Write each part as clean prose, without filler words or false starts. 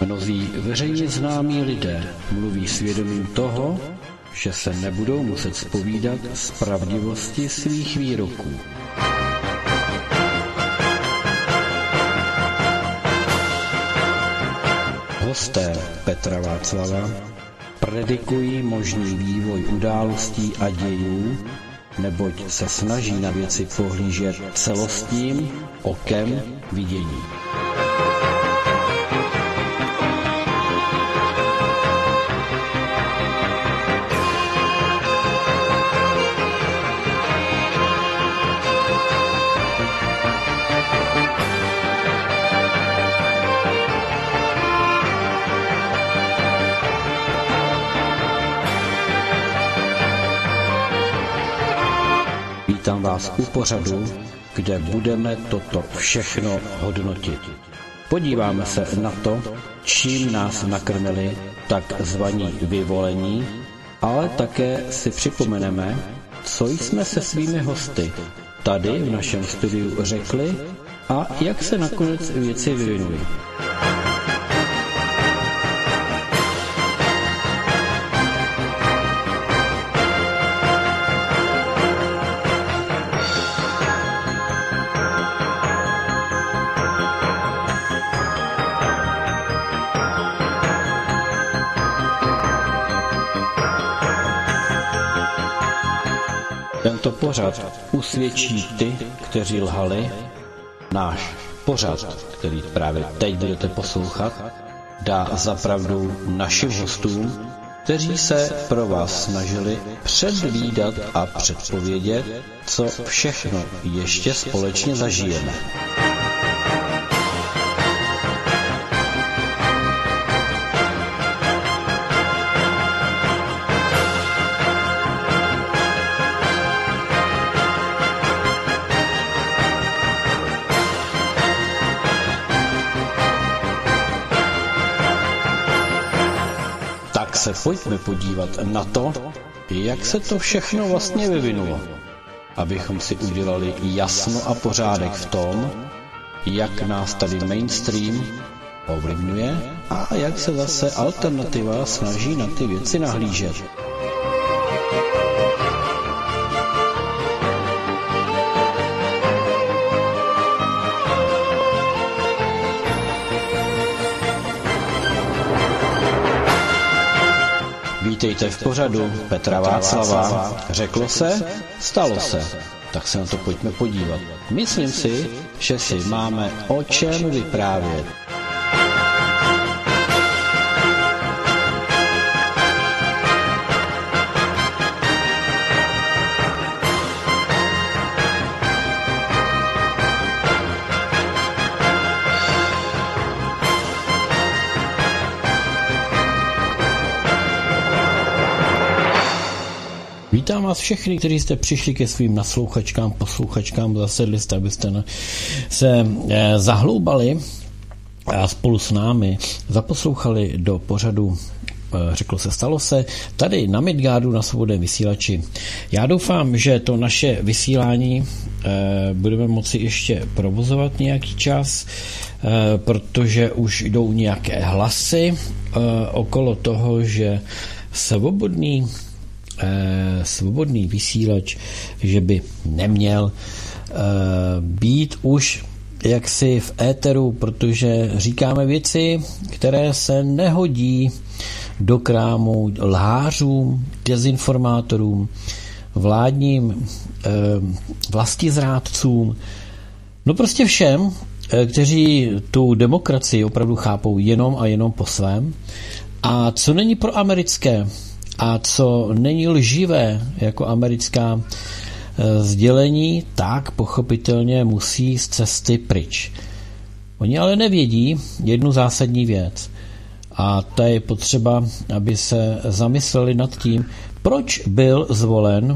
Mnozí veřejně známí lidé mluví svědomím toho, že se nebudou muset zpovídat z pravdivosti svých výroků. Hosté Petra Václava predikují možný vývoj událostí a dějů, neboť se snaží na věci pohlížet celostním okem vidění. Vítám vás u pořadu, kde budeme toto všechno hodnotit. Podíváme se na to, čím nás nakrmili takzvaní vyvolení, ale také si připomeneme, co jsme se svými hosty tady v našem studiu řekli a jak se nakonec věci vyvinuly. Tento pořad usvědčí ty, kteří lhali. Náš pořad, který právě teď budete poslouchat, dá za pravdu našim hostům, kteří se pro vás snažili předvídat a předpovědět, co všechno ještě společně zažijeme. Se pojďme podívat na to, jak se to všechno vlastně vyvinulo, abychom si udělali jasno a pořádek v tom, jak nás tady mainstream ovlivňuje a jak se zase alternativa snaží na ty věci nahlížet. Vítejte v pořadu Petra Václava. Řeklo se, stalo se. Tak se na to pojďme podívat. Myslím si, že si máme o čem vyprávět. Vítám vás všechny, kteří jste přišli ke svým naslouchačkám, posluchačkám, zasedli jste, abyste se zahloubali a spolu s námi zaposlouchali do pořadu Řeklo se, stalo se, tady na Midgardu na Svobodném vysílači. Já doufám, že to naše vysílání budeme moci ještě provozovat nějaký čas, protože už jdou nějaké hlasy okolo toho, že svobodný vysílač, že by neměl být už jaksi v éteru, protože říkáme věci, které se nehodí do krámu lhářům, dezinformátorům, vládním vlastizrádcům, no prostě všem, kteří tu demokracii opravdu chápou jenom a jenom po svém a co není proamerické a co není lživé jako americká sdělení, tak pochopitelně musí z cesty pryč. Oni ale nevědí jednu zásadní věc a ta je potřeba, aby se zamysleli nad tím, proč byl zvolen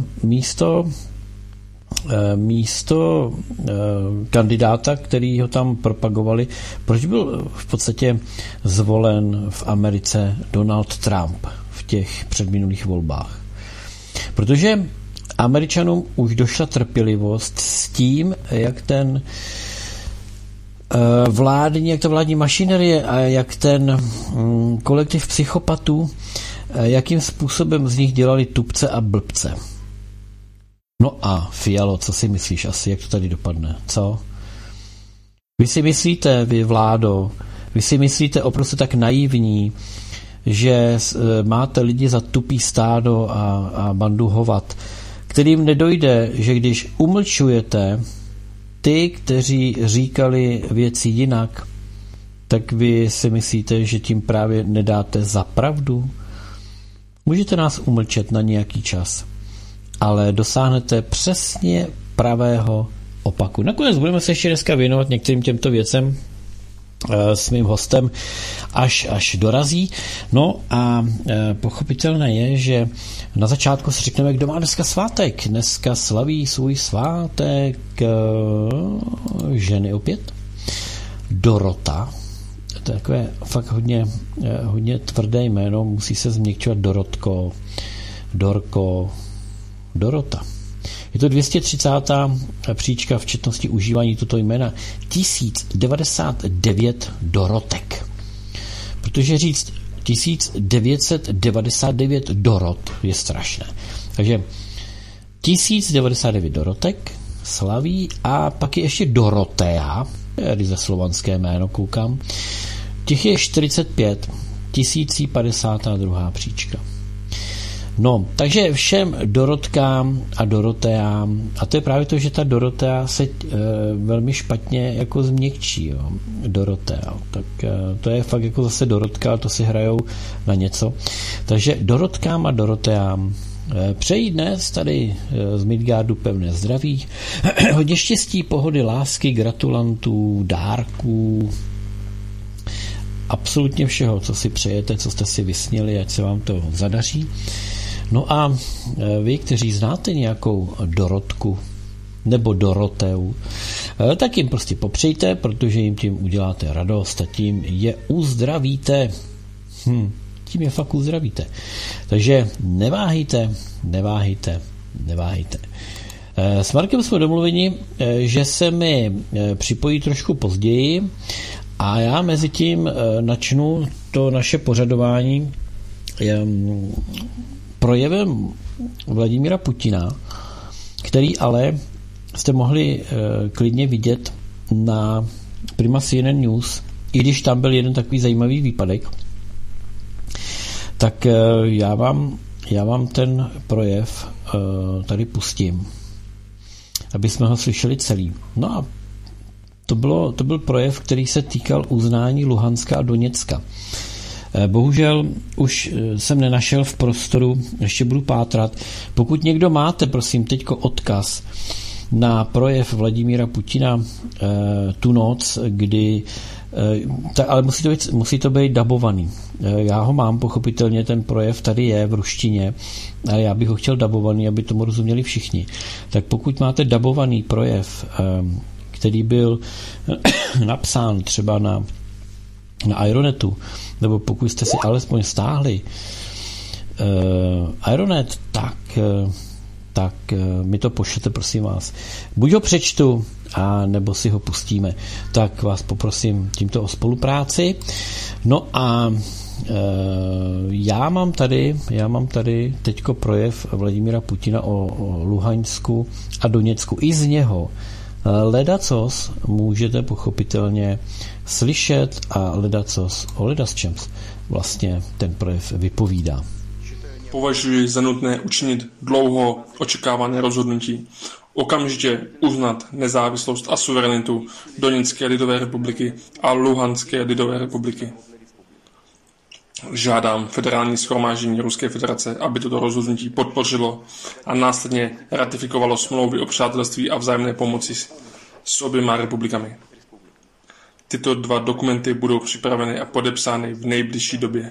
místo kandidáta, který ho tam propagovali, proč byl v podstatě zvolen v Americe Donald Trump v těch předminulých volbách. Protože Američanům už došla trpělivost s tím, jak ten jak ta vládní mašinerie a jak ten kolektiv psychopatů, jakým způsobem z nich dělali tupce a blbce. No a Fialo, co si myslíš asi, jak to tady dopadne, co? Vy si myslíte, vy vládo, vy si myslíte opravdu tak naivní, že máte lidi za tupý stádo a bandu hovat, kterým nedojde, že když umlčujete ty, kteří říkali věci jinak, tak vy si myslíte, že tím právě nedáte za pravdu? Můžete nás umlčet na nějaký čas, ale dosáhnete přesně pravého opaku. Nakonec budeme se ještě dneska věnovat některým těmto věcem s mým hostem, až dorazí. No a pochopitelné je, že na začátku si řekneme, kdo má dneska svátek. Dneska slaví svůj svátek ženy opět. Dorota. To je takové fakt hodně tvrdé jméno, musí se změkčovat Dorotko, Dorko, Dorota. Je to 230. příčka v četnosti užívání toto jména. 1099 Dorotek. Protože říct 1999 Dorot je strašné. Takže 1099 Dorotek slaví a pak je ještě Dorotea, ryze slovanské jméno, koukám. Těch je 45, 1052 příčka. No, takže všem Dorotkám a Doroteám, a to je právě to, že ta Dorotea se velmi špatně jako změkčí, jo, Dorotea, tak to je fakt jako zase Dorotka, to si hrajou na něco. Takže Dorotkám a Doroteám přeji dnes tady z Midgardu pevné zdraví, hodně štěstí, pohody, lásky, gratulantů, dárků, absolutně všeho, co si přejete, co jste si vysnili, ať se vám to zadaří. No a vy, kteří znáte nějakou Dorotku nebo Doroteu, tak jim prostě popřejte, protože jim tím uděláte radost a tím je uzdravíte. Tím je fakt uzdravíte. Takže neváhejte. S Markem jsme domluveni, že se mi připojí trošku později a já mezi tím načnu to naše pořadování projevem Vladimíra Putina, který ale jste mohli klidně vidět na Prima CNN News, i když tam byl jeden takový zajímavý výpadek, tak já vám ten projev tady pustím, aby jsme ho slyšeli celý. No a to byl projev, který se týkal uznání Luhanska a Doněcka. Bohužel už jsem nenašel v prostoru, ještě budu pátrat. Pokud někdo máte, prosím, teďko odkaz na projev Vladimíra Putina tu noc, kdy ale musí to být dabovaný. Já ho mám, pochopitelně ten projev tady je v ruštině, ale já bych ho chtěl dabovaný, aby tomu rozuměli všichni. Tak pokud máte dabovaný projev, který byl napsán třeba na Ironetu, nebo pokud jste si alespoň stáhli Ironet, tak mi to pošlete, prosím vás. Buď ho přečtu, a nebo si ho pustíme. Tak vás poprosím tímto o spolupráci. No a já mám tady teďko projev Vladimíra Putina o Luhansku a Doněcku. I z něho ledacos můžete pochopitelně slyšet a ledacos o ledasčems vlastně ten projev vypovídá. Považuji za nutné učinit dlouho očekávané rozhodnutí. Okamžitě uznat nezávislost a suverenitu Doněcké lidové republiky a Luhanské lidové republiky. Žádám federální shromáždění Ruské federace, aby toto rozhodnutí podpořilo a následně ratifikovalo smlouvy o přátelství a vzájemné pomoci s oběma republikami. Tyto dva dokumenty budou připraveny a podepsány v nejbližší době.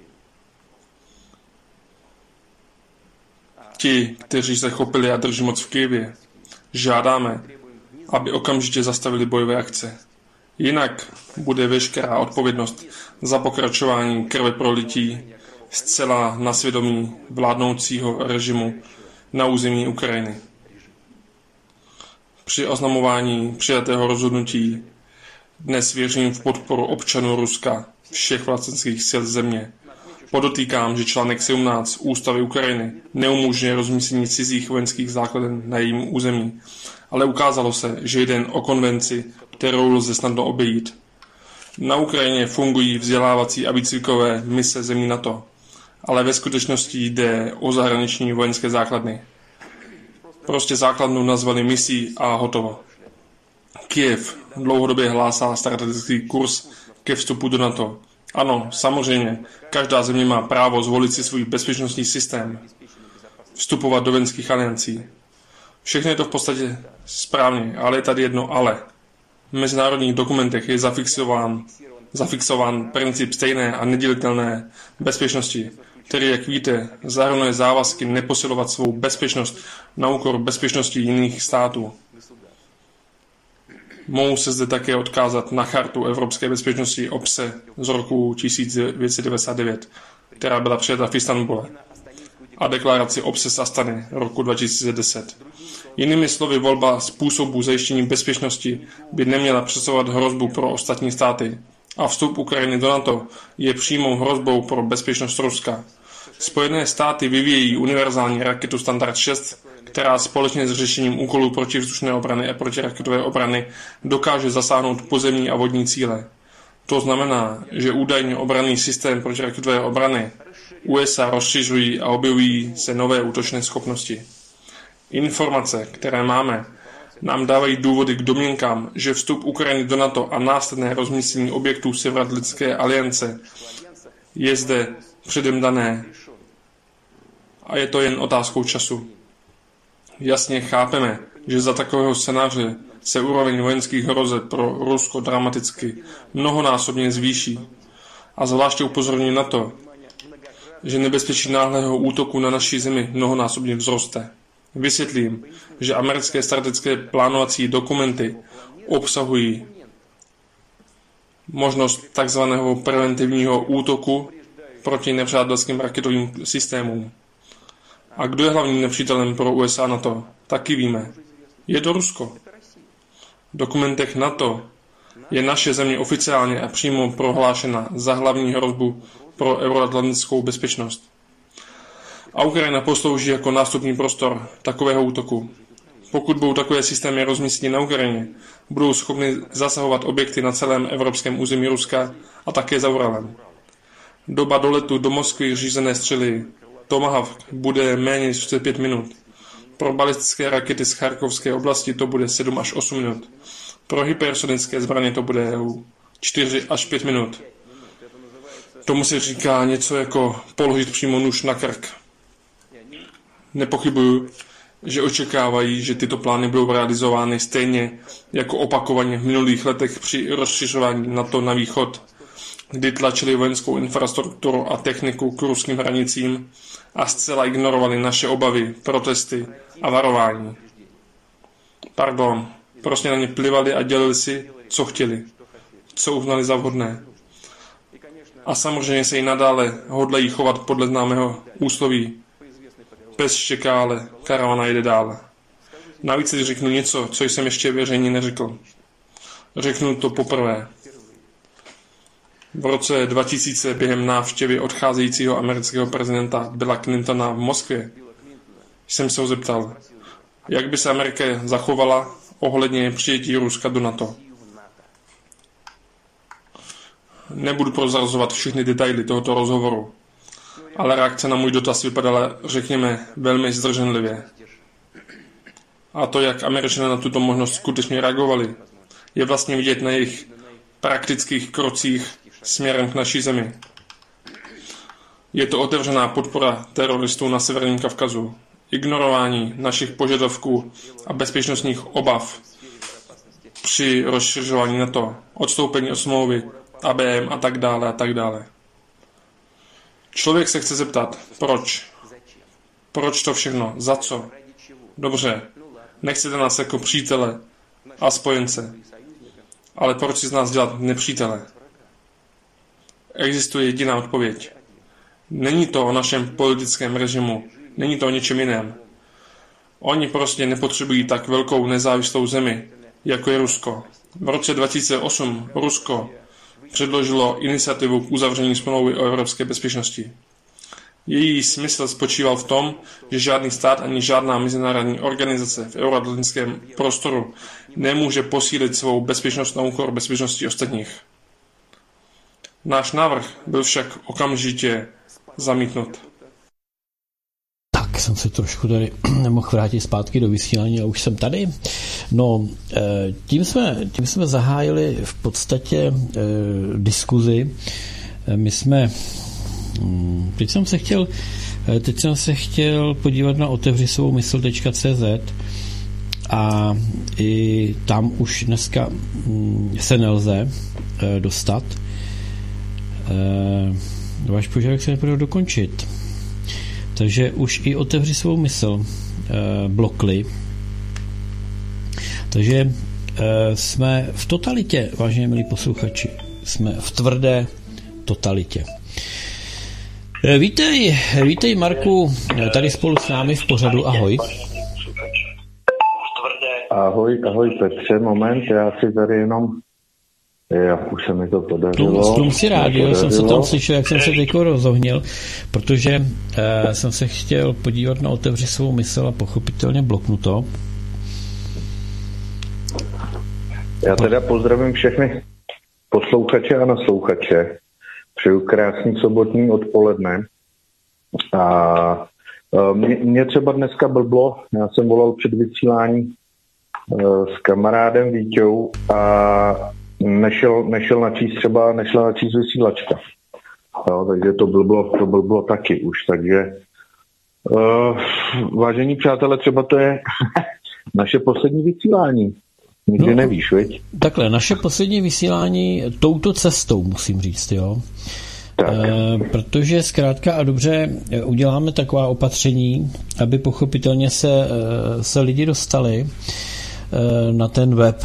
Ti, kteří se chopili a drží moc v Kyjevě, žádáme, aby okamžitě zastavili bojové akce. Jinak bude veškerá odpovědnost za pokračování krveprolití zcela na svědomí vládnoucího režimu na území Ukrajiny. Při oznamování přijatého rozhodnutí Dnes věřím v podporu občanů Ruska, všech vlasteneckých sil země. Podotýkám, že článek 17 Ústavy Ukrajiny neumožňuje rozmístění cizích vojenských základen na jejím území, ale ukázalo se, že jde o konvenci, kterou lze snadno obejít. Na Ukrajině fungují vzdělávací a výcvikové mise zemí NATO, ale ve skutečnosti jde o zahraniční vojenské základny. Prostě základnu nazvali misí a hotovo. Kyjev dlouhodobě hlásá strategický kurz ke vstupu do NATO. Ano, samozřejmě, každá země má právo zvolit si svůj bezpečnostní systém, vstupovat do vojenských aliancí. Všechno je to v podstatě správně, ale je tady jedno ale. V mezinárodních dokumentech je zafixován princip stejné a nedělitelné bezpečnosti, který, jak víte, zahrnuje závazky neposilovat svou bezpečnost na úkor bezpečnosti jiných států. Mohu se zde také odkázat na chartu Evropské bezpečnosti OBSE z roku 1999, která byla přijata v Istanbule, a deklaraci OBSE z Astany roku 2010. Jinými slovy, volba způsobu zajištění bezpečnosti by neměla představovat hrozbu pro ostatní státy a vstup Ukrajiny do NATO je přímou hrozbou pro bezpečnost Ruska. Spojené státy vyvíjejí univerzální raketu Standard 6, která společně s řešením úkolů protivzdušné obrany a protiraketové obrany dokáže zasáhnout pozemní a vodní cíle. To znamená, že údajně obranný systém protiraketové obrany USA rozšiřují a objevují se nové útočné schopnosti. Informace, které máme, nám dávají důvody k domněnkám, že vstup Ukrajiny do NATO a následné rozmístění objektů Severoatlantické aliance je zde předem dané a je to jen otázkou času. Jasně chápeme, že za takového scénáře se úroveň vojenských hrozeb pro Rusko dramaticky mnohonásobně zvýší a zvláště upozorňuji na to, že nebezpečí náhlého útoku na naší zemi mnohonásobně vzroste. Vysvětlím, že americké strategické plánovací dokumenty obsahují možnost takzvaného preventivního útoku proti nepřátelským raketovým systémům. A kdo je hlavním nepřítelem pro USA NATO? Taky víme. Je to Rusko. V dokumentech NATO je naše země oficiálně a přímo prohlášena za hlavní hrozbu pro euroatlantickou bezpečnost. A Ukrajina poslouží jako nástupní prostor takového útoku. Pokud budou takové systémy rozmístěny na Ukrajině, budou schopny zasahovat objekty na celém evropském území Ruska a také za Uralem. Doba doletu do Moskvy řízené střely Tomahawk bude méně než 35 minut. Pro balistické rakety z Charkovské oblasti to bude 7 až 8 minut. Pro hypersonické zbraně to bude 4 až 5 minut. Tomu se říká něco jako položit přímo nůž na krk. Nepochybuju, že očekávají, že tyto plány budou realizovány stejně jako opakovaně v minulých letech při rozšiřování NATO na východ, kdy tlačili vojenskou infrastrukturu a techniku k ruským hranicím a zcela ignorovali naše obavy, protesty a varování. Prostě na ně plivali a dělali si, co chtěli, co uznali za vhodné. A samozřejmě se i nadále hodlají chovat podle známého úsloví. Pes štěká, ale karavana jede dále. Navíc si řeknu něco, co jsem ještě veřejně neřekl. Řeknu to poprvé. V roce 2000 během návštěvy odcházejícího amerického prezidenta Billa Clintona v Moskvě jsem se ho zeptal, jak by se Amerika zachovala ohledně přijetí Ruska do NATO. Nebudu prozrazovat všechny detaily tohoto rozhovoru, ale reakce na můj dotaz vypadala, řekněme, velmi zdrženlivě. A to, jak Američané na tuto možnost skutečně reagovali, je vlastně vidět na jejich praktických krocích směrem k naší zemi. Je to otevřená podpora teroristů na Severním Kavkazu, ignorování našich požadavků a bezpečnostních obav při rozšiřování NATO, odstoupení od smlouvy, ABM a tak dále a tak dále. Člověk se chce zeptat, proč? Proč to všechno? Za co? Dobře, nechcete nás jako přítele a spojence, ale proč si z nás dělat nepřítele? Existuje jediná odpověď. Není to o našem politickém režimu, není to o něčem jiném. Oni prostě nepotřebují tak velkou nezávislou zemi, jako je Rusko, V roce 2008 Rusko předložilo iniciativu k uzavření smlouvy o evropské bezpečnosti. Její smysl spočíval v tom, že žádný stát ani žádná mezinárodní organizace v euroatlantickém prostoru nemůže posílit svou bezpečnost na úkor bezpečnosti ostatních. Náš návrh byl však okamžitě zamítnut. Tak jsem se trošku tady nemohl vrátit zpátky do vysílání a už jsem tady. No, tím jsme zahájili v podstatě diskuzi. My jsme Teď jsem se chtěl podívat na otevřisvou-mysl.cz a i tam už dneska se nelze dostat. Váš požadavek se nepodařilo dokončit. Takže už i Otevři svou mysl blokli. Takže jsme v totalitě, vážení milí posluchači. Jsme v tvrdé totalitě. Vítej Marku, tady spolu s námi v pořadu. Ahoj. Ahoj Petře, moment, já si tady jenom, už se mi to podařilo. Tlum si rádio, jsem se tam slyšel, jak jsem se teďko rozohnil, protože jsem se chtěl podívat na Otevři svou mysl a pochopitelně bloknu to. Já teda pozdravím všechny posluchače a naslouchače. Přeju krásný sobotní odpoledne. A mě třeba dneska blblo, já jsem volal před vysílání s kamarádem Víťou a nešla načíst vysílačka. Jo, takže to blblo taky už. Takže vážení přátelé, třeba to je naše poslední vysílání. Nikdy nevíš, viď? Takhle, naše poslední vysílání touto cestou, musím říct, jo. Protože zkrátka a dobře uděláme taková opatření, aby pochopitelně se lidi dostali na ten web,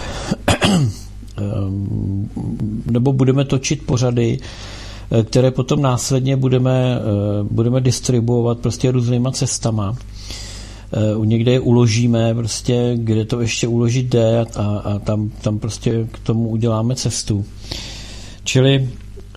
nebo budeme točit pořady, které potom následně budeme distribuovat prostě různýma cestama. Někde je uložíme, prostě, kde to ještě uložit jde a tam prostě k tomu uděláme cestu. Čili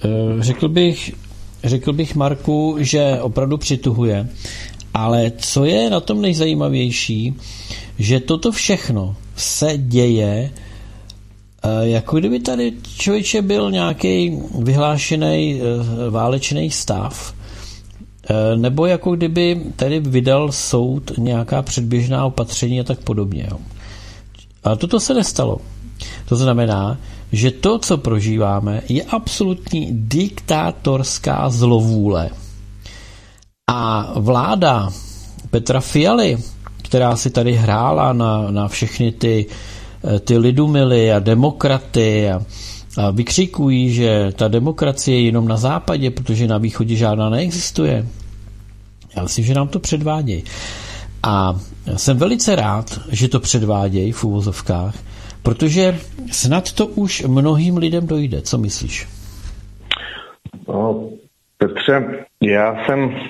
řekl bych Marku, že opravdu přituhuje, ale co je na tom nejzajímavější, že toto všechno se děje, jako kdyby tady člověče byl nějaký vyhlášený válečný stav, nebo jako kdyby tady vydal soud nějaká předběžná opatření a tak podobně. Jo. Ale toto se nestalo. To znamená, že to, co prožíváme, je absolutní diktátorská zlovůle. A vláda Petra Fialy, která si tady hrála na všechny ty lidumily a demokraty a vykřikují, že ta demokracie je jenom na západě, protože na východě žádná neexistuje. Já myslím, že nám to předvádějí. A jsem velice rád, že to předvádějí v uvozovkách, protože snad to už mnohým lidem dojde. Co myslíš? No, Petře, já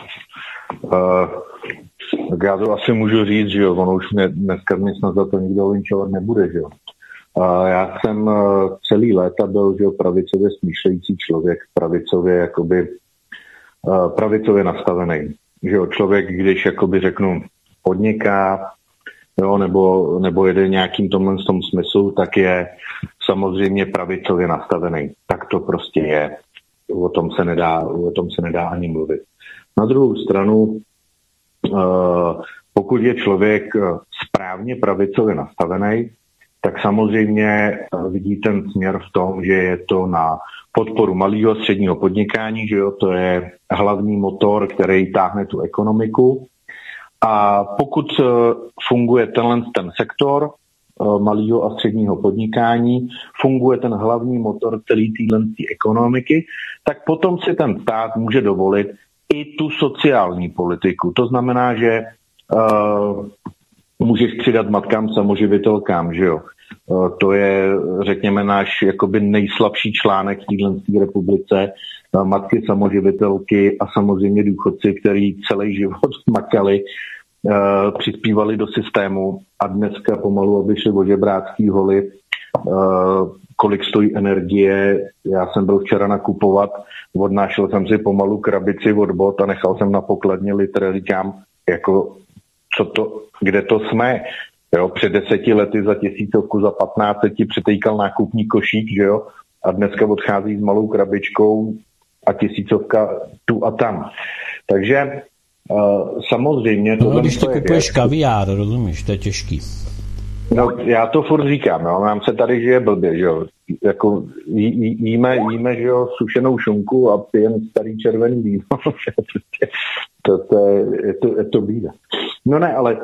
to asi můžu říct, že jo, ono už dneska mě snad za to nikdo linčovat nebude, že jo. Já jsem celý léta byl, že jo, pravicově smýšlející člověk, pravicově nastavený. Že jo, člověk, když jakoby řeknu podniká, jo, nebo jede nějakým tomhle tom smyslu, tak je samozřejmě pravicově nastavený. Tak to prostě je. O tom se nedá ani mluvit. Na druhou stranu, pokud je člověk správně pravicově nastavený, tak samozřejmě vidí ten směr v tom, že je to na podporu malého a středního podnikání, že jo, to je hlavní motor, který táhne tu ekonomiku. A pokud funguje ten sektor malého a středního podnikání, funguje ten hlavní motor celé téhle ekonomiky, tak potom si ten stát může dovolit i tu sociální politiku. To znamená, že můžeš přidat matkám samoživitelkám, že jo. To je, řekněme, náš jakoby nejslabší článek v této republice. Matky samoživitelky a samozřejmě důchodci, kteří celý život makali, přispívali do systému a dneska pomalu, aby šli o žebrácký holy, kolik stojí energie. Já jsem byl včera nakupovat, odnášel jsem si pomalu krabici od bot a nechal jsem na pokladně litr. Říkám, jako, kde to jsme? Jo, před 10 lety za 1000, za 15 ti přetejkal nákupní košík, že jo? A dneska odchází s malou krabičkou a 1000 tu a tam. Takže samozřejmě... No, když ty kupuješ kaviár, rozumíš, to je těžký. No, já to furt říkám, jo, nám se tady žije blbě, že jo. Jako jíme, že jo, sušenou šunku a pijeme starý červený víno. Je to bída. No ne, ale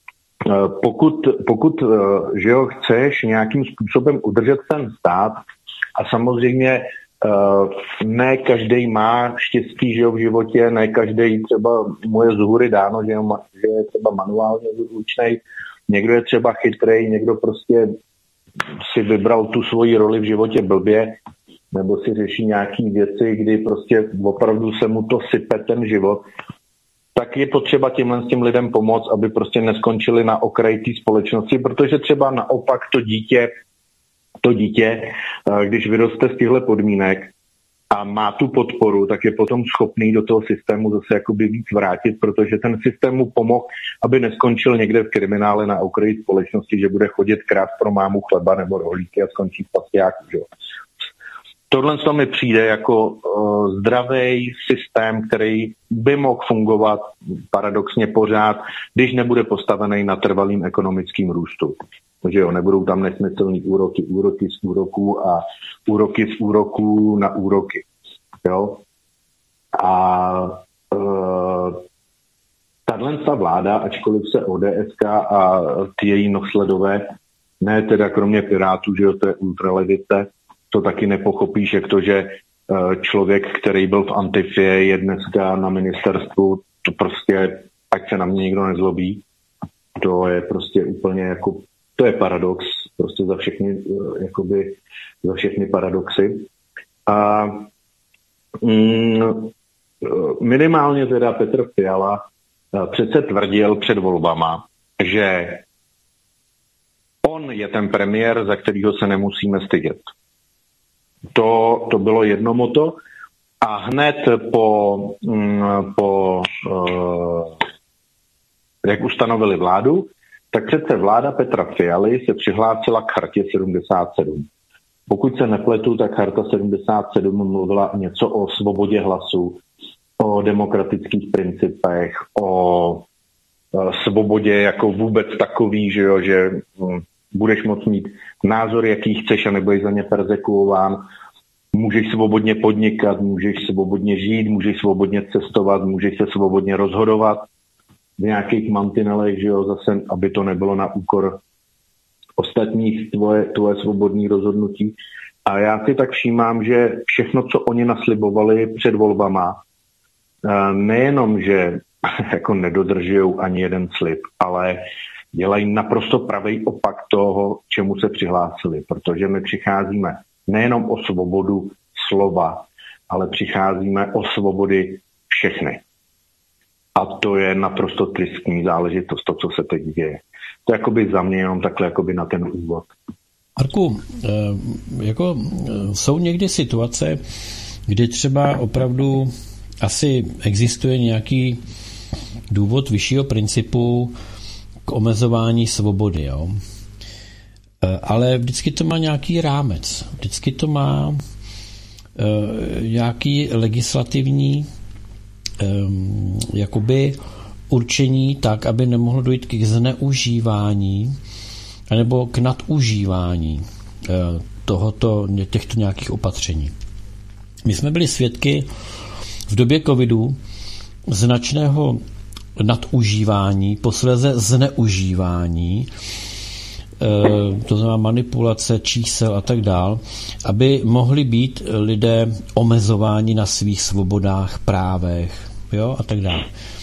pokud že jo, chceš nějakým způsobem udržet ten stát a samozřejmě ne každý má štěstí, že jo, v životě, ne každý třeba mu je z hůry dáno, že je třeba manuálně zručnej, někdo je třeba chytrej, někdo prostě si vybral tu svoji roli v životě blbě, nebo si řeší nějaký věci, kdy prostě opravdu se mu to sype ten život, tak je potřeba těm lidem pomoct, aby prostě neskončili na okraji té společnosti, protože třeba naopak to dítě, když vyroste z těchto podmínek a má tu podporu, tak je potom schopný do toho systému zase jakoby víc vrátit, protože ten systém mu pomohl, aby neskončil někde v kriminále na okraji společnosti, že bude chodit krát pro mámu chleba nebo rohlíky a skončí v pastiáku. Tohle to mi přijde jako zdravý systém, který by mohl fungovat paradoxně pořád, když nebude postavený na trvalým ekonomickým růstu. Takže jo, nebudou tam nesmyslný úroky z úroků a úroky z úroků na úroky. Jo? A tato vláda, ačkoliv se ODS a ty její nosledové, ne teda kromě Pirátů, že jo, to je ultralevice, to taky nepochopíš, jak to, že člověk, který byl v Antifě, je dneska na ministerstvu, to prostě, ať se na mě nikdo nezlobí, to je prostě úplně jako, to je paradox, prostě za všechny paradoxy. A minimálně teda Petr Fiala přece tvrdil před volbama, že on je ten premiér, za kterýho se nemusíme stydět. To bylo jedno moto a hned jak ustanovili vládu, tak přece vláda Petra Fialy se přihlásila k chartě 77. Pokud se nepletu, tak charta 77 mluvila něco o svobodě hlasu, o demokratických principech, o svobodě jako vůbec takový, že jo, že budeš moct mít názor, jaký chceš a nebudeš za ně perzekuován, můžeš svobodně podnikat, můžeš svobodně žít, můžeš svobodně cestovat, můžeš se svobodně rozhodovat v nějakých mantinelech, že jo, zase, aby to nebylo na úkor ostatních tvoje svobodné rozhodnutí. A já si tak všímám, že všechno, co oni naslibovali před volbama, nejenom, že jako nedodržujou ani jeden slib, ale dělají naprosto pravý opak toho, čemu se přihlásili, protože my přicházíme nejenom o svobodu slova, ale přicházíme o svobody všechny. A to je naprosto tristní záležitost, to, co se teď děje. To je jakoby za mě jenom takhle jakoby na ten úvod. Marku, jako jsou někdy situace, kdy třeba opravdu asi existuje nějaký důvod vyššího principu k omezování svobody, jo? Ale vždycky to má nějaký rámec, vždycky to má nějaký legislativní jakoby určení tak, aby nemohlo dojít k zneužívání nebo k nadužívání těchto nějakých opatření. My jsme byli svědky v době covidu značného nadužívání, posléze zneužívání, to znamená manipulace čísel a tak dál, aby mohli být lidé omezováni na svých svobodách, právech, jo, a tak dále.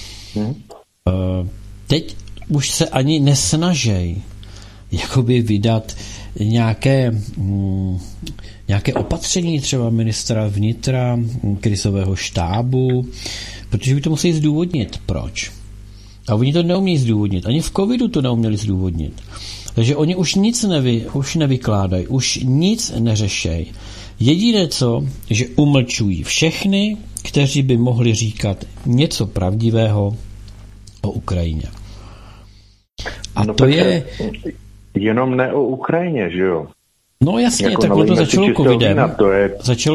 Teď už se ani nesnažej jakoby vydat nějaké opatření třeba ministra vnitra, krizového štábu, protože by to museli zdůvodnit. Proč? A oni to neumějí zdůvodnit. Ani v covidu to neuměli zdůvodnit. Takže oni už nic nevykládají, už nic neřešejí. Jediné co, že umlčují všechny, kteří by mohli říkat něco pravdivého o Ukrajině. A no to je... Jenom ne o Ukrajině, že jo? No jasně, jako tak to začalo covidem. Začalo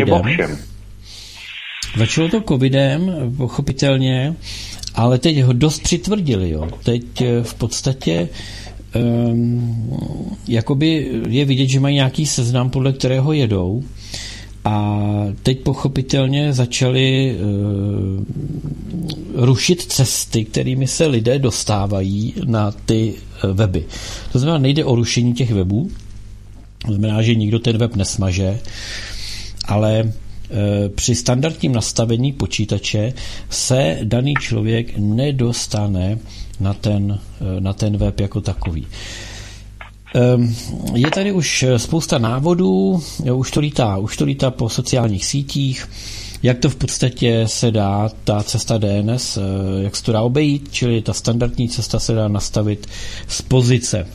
to covidem, pochopitelně, ale teď ho dost přitvrdili. Jo. Teď v podstatě jakoby je vidět, že mají nějaký seznam, podle kterého jedou. A teď pochopitelně začali rušit cesty, kterými se lidé dostávají na ty weby. To znamená, nejde o rušení těch webů, to znamená, že nikdo ten web nesmaže, ale při standardním nastavení počítače se daný člověk nedostane na ten web jako takový. Je tady už spousta návodů, už to lítá po sociálních sítích, jak to v podstatě se dá, ta cesta DNS, jak se to dá obejít, čili ta standardní cesta se dá nastavit z pozice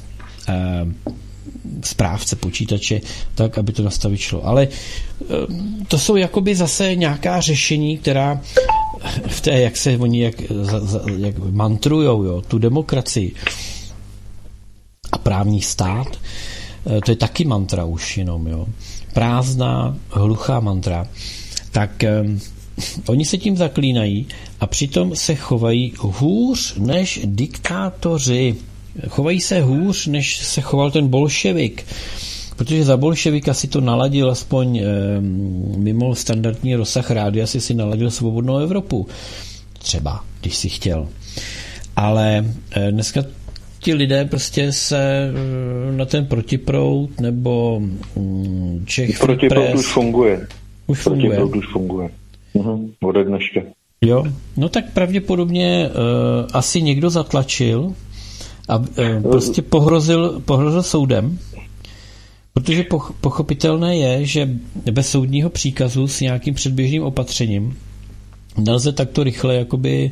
správce počítače, tak, aby to nastavit šlo. Ale to jsou jakoby zase nějaká řešení, která v té, jak se oni jak mantrujou, jo, tu demokracii a právní stát, to je taky mantra už jenom, jo. Prázdná, hluchá mantra. Tak oni se tím zaklínají a přitom se chovají hůř než diktátoři. Chovají se hůř, než se choval ten bolševik. Protože za bolševika si to naladil aspoň mimo standardní rozsah rádia, si naladil Svobodnou Evropu. Třeba, když si chtěl. Ale dneska ti lidé prostě se na ten protiproud nebo Czech protiproud už funguje. Protiproud už funguje. Ode dneška. Jo, no tak pravděpodobně asi někdo zatlačil a prostě pohrozil soudem, protože pochopitelné je, že bez soudního příkazu s nějakým předběžným opatřením nelze takto rychle jakoby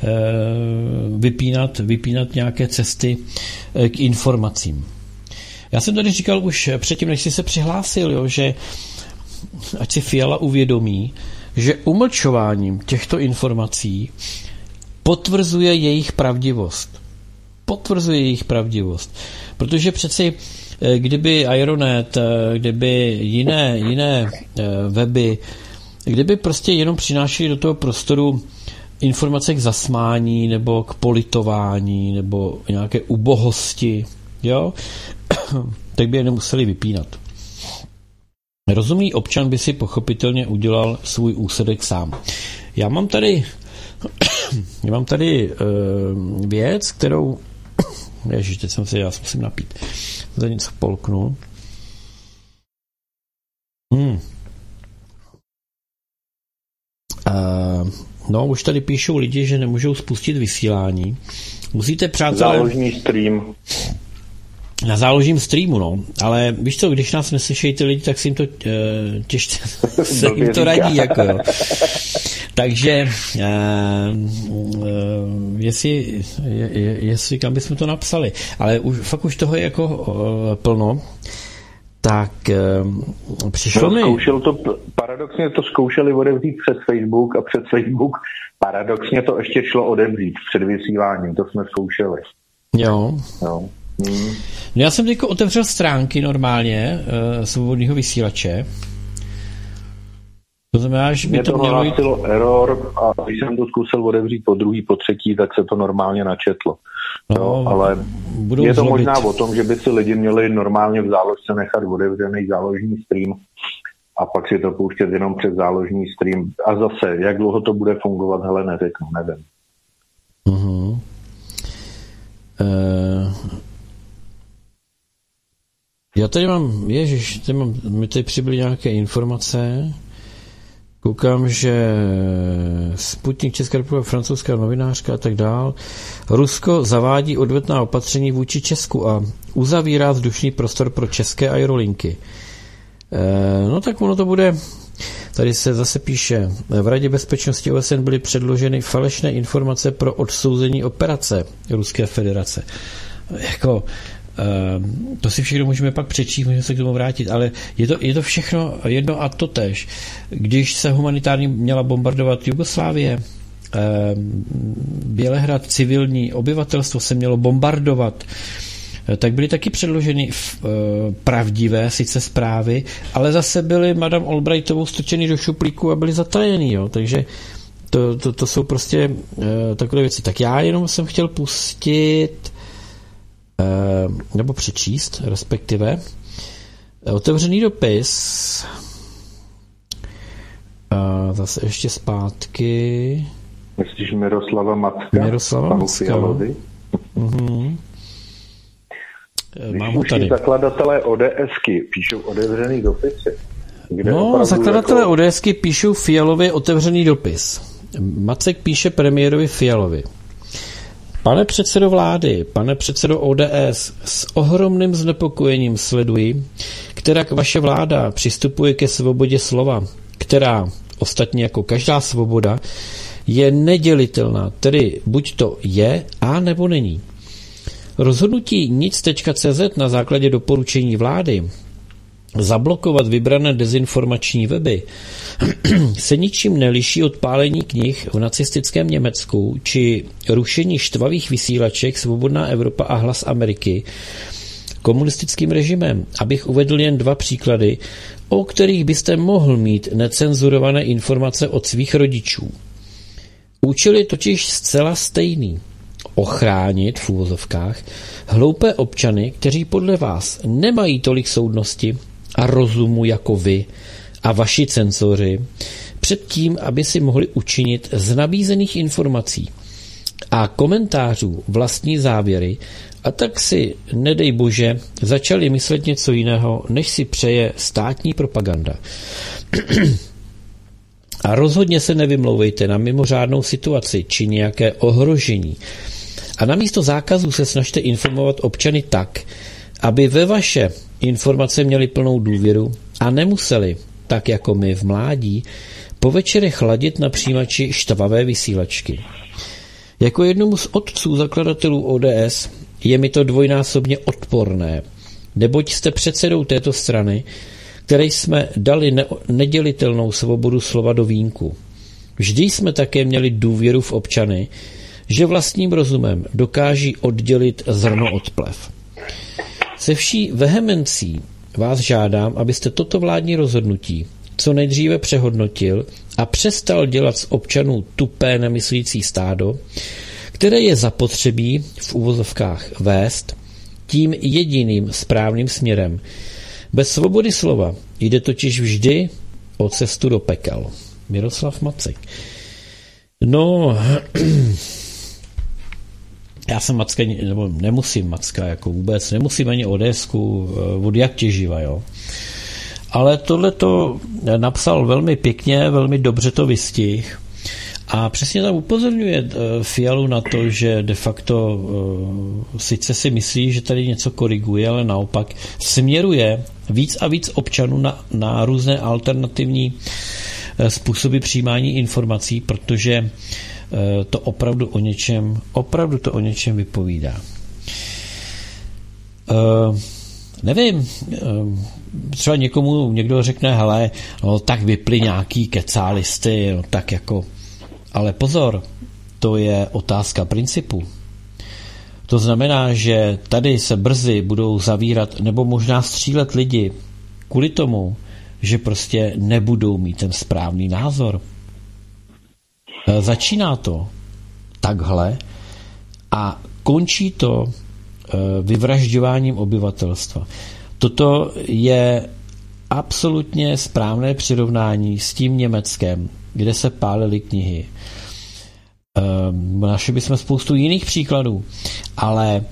vypínat nějaké cesty k informacím. Já jsem tady říkal už předtím, než jsi se přihlásil, jo, že ať si Fiala uvědomí, že umlčováním těchto informací potvrzuje jejich pravdivost. Protože přeci kdyby Ironet, kdyby jiné weby, kdyby prostě jenom přinášeli do toho prostoru informace k zasmání nebo k politování nebo nějaké ubohosti, jo, tak by je nemuseli vypínat. Rozumný občan by si pochopitelně udělal svůj úsedek sám. Já mám tady věc, kterou ježiš, teď já musím napít. Za něco polknul. No, už tady píšou lidi, že nemůžou spustit vysílání. Musíte, přátelé... Záložní stream. Na záložím streamu, no. Ale víš co, když nás neslyšejí ty lidi, tak si jim to těžce se jim to radí, jako jo. Takže jestli kam bychom to napsali. Ale fakt už toho je jako plno. Tak přišlo mi... Paradoxně to zkoušeli odevřít přes Facebook a přes Facebook paradoxně to ještě šlo odevřít před vysíláním. To jsme zkoušeli. Jo. No já jsem teď otevřel stránky normálně svobodného vysílače. To znamená, že by to mělo jít... error a když jsem to zkusil odevřít po druhý, po třetí, tak se to normálně načetlo. No, ale je to možná o tom, že by si lidi měli normálně v záložce nechat otevřený záložní stream a pak si to pouštět jenom přes záložní stream. A zase, jak dlouho to bude fungovat, hele, neřeknu, nevím. Já tady mám, mi tady přibyly nějaké informace. Koukám, že Sputnik, Česká republika, francouzská novinářka a tak dál. Rusko zavádí odvetná opatření vůči Česku a uzavírá vzdušný prostor pro české aerolinky. No tak ono to bude... Tady se zase píše, v Radě bezpečnosti OSN byly předloženy falešné informace pro odsouzení operace Ruské federace. Jako... To si všechno můžeme pak přečíst, můžeme se k tomu vrátit, ale je to všechno jedno a totéž. Když se humanitárně měla bombardovat Jugoslávie, Bělehrad, civilní obyvatelstvo se mělo bombardovat, tak byly taky předloženy pravdivé sice zprávy, ale zase byly Madame Albrightovou strčeny do šuplíku a byly zatajený, jo, takže to jsou prostě takové věci. Tak já jenom jsem chtěl pustit nebo přečíst, respektive otevřený dopis zase ještě zpátky. Myslíš Miroslava Macka? Miroslava Macka. Mm-hmm. Mám ho tady. Zakladatelé ODSky píšou otevřený dopisy. Zakladatelé jako... ODSky píšou Fialovi otevřený dopis. Macek píše premiérovi Fialovi. Pane předsedo vlády, pane předsedo ODS, s ohromným znepokojením sleduji, kterak vaše vláda přistupuje ke svobodě slova, která, ostatně jako každá svoboda, je nedělitelná, tedy buď to je, a nebo není. Rozhodnutí nic.cz na základě doporučení vlády zablokovat vybrané dezinformační weby se ničím neliší od pálení knih v nacistickém Německu či rušení štvavých vysílaček Svobodná Evropa a Hlas Ameriky komunistickým režimem. Abych uvedl jen 2 příklady, o kterých byste mohl mít necenzurované informace od svých rodičů. Účel je totiž zcela stejný. Ochránit v úvozovkách hloupé občany, kteří podle vás nemají tolik soudnosti a rozumu jako vy a vaši cenzoři, před tím, aby si mohli učinit z nabízených informací a komentářů vlastní závěry, a tak si, nedej bože, začali myslet něco jiného, než si přeje státní propaganda. A rozhodně se nevymlouvejte na mimořádnou situaci či nějaké ohrožení. A namísto zákazu se snažte informovat občany tak, aby ve vaše informace měli plnou důvěru a nemuseli, tak jako my v mládí, po večerech hladit na přijímači štvavé vysílačky. Jako jednomu z otců zakladatelů ODS je mi to dvojnásobně odporné, neboť jste předsedou této strany, které jsme dali nedělitelnou svobodu slova do vínku. Vždy jsme také měli důvěru v občany, že vlastním rozumem dokáží oddělit zrno od plev. Se vší vehemencí vás žádám, abyste toto vládní rozhodnutí co nejdříve přehodnotil a přestal dělat z občanů tupé nemyslící stádo, které je zapotřebí v uvozovkách vést tím jediným správným směrem. Bez svobody slova jde totiž vždy o cestu do pekel. Miroslav Macek. No, já jsem Macka, nebo nemusím Macka, jako vůbec, nemusím ani ODSku, od jak těživa, jo. Ale tohleto napsal velmi pěkně, velmi dobře to vystih. A přesně tam upozorňuje Fialu na to, že de facto sice si myslí, že tady něco koriguje, ale naopak směruje víc a víc občanů na různé alternativní způsoby přijímání informací, protože to opravdu o něčem vypovídá. Nevím, třeba někdo řekne, hele, no, tak vypli nějaký kecálisty, no, tak jako, ale pozor, to je otázka principu. To znamená, že tady se brzy budou zavírat nebo možná střílet lidi kvůli tomu, že prostě nebudou mít ten správný názor. Začíná to takhle a končí to vyvražďováním obyvatelstva. Toto je absolutně správné přirovnání s tím Německem, kde se pálily knihy. Našli bychom spoustu jiných příkladů, ale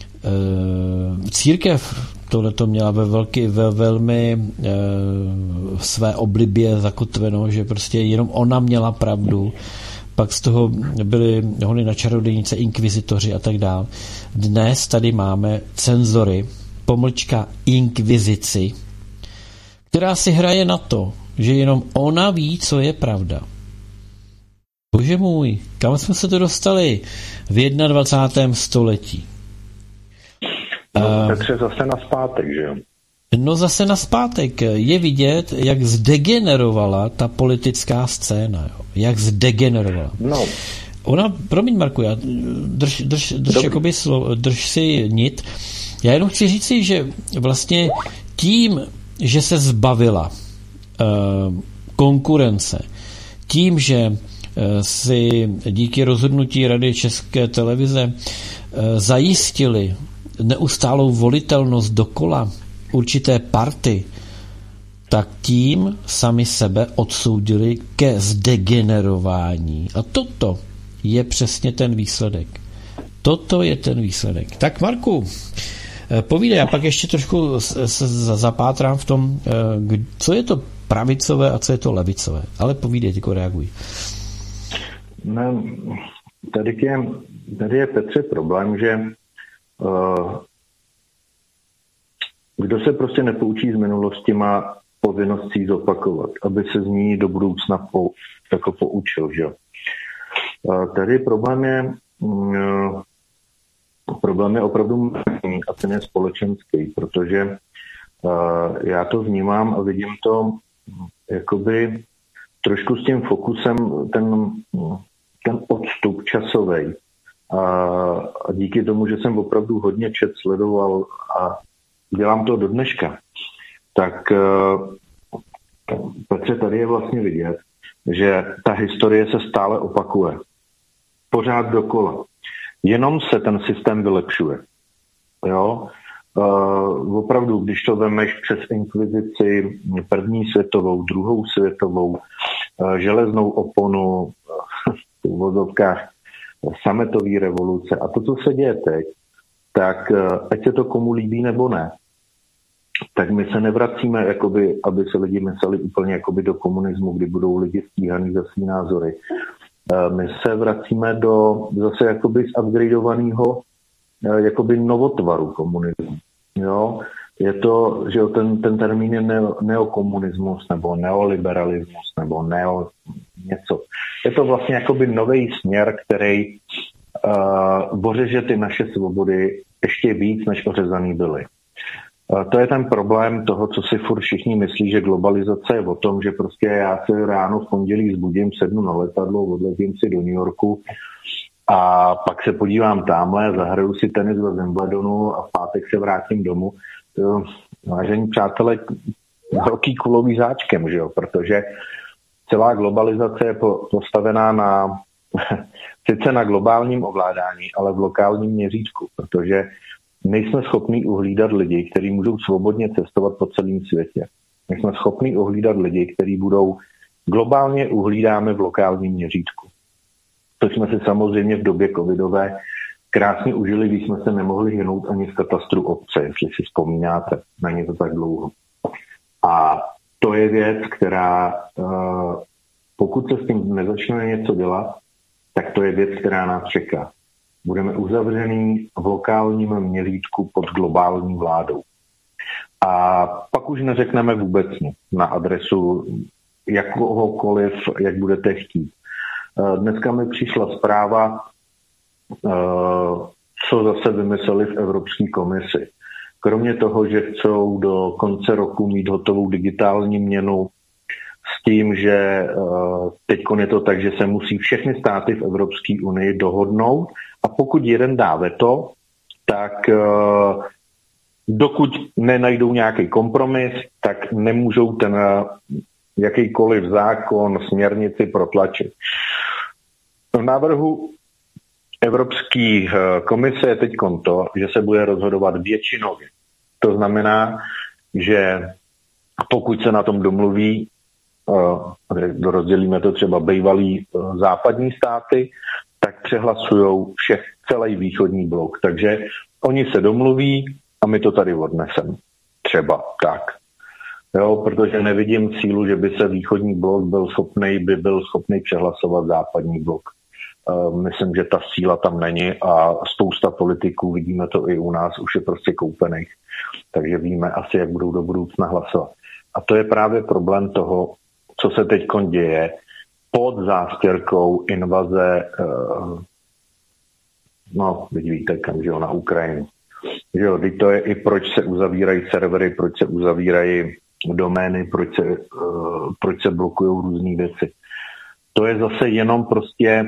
církev tohleto měla ve velmi své oblibě zakotveno, že prostě jenom ona měla pravdu, pak z toho byly hony na čarodějnice, inkvizitoři a tak dál. Dnes tady máme cenzory, pomlčka inkvizici, která si hraje na to, že jenom ona ví, co je pravda. Bože můj, kam jsme se to dostali v 21. století? Petře, zase nazpátek, že jo? No zase nazpátek. Je vidět, jak zdegenerovala ta politická scéna. Jo? Jak zdegenerovala. No. Ona, promiň Marku, já drž si nit. Já jenom chci říci, že vlastně tím, že se zbavila konkurence, tím, že si díky rozhodnutí Rady České televize zajistili neustálou volitelnost dokola určité party, tak tím sami sebe odsoudili ke zdegenerování. A toto je přesně ten výsledek. Toto je ten výsledek. Tak Marku, povídej, já pak ještě trošku se zapátrám v tom, co je to pravicové a co je to levicové. Ale povídej, jako reaguj. No, tady je Petře problém, že kdo se prostě nepoučí z minulosti, má povinnost si zopakovat, aby se z ní do budoucna poučil. Že? Tady problém je opravdu menší a ten je společenský, protože já to vnímám a vidím to jakoby trošku s tím fokusem, ten odstup časovej. A díky tomu, že jsem opravdu hodně sledoval a dělám to do dneška, tak Petře, tady je vlastně vidět, že ta historie se stále opakuje. Pořád dokola. Jenom se ten systém vylepšuje. Jo? Opravdu, když to vemeš přes inkvizici, první světovou, druhou světovou, železnou oponu, v uvozovkách sametové revoluce a to, co se děje teď, tak ať se to komu líbí nebo ne, tak my se nevracíme, jakoby, aby se lidi mysleli úplně jakoby do komunismu, kdy budou lidi stíhaný za svý názory. My se vracíme do zase jakoby upgradeovaného jakoby novotvaru komunismu. Jo? Je to, že ten termín je neokomunismus nebo neoliberalismus nebo něco. Je to vlastně jakoby nový směr, který ořeže ty naše svobody ještě víc, než ořezaný byly. To je ten problém toho, co si furt všichni myslí, že globalizace je o tom, že prostě já se ráno v pondělí zbudím, sednu na letadlo, odletím si do New Yorku a pak se podívám tamhle, zahraju si tenis ve Wimbledonu a v pátek se vrátím domů. Vážení přátelé, velký kulový záčkem, že jo? Protože celá globalizace je postavená sice na globálním ovládání, ale v lokálním měřítku, protože nejsme schopni uhlídat lidi, kteří můžou svobodně cestovat po celém světě. Nejsme schopni uhlídat lidi, kteří budou globálně uhlídáme v lokálním měřítku. To jsme si samozřejmě v době covidové krásně užili, když jsme se nemohli hnout ani z katastru obce, jestli si vzpomínáte, není to tak dlouho. A to je věc, která, pokud se s tím nezačne něco dělat, tak to je věc, která nás čeká. Budeme uzavřený v lokálním měřítku pod globální vládou. A pak už neřekneme vůbec nic na adresu jakohokoliv, jak budete chtít. Dneska mi přišla zpráva, co zase vymysleli v Evropské komisi. Kromě toho, že chcou do konce roku mít hotovou digitální měnu s tím, že teď je to tak, že se musí všechny státy v Evropské unii dohodnout a pokud jeden dá veto, tak dokud nenajdou nějaký kompromis, tak nemůžou ten jakýkoliv zákon, směrnici protlačit. V návrhu Evropské komise je teď to, že se bude rozhodovat většinově. To znamená, že pokud se na tom domluví, rozdělíme to třeba bývalý západní státy, tak přehlasujou celý východní blok. Takže oni se domluví a my to tady odneseme. Třeba tak. Jo, protože nevidím sílu, že by se východní blok byl schopný přehlasovat západní blok. Myslím, že ta síla tam není a spousta politiků, vidíme to i u nás, už je prostě koupených. Takže víme asi, jak budou do budoucna hlasovat. A to je právě problém toho, co se teď děje pod zástěrkou invaze, teď víte kam, že jo, na Ukrajinu. Že jo, to je i proč se uzavírají servery, proč se uzavírají domény, proč se blokují různé věci. To je zase jenom prostě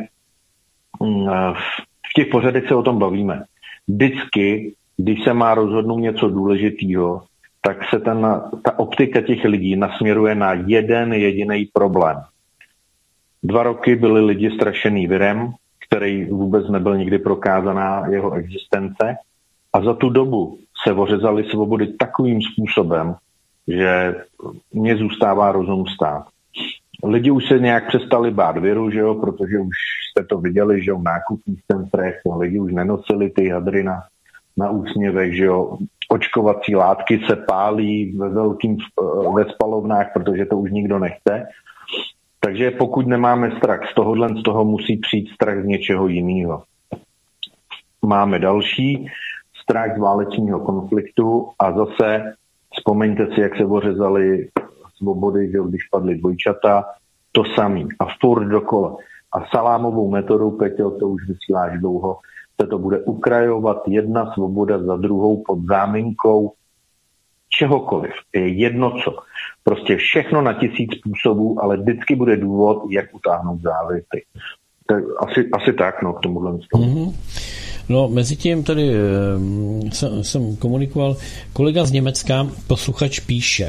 v těch pořadech se o tom bavíme. Vždycky, když se má rozhodnout něco důležitého, tak se ta optika těch lidí nasměruje na jeden jediný problém. 2 roky byli lidi strašený virem, který vůbec nebyl nikdy prokázaná jeho existence, a za tu dobu se ořezaly svobody takovým způsobem, že mně zůstává rozum stát. Lidi už se nějak přestali bát viru, že jo, protože už jste to viděli, že jo, v nákupních centrech, lidi už nenosili ty hadry na úsměvech, že jo, očkovací látky se pálí ve spalovnách, protože to už nikdo nechce. Takže pokud nemáme strach z toho musí přijít strach z něčeho jiného. Máme další strach z válečního konfliktu a zase vzpomeňte si, jak se ořezaly svobody, že když padly dvojčata, to samý a furt dokola. A salámovou metodou, Peťo, to už vysíláš dlouho, se to bude ukrajovat jedna svoboda za druhou pod záminkou čehokoliv. Je jedno co. Prostě všechno na 1000 způsobů, ale vždycky bude důvod, jak utáhnout závěty. Asi tak, no, k tomuhle. Mm-hmm. No, mezi tím tady jsem komunikoval, kolega z Německa, posluchač, píše,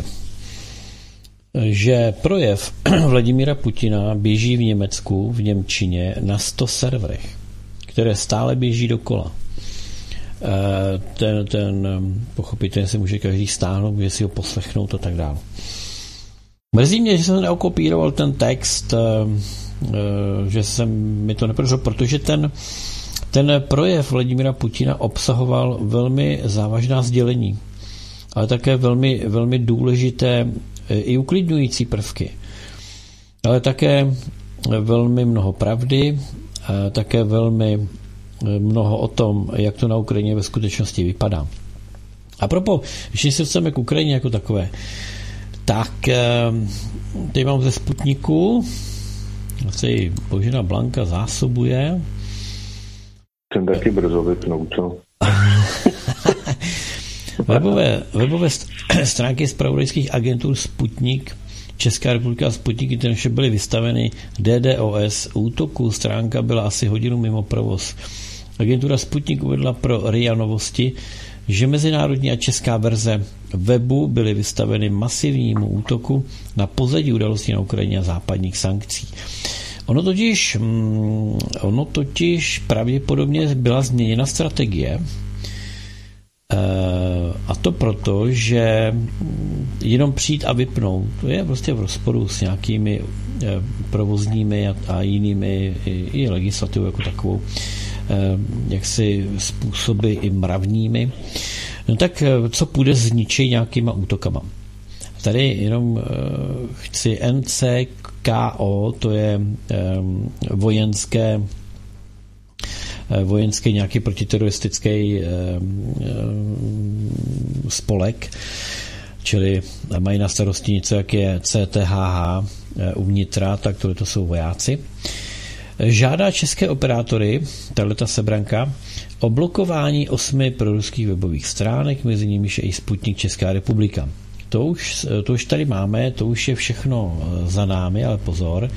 že projev Vladimíra Putina běží v Německu, v němčině, na 100 serverech, které stále běží dokola. Ten pochopitelně si může každý stáhnout, může si ho poslechnout a tak dále. Mrzí mě, že jsem neokopíroval ten text, že jsem mi to nepodařilo, protože ten projev Vladimíra Putina obsahoval velmi závažná sdělení, ale také velmi, velmi důležité i uklidňující prvky. Ale také velmi mnoho pravdy, také velmi mnoho o tom, jak to na Ukrajině ve skutečnosti vypadá. A propos, když se chceme k Ukrajině jako takové, tak tady mám ze Sputniku, asi Božena Blanka zásobuje. Jsem taky brzo vypnout, co? Webové stránky zpravodajských agentur Sputnik, Česká republika a Sputnik International byly vystaveny DDoS útoku. Stránka byla asi hodinu mimo provoz. Agentura Sputnik uvedla pro RIA Novosti, že mezinárodní a česká verze webu byly vystaveny masivnímu útoku na pozadí událostí na Ukrajině a západních sankcí. Ono totiž pravděpodobně byla změněna strategie, a to proto, že jenom přijít a vypnout, to je prostě v rozporu s nějakými provozními a jinými i legislativou jako takovou, jaksi způsoby i mravními. No tak co půjde zničit nějakýma útokama? Tady jenom chci NCKO, to je vojenský nějaký protiteroristický spolek, čili mají na starosti něco, jak je CTHH uvnitra, tak to jsou vojáci. Žádá české operátory, tato sebranka, o blokování 8 proruských webových stránek, mezi nimi je i Sputnik Česká republika. To už tady máme, to už je všechno za námi, ale pozor.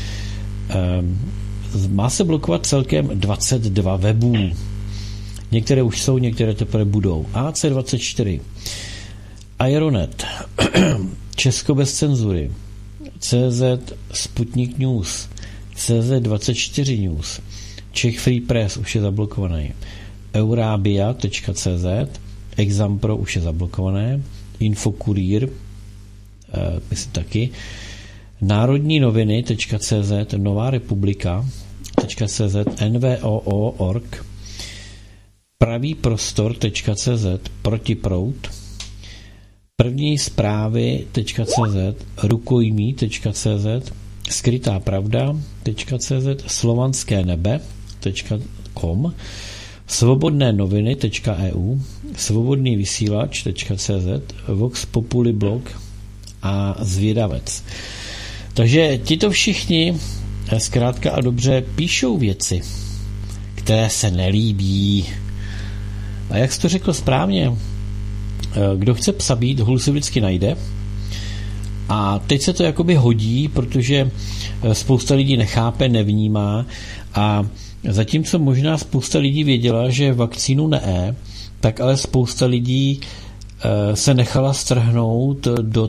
Má se blokovat celkem 22 webů. Některé už jsou, některé teprve budou. AC24, Aeronet, Česko bez cenzury, CZ Sputnik News, CZ24 News, Czech Free Press už je zablokovaný, Eurabia.cz, Exampro už je zablokované, Infokurier, myslím taky, Národní noviny.cz, Nová republika.cz, NVOO.org, Pravý prostor.cz, Protiproud, První zprávy.cz, Rukojmí.cz, Skrytá pravda.cz, Slovanské nebe.com, Svobodné noviny.eu, Svobodný vysílač.cz, Vox Populi blog a Zvědavec. Takže tito všichni zkrátka a dobře píšou věci, které se nelíbí A jak jsi to řekl správně, kdo chce psa být, hůl si vždycky najde. A teď se to jakoby hodí, protože spousta lidí nechápe, nevnímá a zatímco možná spousta lidí věděla, že vakcínu ne, tak ale spousta lidí se nechala strhnout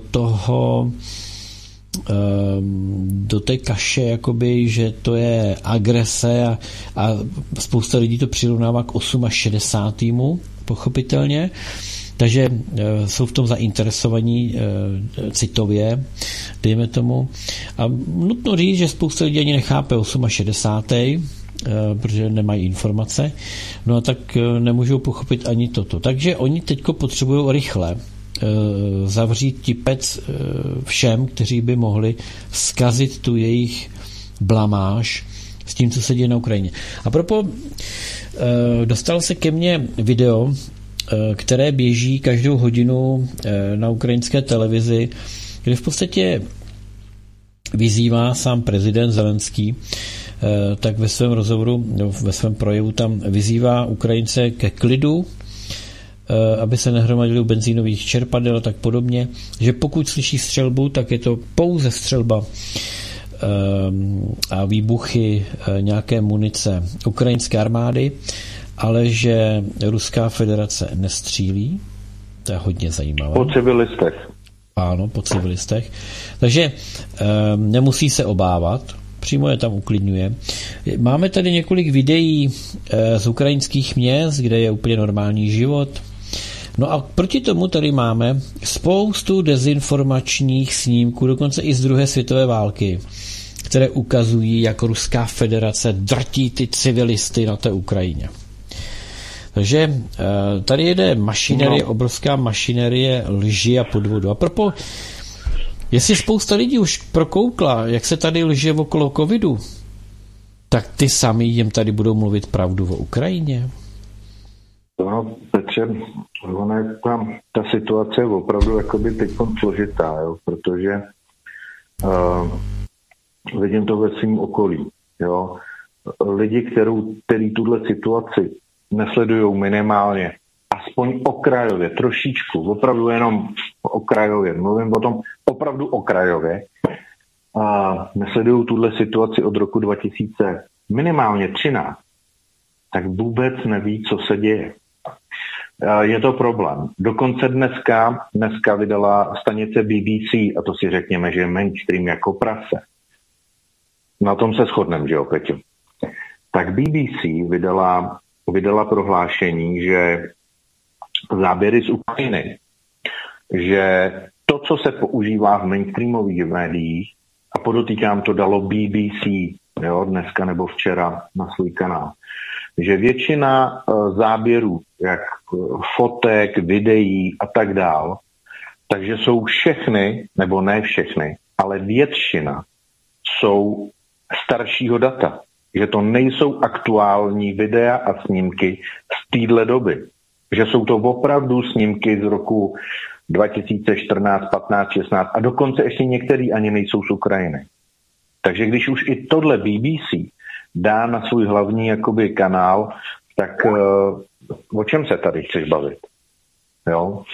do té kaše, jakoby, že to je agrese a spousta lidí to přirovnává k 68. pochopitelně. Takže jsou v tom zainteresovaní citově, dejme tomu. A nutno říct, že spousta lidí ani nechápe 68. Protože nemají informace. No a tak nemůžou pochopit ani toto. Takže oni teďko potřebují rychle zavřít tipec všem, kteří by mohli zkazit tu jejich blamáž s tím, co se děje na Ukrajině. A proto dostal se ke mně video, které běží každou hodinu na ukrajinské televizi, kde v podstatě vyzývá sám prezident Zelenský, tak ve svém rozhovoru, ve svém projevu tam vyzývá Ukrajince ke klidu, aby se nehromadili u benzínových čerpadel a tak podobně, že pokud slyší střelbu, tak je to pouze střelba a výbuchy nějaké munice ukrajinské armády, ale že Ruská federace nestřílí. To je hodně zajímavé. Po civilistech. Ano, po civilistech. Takže nemusí se obávat, přímo je tam uklidňuje. Máme tady několik videí z ukrajinských měst, kde je úplně normální život. No a proti tomu tady máme spoustu dezinformačních snímků, dokonce i z druhé světové války, které ukazují, jak Ruská federace drtí ty civilisty na té Ukrajině. Takže tady jede mašinerie, obrovská mašinerie lži a podvodu. A propo, jestli spousta lidí už prokoukla, jak se tady lže okolo covidu, tak ty sami jim tady budou mluvit pravdu o Ukrajině. No, Petře, ta situace je opravdu jakoby teď složitá, jo, protože vidím to ve svým okolí. Jo. Lidi, který tuhle situaci nesledují minimálně, aspoň okrajově, trošičku, opravdu jenom okrajově, mluvím o tom opravdu okrajově, a nesledují tuhle situaci od roku 2000, minimálně 13, tak vůbec neví, co se děje. Je to problém. Dokonce dneska vydala stanice BBC, a to si řekněme, že je mainstream jako prase. Na tom se shodneme, že jo, Peťo? Tak BBC vydala prohlášení, že záběry z Ukrajiny, že to, co se používá v mainstreamových médiích, a podotýkám, to dalo BBC, jo, dneska nebo včera na svůj kanál, že většina záběrů, jak fotek, videí a tak dál, takže jsou všechny, nebo ne všechny, ale většina jsou staršího data. Že to nejsou aktuální videa a snímky z téhle doby. Že jsou to opravdu snímky z roku 2014, 15, 16 a dokonce ještě některý ani nejsou z Ukrajiny. Takže když už i tohle BBC dá na svůj hlavní jakoby kanál, tak o čem se tady chceš bavit? Jo?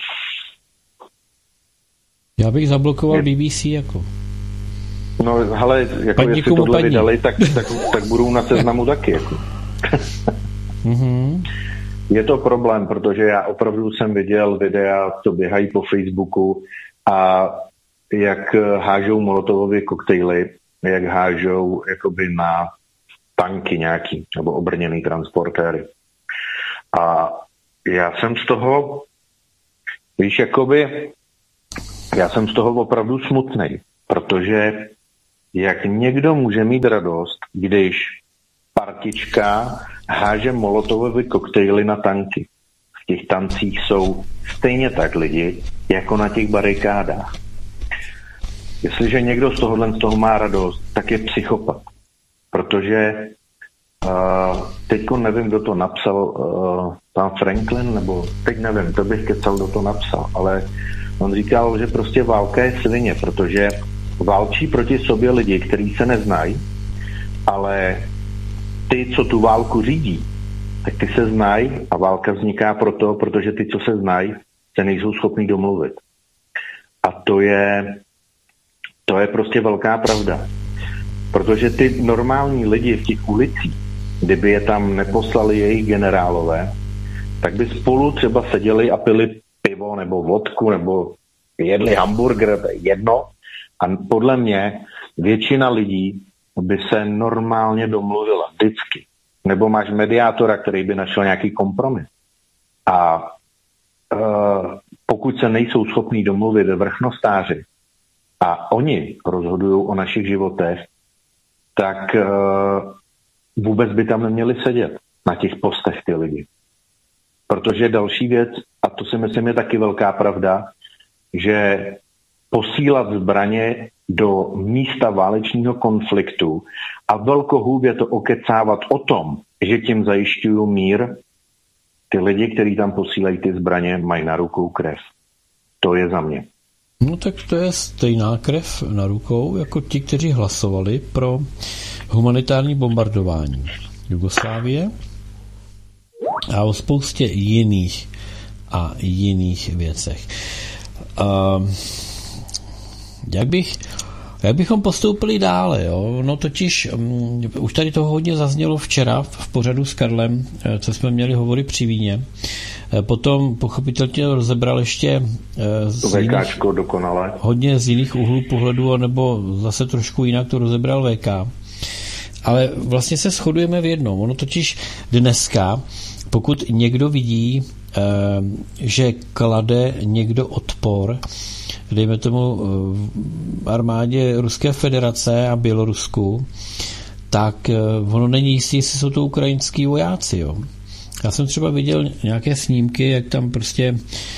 Já bych zablokoval BBC jako. No, ale jako jestli tohle vydali, tak budou na seznamu taky. Jako. Mm-hmm. Je to problém, protože já opravdu jsem viděl videa, co běhají po Facebooku a jak hážou molotovové koktejly, jak hážou jakoby na tanky nějaký, nebo obrněný transportéry. A já jsem z toho, víš, jakoby, já jsem z toho opravdu smutnej, protože jak někdo může mít radost, když partička háže molotovové koktejly na tanky. V těch tancích jsou stejně tak lidi, jako na těch barikádách. Jestliže někdo z toho má radost, tak je psychopat. Protože teďko nevím, kdo to napsal, pan Franklin, nebo teď nevím, to bych kecal, kdo to napsal, ale on říkal, že prostě válka je svině, protože válčí proti sobě lidi, kteří se neznají, ale ty, co tu válku řídí, tak ty se znají a válka vzniká proto, protože ty, co se znají, se nejsou schopní domluvit. A to je prostě velká pravda. Protože ty normální lidi v těch ulicích, kdyby je tam neposlali jejich generálové, tak by spolu třeba seděli a pili pivo nebo vodku nebo jedli hamburger, to je jedno. A podle mě většina lidí by se normálně domluvila vždycky. Nebo máš mediátora, který by našel nějaký kompromis. A pokud se nejsou schopní domluvit vrchnostáři a oni rozhodují o našich životech, tak vůbec by tam neměli sedět na těch postech ty lidi. Protože další věc, a to si myslím je taky velká pravda, že posílat zbraně do místa válečného konfliktu a velkohůbě to okecávat o tom, že tím zajišťují mír, ty lidi, kteří tam posílají ty zbraně, mají na rukou krev. To je za mě. No tak to je stejná krev na rukou, jako ti, kteří hlasovali pro humanitární bombardování Jugoslávie a o spoustě jiných věcech. Jak bychom postoupili dále? Jo? No totiž už tady toho hodně zaznělo včera v pořadu s Karlem, co jsme měli hovory při víně. Potom pochopitelně rozebral ještě hodně z jiných úhlů pohledu, nebo zase trošku jinak to rozebral VK. Ale vlastně se shodujeme v jednom. Ono totiž dneska, pokud někdo vidí, že klade někdo odpor, dejme tomu armádě Ruské federace a Bělorusku, tak ono není jistý, jestli jsou to ukrajinský vojáci. Jo. Já jsem třeba viděl nějaké snímky, jak tam prostě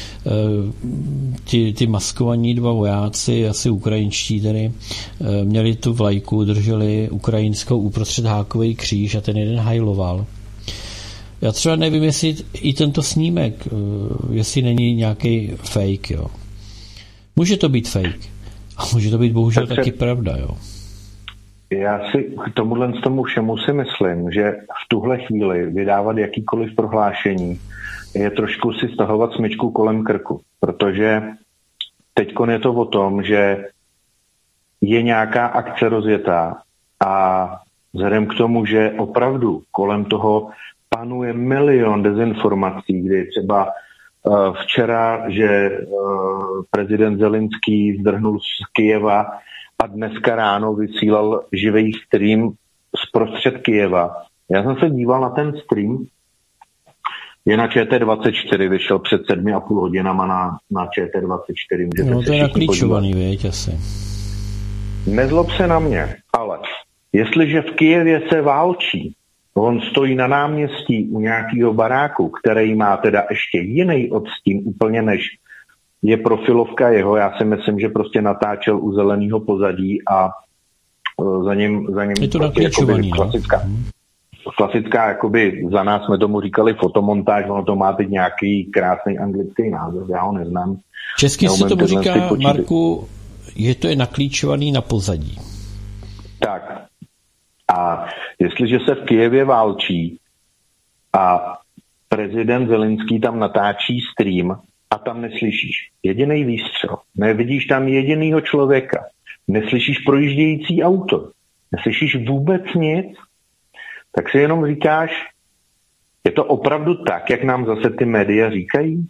ty maskovaní dva vojáci, asi ukrajinští tedy, měli tu vlajku, drželi ukrajinskou uprostřed hákový kříž a ten jeden hajloval. Já třeba nevím, jestli i tento snímek, jestli není nějaký fake, jo. Může to být fake. A může to být bohužel taky pravda, jo. Já si k tomu všemu si myslím, že v tuhle chvíli vydávat jakýkoliv prohlášení je trošku si stahovat smyčku kolem krku, protože teďkon je to o tom, že je nějaká akce rozjetá a vzhledem k tomu, že opravdu kolem toho panuje milion dezinformací, kdy třeba včera, že prezident Zelenský zdrhnul z Kyjeva a dneska ráno vysílal živý stream zprostřed Kyjeva. Já jsem se díval na ten stream, je na ČT24, vyšel před 7,5 hodinama na ČT24. No to je naklíčovaný, věď asi. Nezlob se na mě, ale jestliže v Kyjevě se válčí, on stojí na náměstí u nějakého baráku, který má teda ještě jiný odstín úplně než je profilovka jeho. Já si myslím, že prostě natáčel u zeleného pozadí a za ním je to naklíčovaný, klasická, jakoby za nás jsme tomu říkali fotomontáž, ono to má teď nějaký krásný anglický název, já ho neznám. Česky se tomu říká, Marku, že to je naklíčovaný na pozadí. Tak. A jestliže se v Kyjevě válčí a prezident Zelenský tam natáčí stream a tam neslyšíš jediný výstřel, nevidíš tam jedinýho člověka, neslyšíš projíždějící auto, neslyšíš vůbec nic, tak si jenom říkáš, je to opravdu tak, jak nám zase ty média říkají?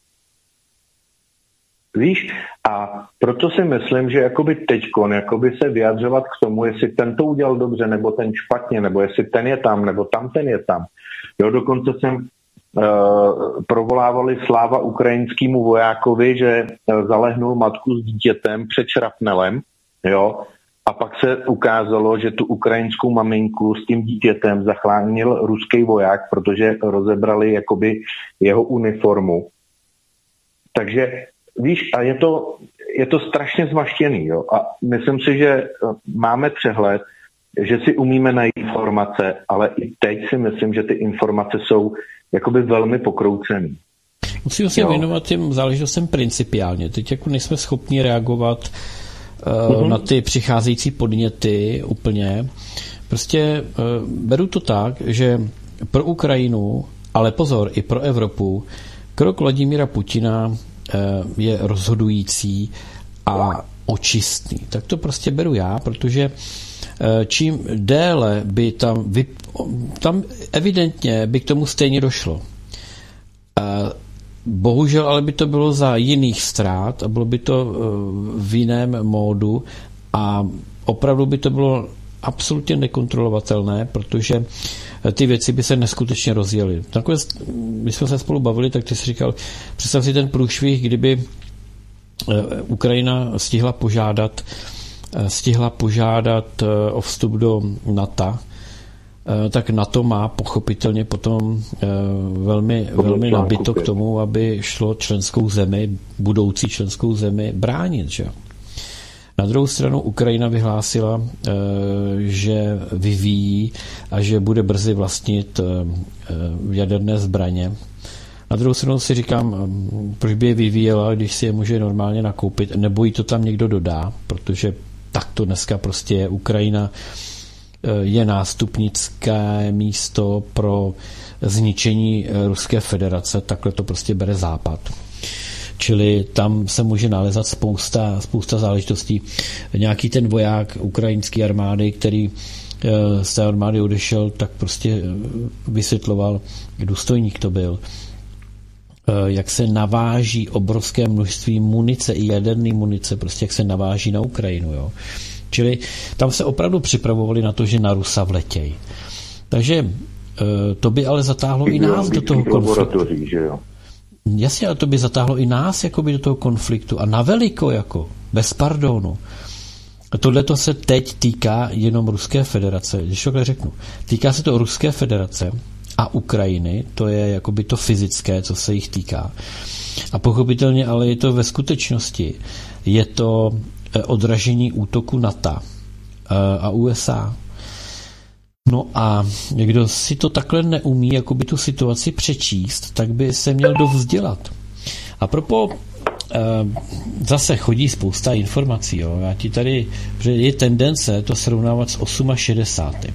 Víš? A proto si myslím, že jakoby teďkon, jakoby se vyjadřovat k tomu, jestli ten to udělal dobře, nebo ten špatně, nebo jestli ten je tam, nebo tam ten je tam. Jo, dokonce jsem provolávali sláva ukrajinskému vojákovi, že zalehnul matku s dítětem před šrapnelem, jo, a pak se ukázalo, že tu ukrajinskou maminku s tím dítětem zachránil ruský voják, protože rozebrali jakoby jeho uniformu. Takže víš, a je to strašně zmaštěný, jo. A myslím si, že máme přehled, že si umíme najít informace, ale i teď si myslím, že ty informace jsou jakoby velmi pokroucený. Musíme se věnovat těm záležitostem principiálně. Teď jako nejsme schopni reagovat na ty přicházející podněty úplně. Prostě beru to tak, že pro Ukrajinu Ale pozor, i pro Evropu krok Vladimíra Putina je rozhodující a očistný. Tak to prostě beru já, protože čím déle by tam evidentně by k tomu stejně došlo. Bohužel, ale by to bylo za jiných ztrát a bylo by to v jiném módu a opravdu by to bylo absolutně nekontrolovatelné, protože ty věci by se neskutečně rozjely. Nakonec, když jsme se spolu bavili, tak ty jsi říkal, představ si ten průšvih, kdyby Ukrajina stihla požádat o vstup do NATO, tak NATO má pochopitelně potom velmi nabito k tomu, aby šlo budoucí členskou zemi bránit. Že? Na druhou stranu Ukrajina vyhlásila, že vyvíjí a že bude brzy vlastnit jaderné zbraně. Na druhou stranu si říkám, proč by je vyvíjela, když si je může normálně nakoupit, nebo jí to tam někdo dodá, protože tak to dneska prostě je. Ukrajina je nástupnické místo pro zničení Ruské federace, takhle to prostě bere Západ. Čili tam se může nalezat spousta záležitostí. Nějaký ten voják ukrajinské armády, který z té armády odešel, tak prostě vysvětloval, důstojník to byl, jak se naváží obrovské množství munice i jaderné munice, prostě jak se naváží na Ukrajinu. Jo. Čili tam se opravdu připravovali na to, že na Rusa vletěj. Takže to by ale zatáhlo i nás do toho konfliktu. Jasně, ale to by zatáhlo i nás jakoby do toho konfliktu a naveliko, jako bez pardonu. Tohle to se teď týká jenom Ruské federace, když takhle řeknu. Týká se to Ruské federace a Ukrajiny, to je jakoby to fyzické, co se jich týká. A pochopitelně, ale je to ve skutečnosti, je to odražení útoku NATO a USA. No a kdo si to takhle neumí, jakoby tu situaci přečíst, tak by se měl dovzdělat. A propo zase chodí spousta informací. Jo. Já ti tady, že je tendence to srovnávat s 68.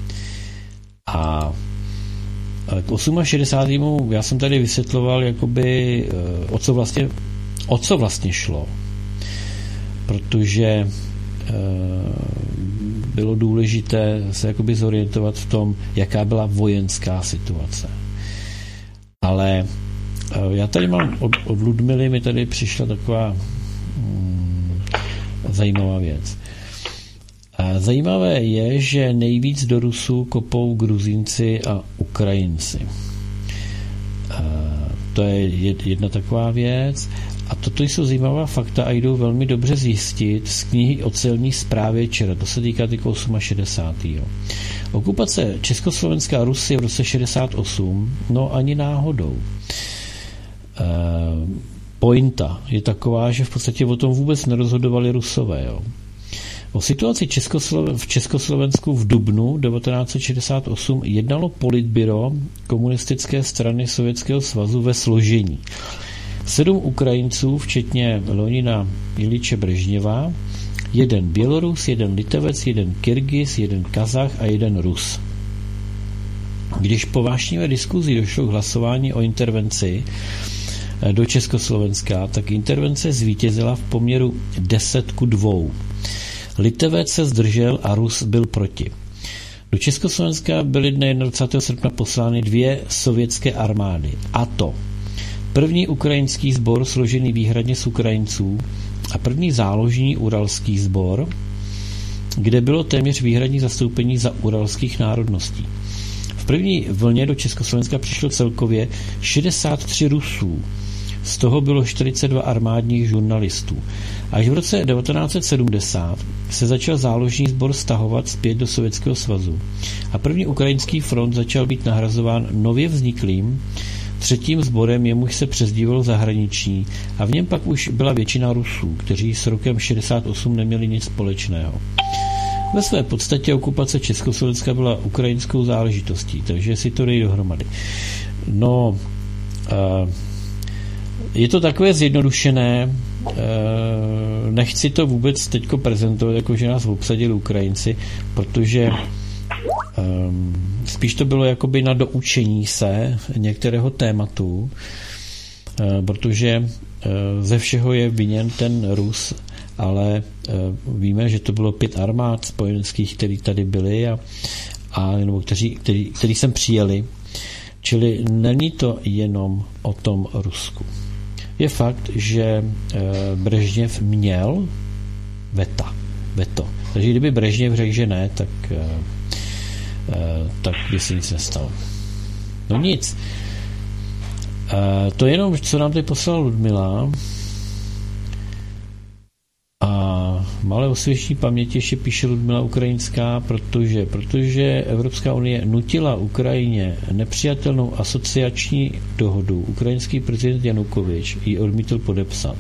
A k 68. já jsem tady vysvětloval, jakoby, o co vlastně šlo. Protože bylo důležité se jakoby zorientovat v tom, jaká byla vojenská situace. Ale já tady mám od Ludmily, mi tady přišla taková zajímavá věc. Zajímavé je, že nejvíc do Rusů kopou Gruzínci a Ukrajinci. To je jedna taková věc. A toto jsou zajímavá fakta a jdou velmi dobře zjistit z knihy o celní správě ČR. To se týká tyko 68. Okupace Československa a Rusie v roce 68, no ani náhodou. Pointa je taková, že v podstatě o tom vůbec nerozhodovali Rusové. Jo. O situaci v Československu v dubnu 1968 jednalo politbyro komunistické strany Sovětského svazu ve složení. 7 Ukrajinců, včetně Leonida Iliče Brežněva, 1 Bělorus, 1 Litevec, 1 Kyrgyz, 1 Kazach a 1 Rus. Když po vášnivé diskuzi došlo k hlasování o intervenci do Československa, tak intervence zvítězila v poměru 10:2. Litevec se zdržel a Rus byl proti. Do Československa byly dne 21. srpna poslány 2 sovětské armády, a to první ukrajinský sbor složený výhradně z Ukrajinců a první záložní uralský sbor, kde bylo téměř výhradní zastoupení za uralských národností. V první vlně do Československa přišlo celkově 63 Rusů, z toho bylo 42 armádních žurnalistů. Až v roce 1970 se začal záložní sbor stahovat zpět do Sovětského svazu a první ukrajinský front začal být nahrazován nově vzniklým 3. sborem, jemuž se přezdívalo zahraniční, a v něm pak už byla většina Rusů, kteří s rokem 68 neměli nic společného. Ve své podstatě okupace Československa byla ukrajinskou záležitostí, takže si to dej dohromady. No, je to takové zjednodušené, nechci to vůbec teďko prezentovat, jako že nás obsadili Ukrajinci, protože spíš to bylo jakoby na doučení se některého tématu, protože ze všeho je viněn ten Rus, ale víme, že to bylo 5 armád spojeneckých, který tady byli nebo kteří sem přijeli. Čili není to jenom o tom Rusku. Je fakt, že Brežněv měl veto. Takže kdyby Brežněv řekl, že ne, tak by se nic nestalo. No nic. To je jenom, co nám tady poslala Ludmila. A malé osvěžení paměti ještě píše Ludmila Ukrajinská, protože Evropská unie nutila Ukrajině nepřijatelnou asociační dohodu. Ukrajinský prezident Janukovič ji odmítl podepsat.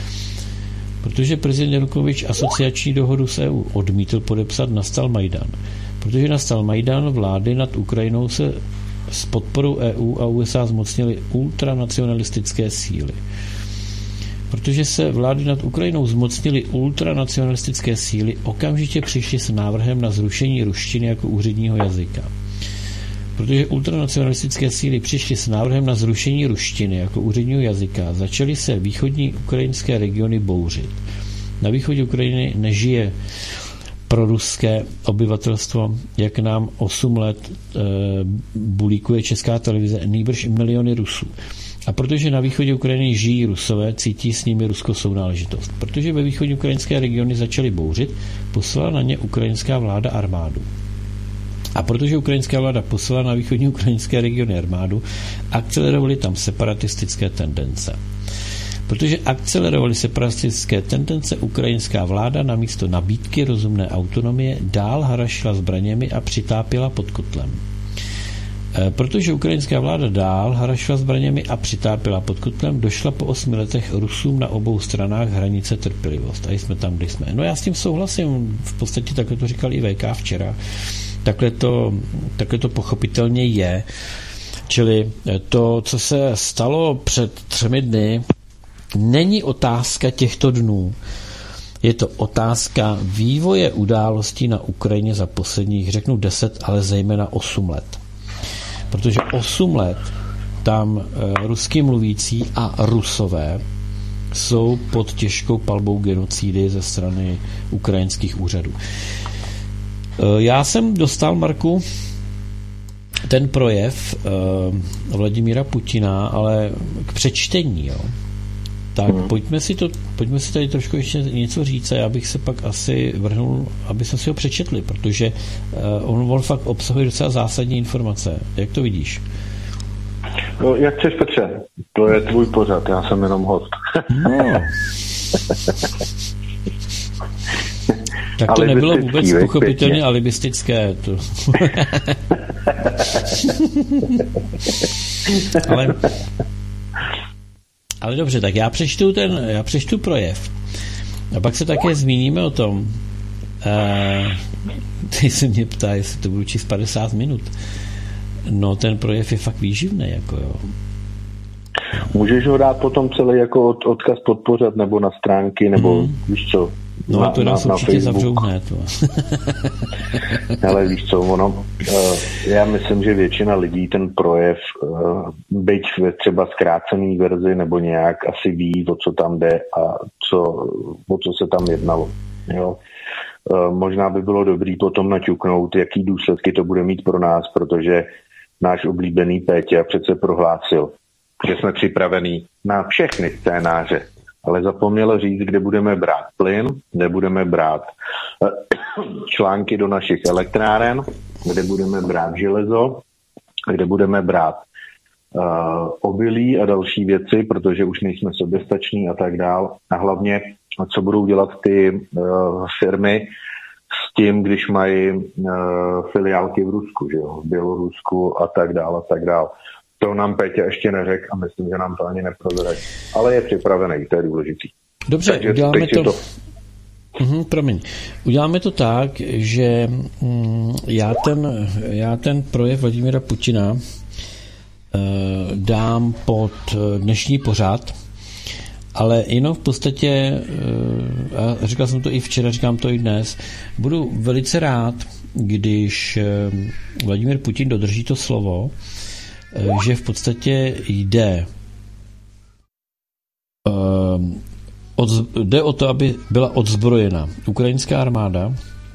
Protože prezident Janukovič asociační dohodu s EU odmítl podepsat, nastal Majdan. Protože nastal Majdan, vlády nad Ukrajinou se s podporou EU a USA zmocnily ultranacionalistické síly. Protože se vlády nad Ukrajinou zmocnily ultranacionalistické síly, okamžitě přišly s návrhem na zrušení ruštiny jako úředního jazyka. Protože ultranacionalistické síly přišly s návrhem na zrušení ruštiny jako úředního jazyka, začaly se východní ukrajinské regiony bouřit. Na východě Ukrajiny nežije proruské obyvatelstvo, jak nám 8 let bulíkuje Česká televize, nýbrž miliony Rusů. A protože na východě Ukrajiny žijí Rusové, cítí s nimi ruskou sounáležitost. Protože ve východní ukrajinské regiony začaly bouřit, poslala na ně ukrajinská vláda armádu. A protože ukrajinská vláda poslala na východní ukrajinské regiony armádu, akcelerovaly tam separatistické tendence. Protože akcelerovaly separatistické tendence, ukrajinská vláda namísto nabídky rozumné autonomie dál harašila zbraněmi a přitápěla pod kotlem. Protože ukrajinská vláda dál harašila zbraněmi a přitápěla pod kotlem, došla po 8 letech Rusům na obou stranách hranice trpělivost. A jsme tam, kde jsme. No já s tím souhlasím. V podstatě takhle to říkal i VK včera. Takhle to pochopitelně je. Čili to, co se stalo před 3 dny, není otázka těchto dnů. Je to otázka vývoje událostí na Ukrajině za posledních, řeknu 10, ale zejména 8 let. Protože 8 let tam rusky mluvící a Rusové jsou pod těžkou palbou genocidy ze strany ukrajinských úřadů. Já jsem dostal, Marku, ten projev Vladimíra Putina, ale k přečtení, jo. Tak pojďme si tady trošku ještě něco říct a já bych se pak asi vrhnul, aby jsme si ho přečetli, protože on fakt obsahuje docela zásadní informace. Jak to vidíš? No, jak chceš, Petře? To je tvůj pořad, já jsem jenom host. No. Tak to nebylo vůbec pochopitelně alibistické. To. Ale dobře, tak já přečtu projev. A pak se také zmíníme o tom. Ty se mě ptá, jestli to budu číst 50 minut. No, ten projev je fakt výživný, jako jo. Můžeš ho dát potom celý jako odkaz pod pořad, nebo na stránky, nebo víš co? No, to nás určitě zavřou hned. Ale víš co, já myslím, že většina lidí ten projev, byť ve třeba zkrácený verzi nebo nějak, asi ví, o co tam jde a o co se tam jednalo. Jo? Možná by bylo dobrý potom naťuknout, jaký důsledky to bude mít pro nás, protože náš oblíbený Péťa přece prohlásil, že jsme připravení na všechny scénáře, ale zapomněl říct, kde budeme brát plyn, kde budeme brát články do našich elektráren, kde budeme brát železo, kde budeme brát obilí a další věci, protože už nejsme soběstační a tak dál. A hlavně, co budou dělat ty firmy s tím, když mají filiálky v Rusku, že jo, v Bělorusku a tak dál a tak dál. To nám Péťa ještě neřekl a myslím, že nám to ani neprozradí. Ale je připravený, to je důležitý. Dobře, takže uděláme to. Promiň. Uděláme to tak, že já ten projev Vladimíra Putina dám pod dnešní pořad, ale jenom v podstatě, a říkal jsem to i včera, říkám to i dnes, budu velice rád, když Vladimír Putin dodrží to slovo, že v podstatě jde o to, aby byla odzbrojena ukrajinská armáda,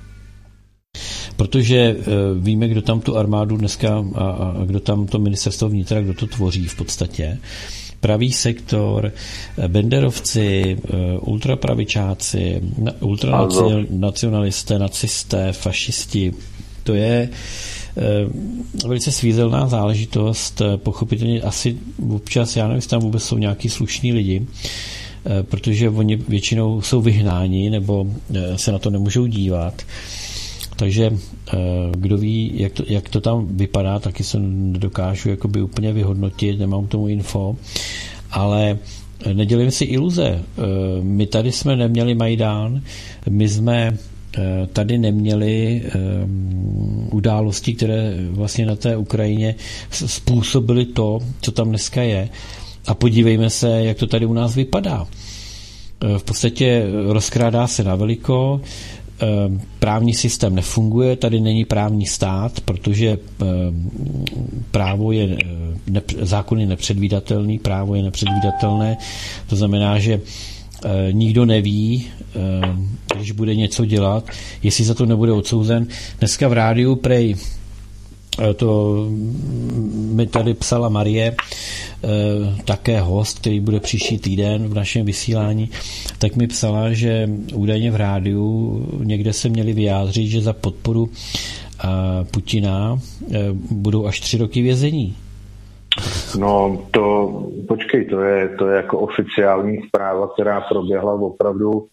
protože víme, kdo tam tu armádu dneska a kdo tam to ministerstvo vnitra, kdo to tvoří v podstatě. Pravý sektor, benderovci, ultrapravičáci, ultranacionalisté, nacisté, fašisti. To je velice svízelná záležitost. Pochopitelně asi občas, já nevím, jestli tam vůbec jsou nějaký slušní lidi, protože oni většinou jsou vyhnáni nebo se na to nemůžou dívat. Takže kdo ví, jak to tam vypadá, taky se nedokážu jakoby úplně vyhodnotit, nemám tomu info, ale nedělím si iluze. My tady jsme neměli Majdán, my jsme tady neměli události, které vlastně na té Ukrajině způsobily to, co tam dneska je. A podívejme se, jak to tady u nás vypadá. V podstatě rozkrádá se na veliko, právní systém nefunguje, tady není právní stát, protože právo je, zákon je nepředvídatelný, právo je nepředvídatelné, to znamená, že nikdo neví, když bude něco dělat, jestli za to nebude odsouzen. Dneska v rádiu prej to mi tady psala Marie, také host, který bude příští týden v našem vysílání, tak mi psala, že údajně v rádiu někde se měli vyjádřit, že za podporu Putina budou až 3 roky vězení. No počkej, to je jako oficiální zpráva, která proběhla opravdu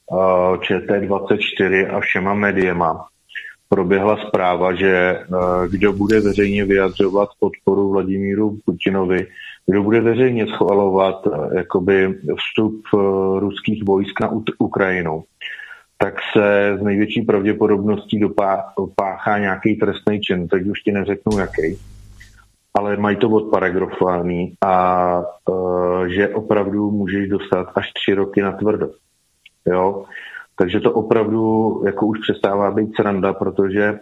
ČT24 a všema médiema. Proběhla zpráva, že kdo bude veřejně vyjadřovat podporu Vladimíru Putinovi, kdo bude veřejně schvalovat jakoby vstup ruských vojsk na Ukrajinu, tak se z největší pravděpodobností dopáchá nějaký trestný čin, teď už ti neřeknu jaký, ale mají to odparagrafovaný a že opravdu můžeš dostat až 3 roky na tvrdo. Jo? Takže to opravdu jako už přestává být sranda, protože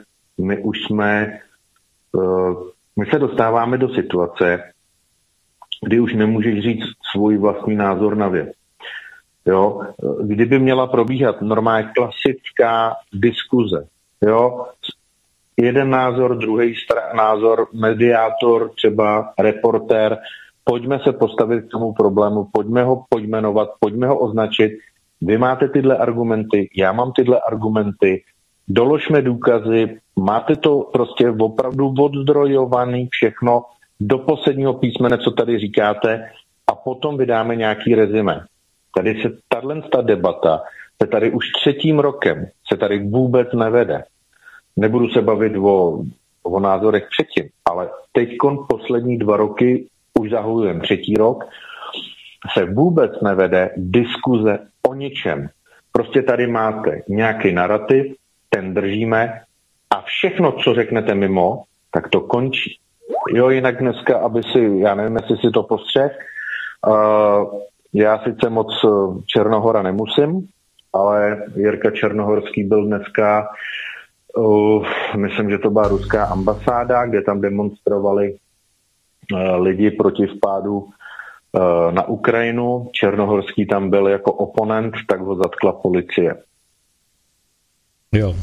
my se dostáváme do situace, kdy už nemůžeš říct svůj vlastní názor na věc. Jo? Kdyby měla probíhat normálně klasická diskuze, jo? Jeden názor, druhý názor, mediátor, třeba reportér, pojďme se postavit k tomu problému, pojďme ho pojmenovat, pojďme ho označit. Vy máte tyhle argumenty, já mám tyhle argumenty, doložme důkazy, máte to prostě opravdu odzdrojovaný všechno do posledního písmene, co tady říkáte, a potom vydáme nějaký rezime. Tady se tato debata se tady už 3. rokem se tady vůbec nevede. Nebudu se bavit o názorech předtím, ale teďkon poslední 2 roky, už zahajujeme 3. rok, se vůbec nevede diskuze o ničem. Prostě tady máte nějaký narrativ, ten držíme a všechno, co řeknete mimo, tak to končí. Jo, jinak dneska, já nevím, jestli si to postřeh, já sice moc Černohora nemusím, ale Jirka Černohorský byl dneska, myslím, že to byla ruská ambasáda, kde tam demonstrovali lidi proti vpádu na Ukrajinu. Černohorský tam byl jako oponent, tak ho zatkla policie. Jo.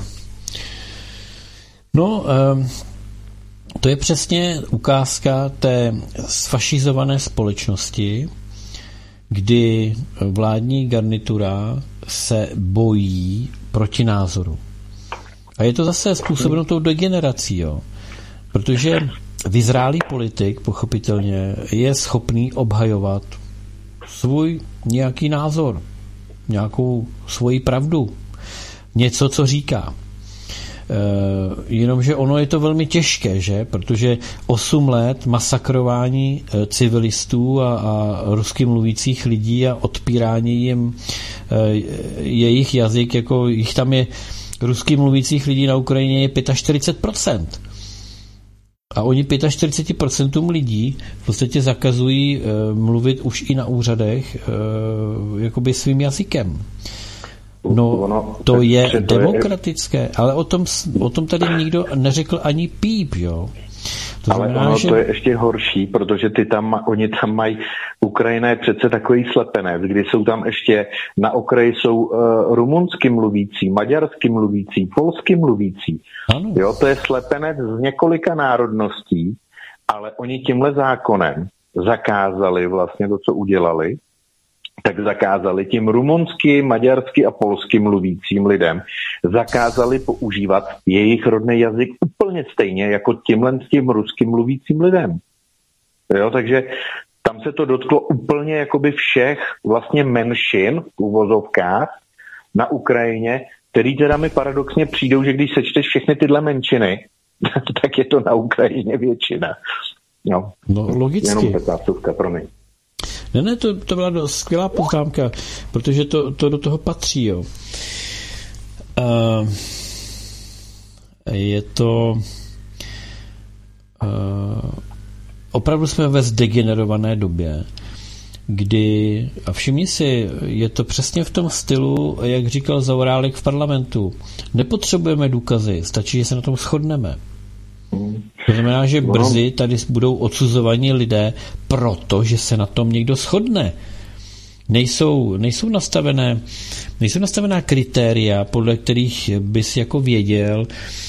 No, to je přesně ukázka té sfašizované společnosti, kdy vládní garnitura se bojí protinázoru. A je to zase způsobeno tou degenerací, jo. Protože vyzrálý politik, pochopitelně, je schopný obhajovat svůj nějaký názor, nějakou svoji pravdu, něco, co říká. Jenomže ono je to velmi těžké, že? Protože 8 let masakrování civilistů a rusky mluvících lidí a odpírání jim jejich jazyk, jako jich tam je rusky mluvících lidí na Ukrajině je 45%. A oni 45% lidí v podstatě zakazují mluvit už i na úřadech jakoby svým jazykem. No, to je demokratické, ale o tom tady nikdo neřekl ani píp, jo. To znamená, ale to je ještě horší, protože oni tam mají, Ukrajina je přece takový slepenec, kdy jsou tam ještě, na okraji jsou rumunsky mluvící, maďarsky mluvící, polsky mluvící. Ano. Jo, to je slepenec z několika národností, ale oni tímhle zákonem zakázali vlastně to, co udělali, tak zakázali tím rumunsky, maďarsky a polsky mluvícím lidem, zakázali používat jejich rodný jazyk úplně stejně jako tím rusky mluvícím lidem. Jo, takže tam se to dotklo úplně jakoby všech vlastně menšin v uvozovkách na Ukrajině, který teda mi paradoxně přijdou, že když sečteš všechny tyhle menšiny, tak je to na Ukrajině většina. No logicky. Jenom petásovka, promiň. Ne, to byla skvělá poznámka, protože to do toho patří, jo. Je to... opravdu jsme ve zdegenerované době, kdy, a všimni si, je to přesně v tom stylu, jak říkal Zaorálek v parlamentu. Nepotřebujeme důkazy, stačí, že se na tom shodneme. To znamená, že brzy tady budou odsuzovaní lidé, protože se na tom někdo shodne. Nejsou nastavená kritéria, podle kterých bys jako věděl,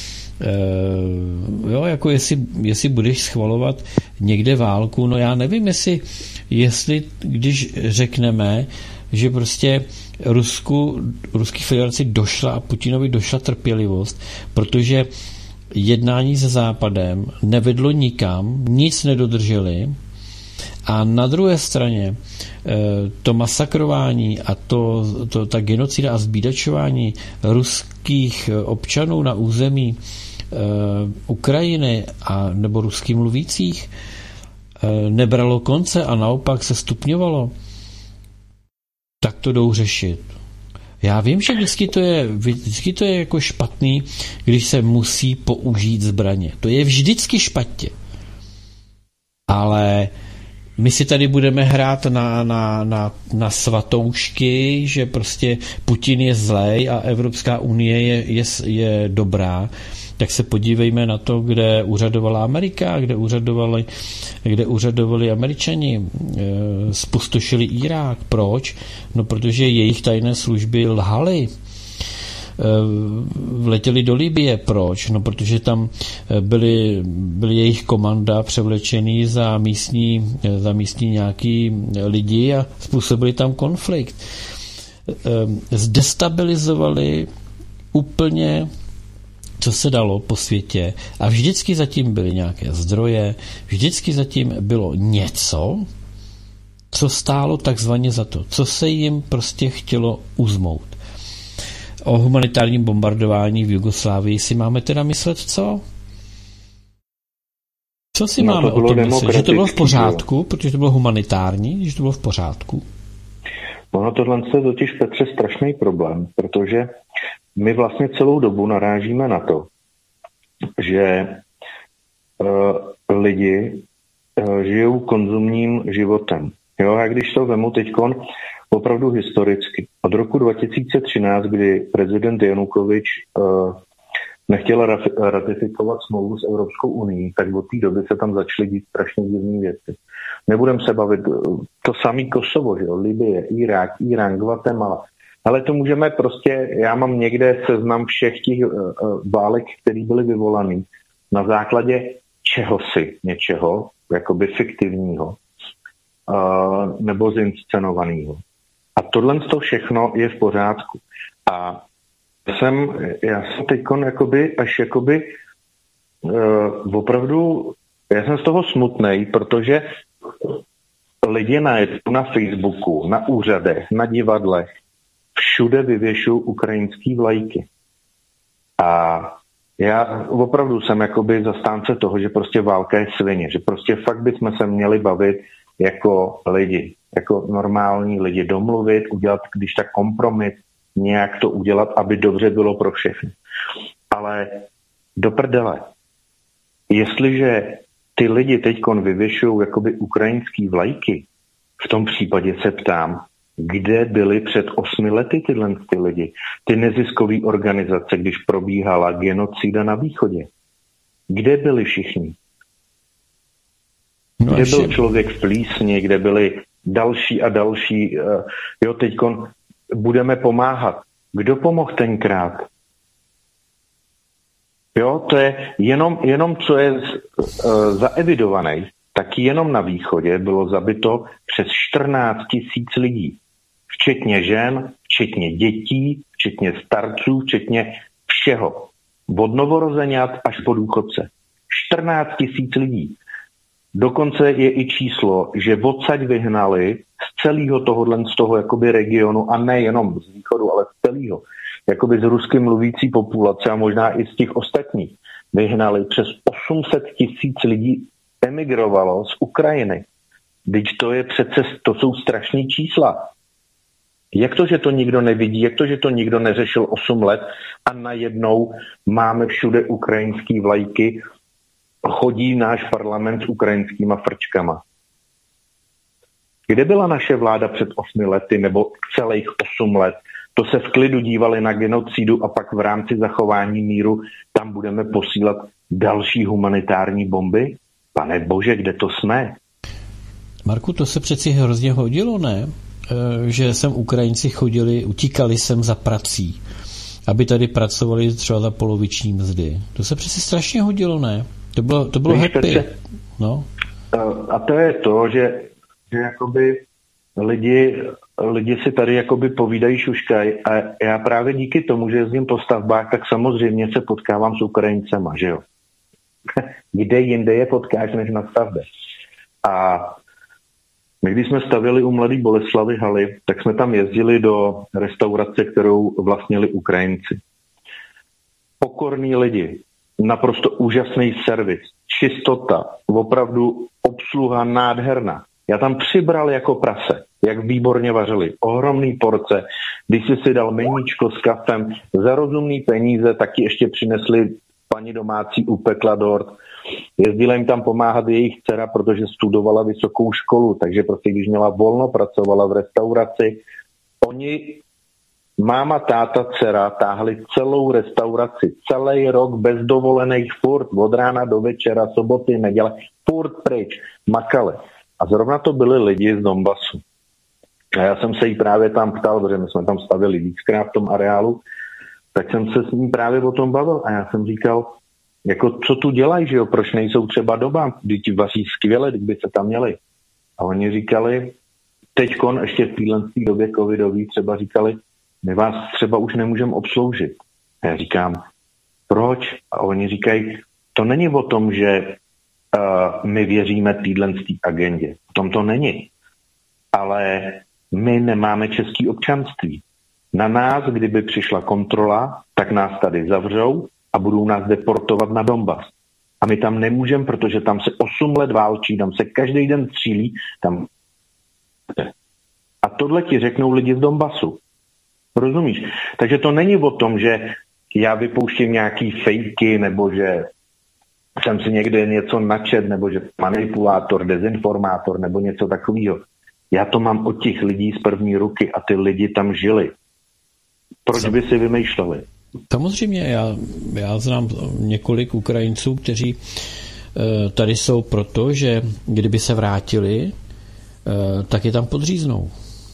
jo, jako jestli budeš schvalovat někde válku, no já nevím, jestli když řekneme, že prostě Ruské federaci došla a Putinovi došla trpělivost, protože jednání se Západem nevedlo nikam, nic nedodrželi a na druhé straně to masakrování a ta genocida a zbídačování ruských občanů na území Ukrajiny a nebo ruským mluvících nebralo konce a naopak se stupňovalo, tak to jdou řešit. Já vím, že vždycky to je jako špatný, když se musí použít zbraně. To je vždycky špatně. Ale my si tady budeme hrát na svatoušky, že prostě Putin je zlej a Evropská unie je dobrá. Tak se podívejme na to, kde úřadovala Amerika, kde úřadovali Američani, spustošili Irák. Proč? No, protože jejich tajné služby lhaly. Vletěli do Libye. Proč? No, protože tam byli jejich komanda převlečený za místní nějaký lidi a způsobili tam konflikt. Zdestabilizovali úplně, co se dalo po světě a vždycky zatím byly nějaké zdroje, vždycky zatím bylo něco, co stálo takzvaně za to, co se jim prostě chtělo uzmout. O humanitárním bombardování v Jugoslávii si máme teda myslet co? Co si máme o tom myslet? Že to bylo v pořádku, protože to bylo humanitární, že to bylo v pořádku? Ono tohle je totiž, Petře, strašný problém, protože my vlastně celou dobu narážíme na to, že lidi žijou konzumním životem. Jo, a když to vemu teďkon opravdu historicky. Od roku 2013, kdy prezident Janukovič nechtěl ratifikovat smlouvu s Evropskou unií, tak od té doby se tam začaly dít strašně divné věci. Nebudem se bavit, to samý Kosovo, že jo, Libye, Irák, Irán, Guatemala. Ale to můžeme prostě, já mám někde seznam všech těch válek, které byly vyvolaný na základě něčeho, jakoby fiktivního, nebo zinscenovaného. A tohle to všechno je v pořádku. A já jsem teďkon opravdu, já jsem z toho smutnej, protože lidi na Facebooku, na úřadech, na divadlech, všude vyvěšují ukrajinský vlajky. A já opravdu jsem jakoby zastánce toho, že prostě válka je svině, že prostě fakt bychom se měli bavit jako lidi, jako normální lidi, domluvit, udělat, když tak kompromis, nějak to udělat, aby dobře bylo pro všechny. Ale do prdele, jestliže ty lidi teďkon vyvěšují jakoby ukrajinský vlajky, v tom případě se ptám, Kde byly před 8 lety tyhle ty lidi? Ty neziskové organizace, když probíhala genocida na východě. Kde byli všichni? Kde byl člověk v Plísni, kde byli další a další. Jo, teďkon budeme pomáhat. Kdo pomohl tenkrát? Jo, to je jenom co je zaevidovaný, tak jenom na východě bylo zabito přes 14 000 lidí. Včetně žen, včetně dětí, včetně starců, včetně všeho. Od novorozenat až po důchodce. 14 000 lidí. Dokonce je i číslo, že odsaď vyhnali z celého tohohle, z toho jakoby regionu, a nejenom z východu, ale z celého, jakoby z rusky mluvící populace a možná i z těch ostatních, vyhnali přes 800 000 lidí, emigrovalo z Ukrajiny. Teď to jsou strašný čísla. Jak to, že to nikdo nevidí, jak to, že to nikdo neřešil 8 let a najednou máme všude ukrajinský vlajky, chodí náš parlament s ukrajinskýma frčkama. Kde byla naše vláda před 8 lety nebo celých 8 let? To se v klidu dívali na genocidu a pak v rámci zachování míru tam budeme posílat další humanitární bomby? Pane bože, kde to jsme? Marku, to se přeci hrozně hodilo, ne? Že sem Ukrajinci chodili, utíkali sem za prací, aby tady pracovali třeba za poloviční mzdy. To se přeci strašně hodilo, ne? To bylo happy. No. A to je to, že jakoby lidi si tady jakoby povídají, šuškají, a já právě díky tomu, že jezdím po stavbách, tak samozřejmě se potkávám s Ukrajincema, že jo? Kde jinde je potkáš než na stavbě. A my, když jsme stavěli u Mladé Boleslavi haly, tak jsme tam jezdili do restaurace, kterou vlastnili Ukrajinci. Pokorní lidi, naprosto úžasný servis, čistota, opravdu obsluha nádherná. Já tam přibral jako prase, jak výborně vařili. Ohromný porce, když si dal meníčko s kafem, za rozumný peníze, taky ještě přinesli paní domácí, upekla dort. Jezdila jim tam pomáhat jejich dcera, protože studovala vysokou školu, takže prostě když měla volno, pracovala v restauraci. Oni, máma, táta, dcera, táhli celou restauraci, celý rok bez dovolených, furt, od rána do večera, soboty, neděle, furt pryč, makali. A zrovna to byli lidi z Donbasu. A já jsem se jí právě tam ptal, protože my jsme tam stavili víckrát v tom areálu, tak jsem se s ním právě o tom bavil a já jsem říkal, jako co tu dělají, že jo, proč nejsou třeba doma, když vaří skvěle, kdyby se tam měli. A oni říkali, teďkon ještě v téhle době covidový třeba říkali, my vás třeba už nemůžeme obsloužit. A já říkám, proč? A oni říkají, to není o tom, že my věříme téhle agendě. V tom to není. Ale my nemáme české občanství. Na nás, kdyby přišla kontrola, tak nás tady zavřou a budou nás deportovat na Donbas. A my tam nemůžeme, protože tam se 8 let válčí, tam se každý den střílí. Tam... A tohle ti řeknou lidi z Donbasu. Rozumíš? Takže to není o tom, že já vypouštím nějaký fejky, nebo že jsem si někde něco načet, nebo že manipulátor, dezinformátor, nebo něco takového. Já to mám od těch lidí z první ruky a ty lidi tam žili. Proč by si vymýšleli? Samozřejmě, já znám několik Ukrajinců, kteří tady jsou proto, že kdyby se vrátili, tak je tam podříznou.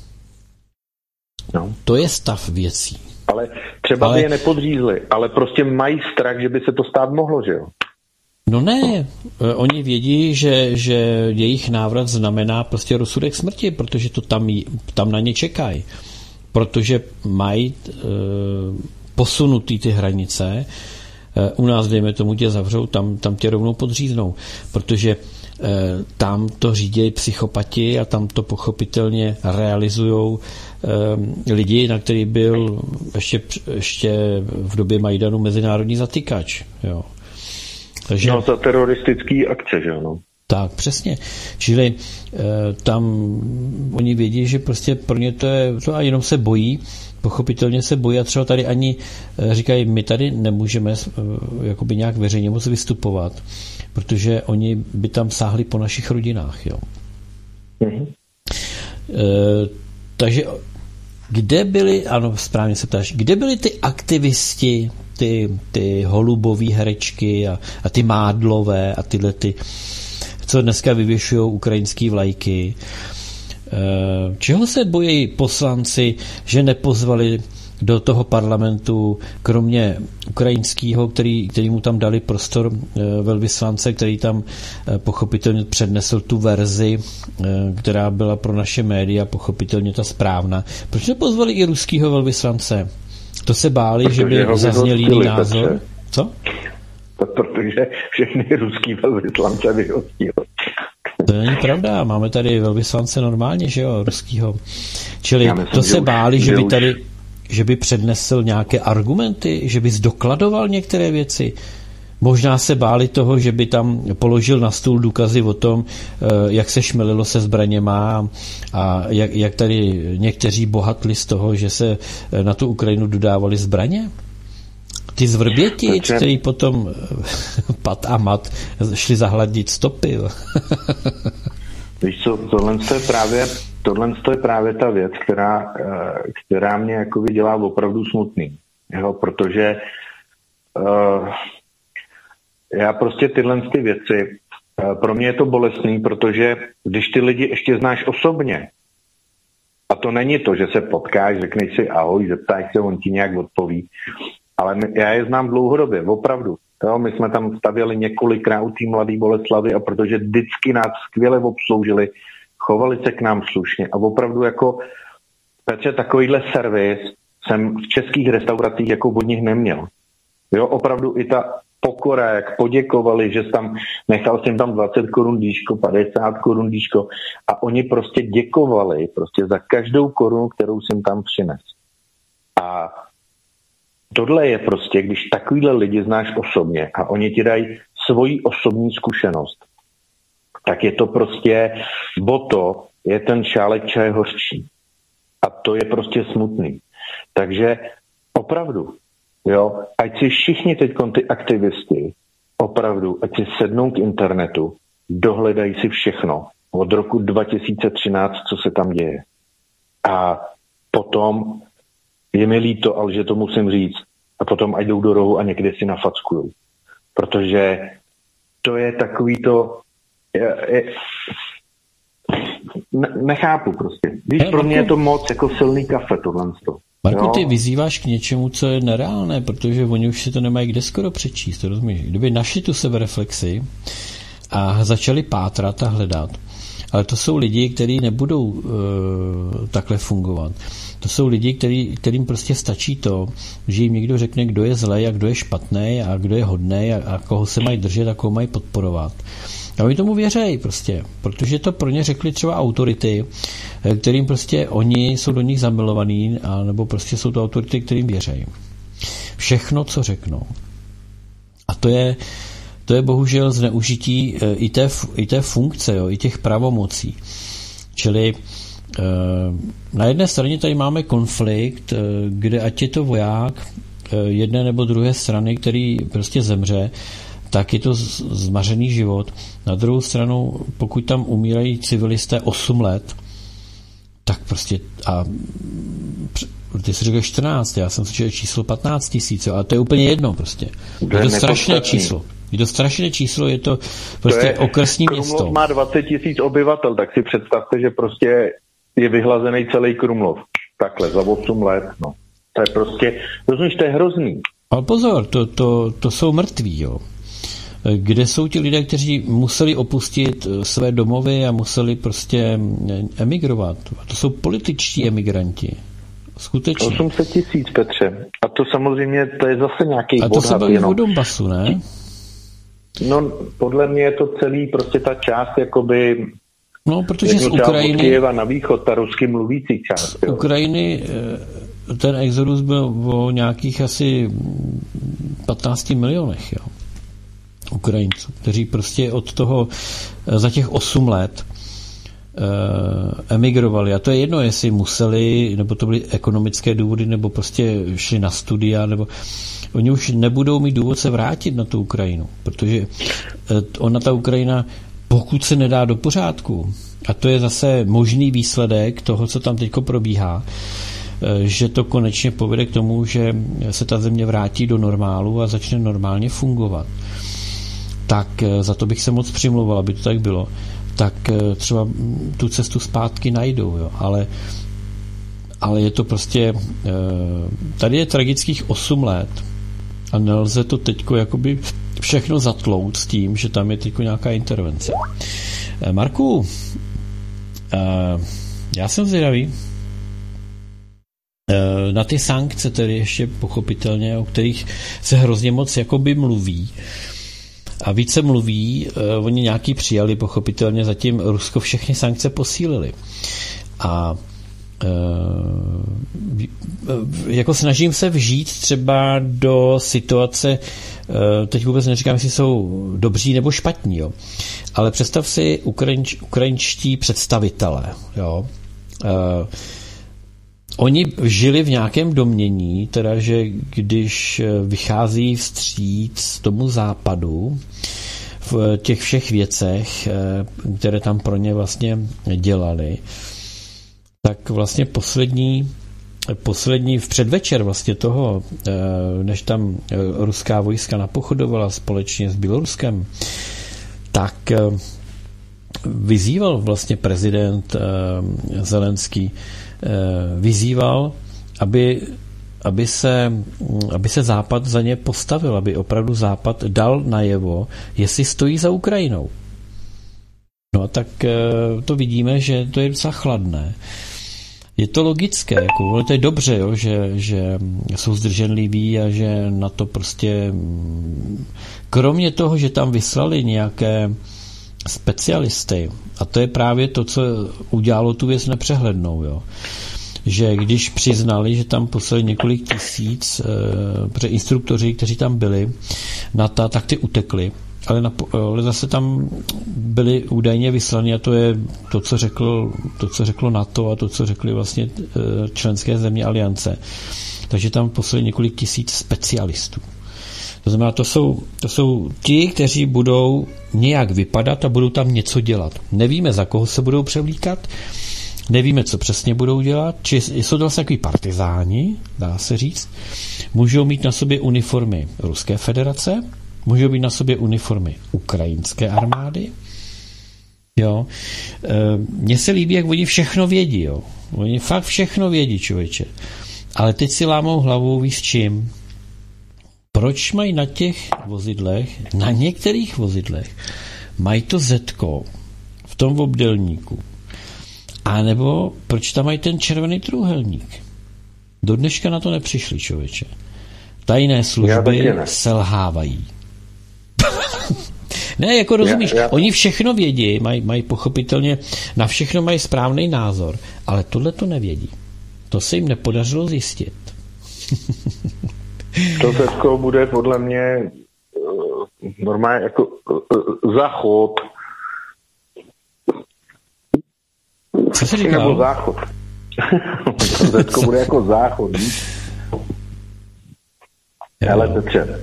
No. To je stav věcí. Ale třeba by je nepodřízli, ale prostě mají strach, že by se to stát mohlo, že jo? No ne, oni vědí, že jejich návrat znamená prostě rozsudek smrti, protože to tam na ně čekají. Protože mají posunutý ty hranice, u nás, dejme tomu, tě zavřou, tam tě rovnou podříznou, protože tam to řídějí psychopati a tam to pochopitelně realizujou lidi, na který byl ještě v době Majdanu mezinárodní zatykač. Jo. Takže, no, za teroristický akce, že ano. Tak, přesně. Čili tam oni vědí, že prostě pro ně to je, to a jenom se bojí, pochopitelně se bojí a třeba tady ani říkají, my tady nemůžeme jakoby nějak veřejně moc vystupovat, protože oni by tam sáhli po našich rodinách, jo. Takže kde byli, ano, správně se ptáš, kde byli ty aktivisti, ty holubový herečky a ty mádlové a tyhle ty, co dneska vyvěšují ukrajinský vlajky? Čeho se bojí poslanci, že nepozvali do toho parlamentu, kromě ukrajinského, který mu tam dali prostor velvyslance, který tam pochopitelně přednesl tu verzi, která byla pro naše média pochopitelně ta správná. Proč nepozvali i ruského velvyslance? To se báli, protože že by zazněl jiný názor? Co? Protože všechny ruský velvyslance vyhostili. To není pravda, máme tady velvyslance normálně, že jo, ruskýho. Čili myslím, to se báli, že by přednesl nějaké argumenty, že by zdokladoval některé věci. Možná se báli toho, že by tam položil na stůl důkazy o tom, jak se šmelilo se zbraněma a jak tady někteří bohatli z toho, že se na tu Ukrajinu dodávali zbraně. Ty zvrběti, který potom pat a mat šli zahladit stopy. Víš co, tohle je právě ta věc, která mě jako dělá opravdu smutný. Jo, protože já prostě tyhle věci, pro mě je to bolestný, protože když ty lidi ještě znáš osobně, a to není to, že se potkáš, řekneš si ahoj, zeptáš se, on ti nějak odpoví, ale já je znám dlouhodobě, opravdu. Jo, my jsme tam stavěli několikrát u té Mladé Boleslavi a protože vždycky nás skvěle obsloužili, chovali se k nám slušně a opravdu jako Petře, takovýhle servis jsem v českých restauracích jako od nich neměl. Jo, opravdu i ta pokora, jak poděkovali, že tam nechal jsem tam 20 korun díško, 50 korun díško a oni prostě děkovali prostě za každou korunu, kterou jsem tam přines. A tohle je prostě, když takovýhle lidi znáš osobně a oni ti dají svoji osobní zkušenost, tak je to prostě, to je ten šálek čaje hořčí. A to je prostě smutný. Takže opravdu, jo, ať si všichni teď ty aktivisti, opravdu, ať si sednou k internetu, dohledají si všechno od roku 2013, co se tam děje. A potom je mi líto, ale že to musím říct. A potom ať jdou do rohu a někde si nafackujou. Protože to je takový to... nechápu prostě. Víš, pro mě je to moc jako silný kafe tohle. Marku, ty vyzýváš k něčemu, co je nereálné, protože oni už si to nemají kde skoro přečíst, rozumíš? Kdyby našli tu sebereflexi a začali pátrat a hledat, ale to jsou lidi, kteří nebudou takhle fungovat. To jsou lidi, kterým prostě stačí to, že jim někdo řekne, kdo je zlej a kdo je špatný a kdo je hodnej a koho se mají držet a koho mají podporovat. A oni tomu věřejí prostě, protože to pro ně řekli třeba autority, kterým prostě oni jsou do nich zamilovaní, nebo prostě jsou to autority, kterým věřejí. Všechno, co řeknou. A to je bohužel zneužití i té funkce, jo, i těch pravomocí. Čili na jedné straně tady máme konflikt, kde ať je to voják jedné nebo druhé strany, který prostě zemře, tak je to zmařený život. Na druhou stranu, pokud tam umírají civilisté 8 let, tak prostě a ty jsi řekl 14, já jsem slyšel číslo 15 000, ale to je úplně jedno prostě. Je to strašné číslo. Je to prostě okresní město. Krumlov má 20 000 obyvatel, tak si představte, že prostě je vyhlazený celý Krumlov. Takhle, za 8 let, no. To je prostě, rozumíš, to je hrozný. Ale pozor, to jsou mrtví, jo. Kde jsou ti lidé, kteří museli opustit své domovy a museli prostě emigrovat. To jsou političtí emigranti. Skutečně. 800 000, Petře. A to samozřejmě, to je zase nějaký odhad. A to se baví o Donbasu, ne? No, podle mě je to celý, prostě ta část, jakoby... No, protože z Ukrajiny... Od Kyjeva na východ, ta rusky mluvící část. Z Ukrajiny ten exodus byl o nějakých asi 15 milionech, jo. Ukrajinců, kteří prostě od toho za těch 8 let emigrovali. A to je jedno, jestli museli, nebo to byly ekonomické důvody, nebo prostě šli na studia, nebo oni už nebudou mít důvod se vrátit na tu Ukrajinu, protože ta Ukrajina, pokud se nedá do pořádku, a to je zase možný výsledek toho, co tam teďko probíhá, že to konečně povede k tomu, že se ta země vrátí do normálu a začne normálně fungovat. Tak za to bych se moc přimlouval, aby to tak bylo. Tak třeba tu cestu zpátky najdou, jo. Ale je to prostě tady je tragických 8 let a nelze to teďko jakoby všechno zatlout s tím, že tam je teďko nějaká intervence. Marku, já jsem zvědavý na ty sankce, tedy ještě pochopitelně, o kterých se hrozně moc jakoby mluví. A více mluví, oni nějaký přijali, pochopitelně, zatím Rusko všechny sankce posílili. A jako snažím se vžít třeba do situace, teď vůbec neříkám, jestli jsou dobří nebo špatní, jo. Ale představ si ukrajinští představitelé, jo. Oni žili v nějakém domnění, teda, že když vychází vstříc tomu západu v těch všech věcech, které tam pro ně vlastně dělali, tak vlastně poslední v předvečer vlastně toho, než tam ruská vojska napochodovala společně s Běloruskem, tak vyzýval vlastně prezident Zelenský, vyzýval, aby se Západ za ně postavil, aby opravdu Západ dal najevo, jestli stojí za Ukrajinou. No tak to vidíme, že to je docela chladné. Je to logické, jako, to je dobře, jo, že jsou zdrženliví a že na to prostě kromě toho, že tam vyslali nějaké specialisty, a to je právě to, co udělalo tu věc nepřehlednou, jo. Že když přiznali, že tam poslali několik tisíc, protože instruktoři, kteří tam byli, NATO, tak ty utekli, ale zase tam byli údajně vyslaní, a to je to, co řeklo NATO a to, co řekli vlastně členské země aliance. Takže tam poslali několik tisíc specialistů. To znamená, to jsou ti, kteří budou nějak vypadat a budou tam něco dělat. Nevíme, za koho se budou převlíkat, nevíme, co přesně budou dělat, či jsou to vlastně takový partizáni, dá se říct. Můžou mít na sobě uniformy Ruské federace, můžou mít na sobě uniformy ukrajinské armády. Jo. Mně se líbí, jak oni všechno vědí. Jo. Oni fakt všechno vědí, člověče. Ale teď si lámou hlavu, víš s čím? Proč mají na těch vozidlech, na některých vozidlech, mají to zetko v tom obdélníku? A nebo proč tam mají ten červený trůhelník? Do dneška na to nepřišli, člověče. Tajné služby selhávají. Ne, jako rozumíš, oni všechno vědí, mají pochopitelně, na všechno mají správný názor, ale tohle to nevědí. To se jim nepodařilo zjistit. To zetko bude podle mě normálně jako záchod. Co jsi říkal? Nebo záchod. To zetko bude jako záchod. Ale Petře,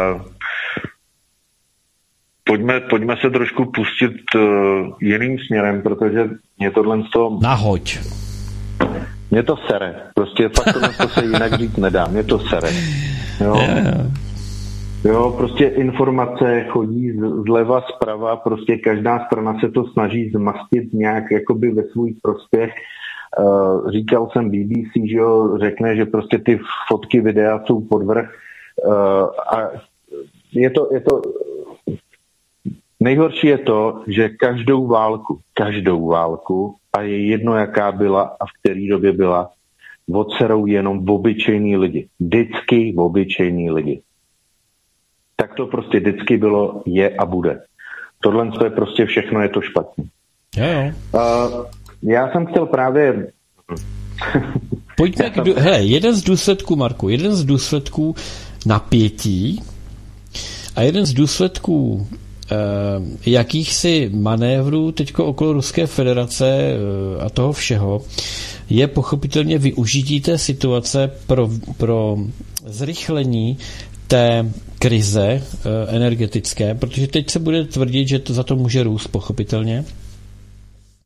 pojďme se trošku pustit jiným směrem, protože mě tohle z toho... Nahoď. Mě to sere. Prostě fakt to se jinak říct nedá. Mě to sere. Jo, prostě informace chodí zleva, zprava, prostě každá strana se to snaží zmastit nějak jakoby ve svůj prospěch. Říkal jsem BBC, že jo, řekne, že prostě ty fotky, videa jsou podvrh. A je to nejhorší je to, že každou válku, a je jedno, jaká byla a v které době byla, odserou jenom obyčejní lidi. Vždycky obyčejní lidi. Tak to prostě vždycky bylo, je a bude. Tohle je prostě všechno, je to špatně. Já jsem chtěl právě... Pojďme hele, jeden z důsledků, Marku, jeden z důsledků napětí a jeden z důsledků jakýchsi manévrů teďko okolo Ruské federace a toho všeho je pochopitelně využití té situace pro zrychlení té krize energetické, protože teď se bude tvrdit, že to za to může růst pochopitelně.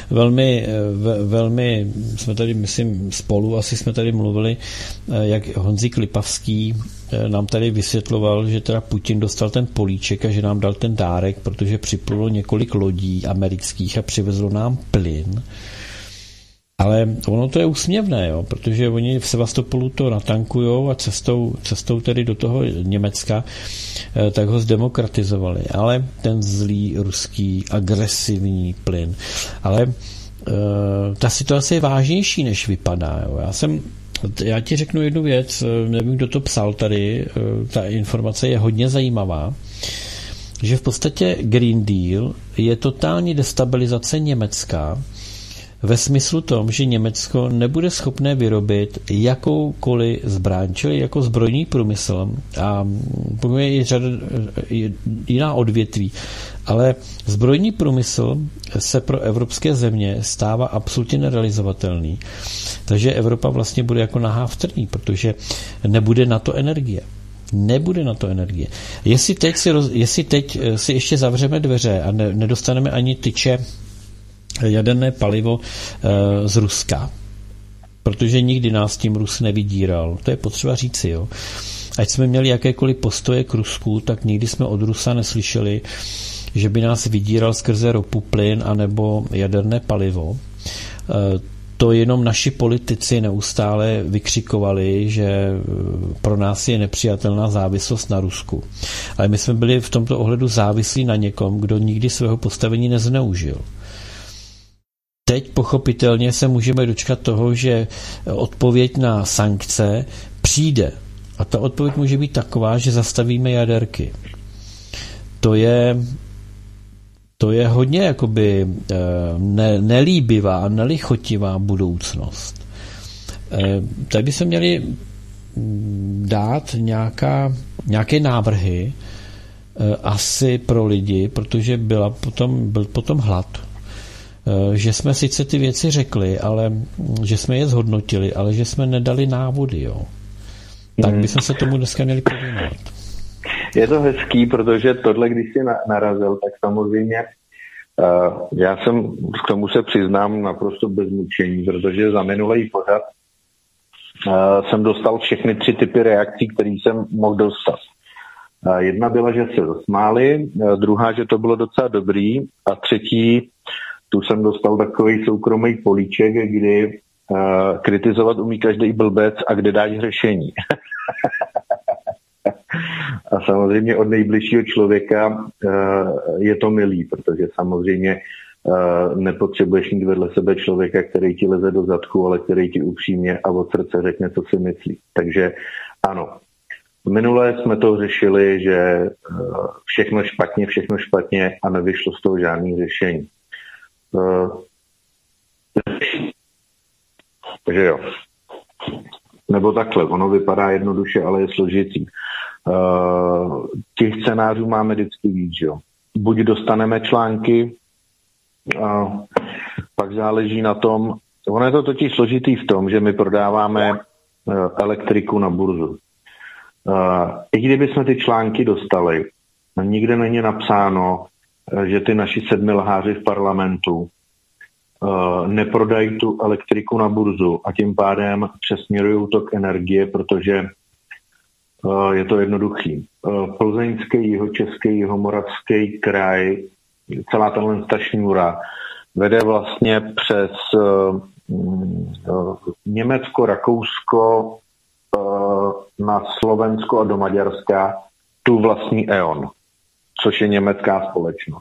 velmi jsme tady, myslím, spolu asi jsme tady mluvili, jak Honzík Lipavský nám tady vysvětloval, že teda Putin dostal ten políček a že nám dal ten dárek, protože připlulo několik lodí amerických a přivezlo nám plyn. Ale ono to je úsměvné, jo, protože oni v Sevastopolu to natankujou a cestou tedy do toho Německa tak ho zdemokratizovali. Ale ten zlý ruský agresivní plyn. Ale ta situace je vážnější, než vypadá. Jo. Já ti řeknu jednu věc, nevím, kdo to psal tady, ta informace je hodně zajímavá, že v podstatě Green Deal je totální destabilizace Německa ve smyslu tom, že Německo nebude schopné vyrobit jakoukoliv zbraň, čili jako zbrojní průmysl a je i řada jiná odvětví, ale zbrojní průmysl se pro evropské země stává absolutně nerealizovatelný. Takže Evropa vlastně bude jako nahá v trní, protože nebude na to energie. Nebude na to energie. Jestli teď si ještě zavřeme dveře a nedostaneme ani tyče jaderné palivo z Ruska, protože nikdy nás tím Rus nevydíral. To je potřeba říci, jo. Ať jsme měli jakékoliv postoje k Rusku, tak nikdy jsme od Rusa neslyšeli, že by nás vydíral skrze ropu, plyn anebo jaderné palivo. To jenom naši politici neustále vykřikovali, že pro nás je nepřijatelná závislost na Rusku. Ale my jsme byli v tomto ohledu závislí na někom, kdo nikdy svého postavení nezneužil. Teď pochopitelně se můžeme dočkat toho, že odpověď na sankce přijde. A ta odpověď může být taková, že zastavíme jaderky. To je hodně jakoby nelíbivá a nelichotivá budoucnost. Tady by se měli dát nějaké návrhy asi pro lidi, protože byl potom hlad. Že jsme sice ty věci řekli, ale že jsme je zhodnotili, ale že jsme nedali návody, jo. Tak bychom se tomu dneska měli pověnovat. Je to hezký, protože tohle, když jsi narazil, tak samozřejmě já jsem k tomu se přiznám naprosto bez mučení, protože za minulý pořad jsem dostal všechny 3 typy reakcí, které jsem mohl dostat. Jedna byla, že se zasmáli, druhá, že to bylo docela dobrý a třetí, tu jsem dostal takový soukromý políček, kdy kritizovat umí každý blbec a kde dát řešení. A samozřejmě od nejbližšího člověka je to milý, protože samozřejmě nepotřebuješ mít vedle sebe člověka, který ti leze do zadku, ale který ti upřímně a od srdce řekne, co si myslí. Takže ano, minule jsme to řešili, že všechno špatně a nevyšlo z toho žádný řešení. Takže jo. Nebo takhle, ono vypadá jednoduše, ale je složitý. Těch scénářů máme vždycky víc, jo. Buď dostaneme články, pak záleží na tom, ono je to totiž složitý v tom, že my prodáváme elektriku na burzu. I kdyby jsme ty články dostali, nikde není napsáno, že ty naši 7 lháři v parlamentu neprodají tu elektriku na burzu a tím pádem přesměrují tok energie, protože je to jednoduchý. Plzeňský, Jihočeský, Jihomoravský kraj, celá tato šňůra vede vlastně přes Německo, Rakousko, na Slovensko a do Maďarska tu vlastní E.ON, což je německá společnost.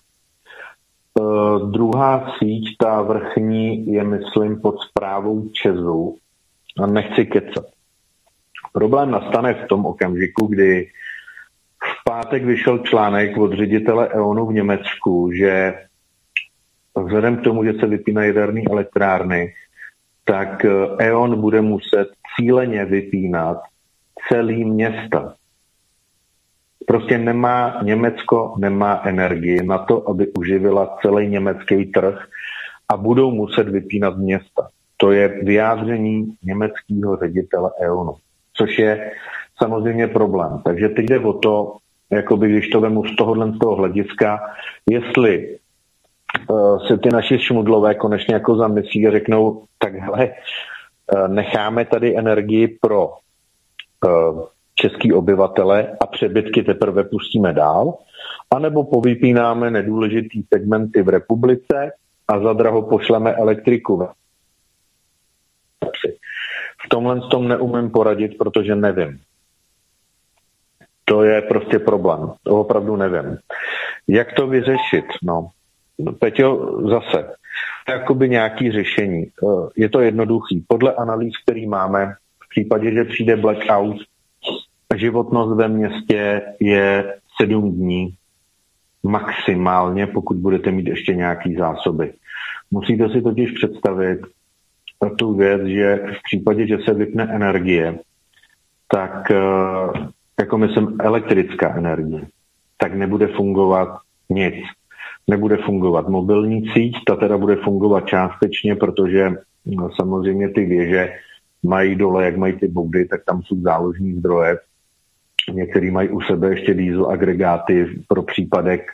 Druhá síť, ta vrchní, je, myslím, pod správou ČEZu a nechci kecat. Problém nastane v tom okamžiku, kdy v pátek vyšel článek od ředitele E.ONu v Německu, že vzhledem k tomu, že se vypínají jaderné elektrárny, tak E.ON bude muset cíleně vypínat celý města. Prostě Německo nemá energii na to, aby uživila celý německý trh a budou muset vypínat města. To je vyjádření německého ředitele E.ONu, což je samozřejmě problém. Takže teď jde o to, jakoby, když to vemu z toho hlediska, jestli se ty naši šmudlové konečně jako zamyslí a řeknou, tak hele, necháme tady energii pro český obyvatele a přebytky teprve pustíme dál, anebo povypínáme nedůležitý segmenty v republice a zadraho pošleme elektriku. V tomhle tom neumím poradit, protože nevím. To je prostě problém. To opravdu nevím. Jak to vyřešit? No, Peťo, zase. Jakoby nějaký řešení. Je to jednoduchý. Podle analýz, který máme, v případě, že přijde blackout, životnost ve městě je 7 dní. Maximálně, pokud budete mít ještě nějaký zásoby. Musíte si totiž představit tu věc, že v případě, že se vypne energie, tak jako myslím elektrická energie, tak nebude fungovat nic. Nebude fungovat mobilní síť, ta teda bude fungovat částečně, protože samozřejmě ty věže mají dole, jak mají ty boudy, tak tam jsou záložní zdroje. Některý mají u sebe ještě diesel agregáty pro případek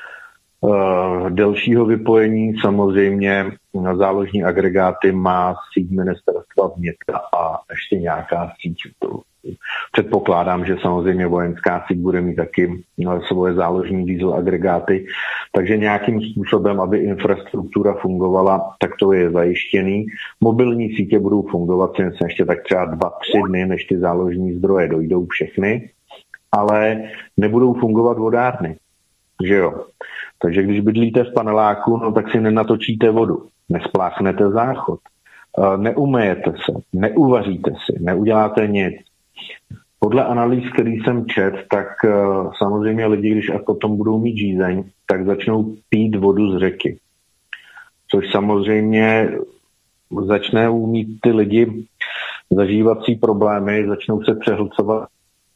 delšího vypojení. Samozřejmě na záložní agregáty má síť ministerstva vnitra a ještě nějaká síť. Předpokládám, že samozřejmě vojenská síť bude mít taky svoje záložní diesel agregáty, takže nějakým způsobem, aby infrastruktura fungovala, tak to je zajištěný. Mobilní sítě budou fungovat ještě tak třeba 2-3 dny, než ty záložní zdroje dojdou všechny, ale nebudou fungovat vodárny, že jo. Takže když bydlíte v paneláku, no tak si nenatočíte vodu, nespláchnete záchod, neumyjete se, neuvaříte si, neuděláte nic. Podle analýz, který jsem čet, tak samozřejmě lidi, když a potom budou mít žízeň, tak začnou pít vodu z řeky. Což samozřejmě začnou mít ty lidi zažívací problémy, začnou se přehlcovat.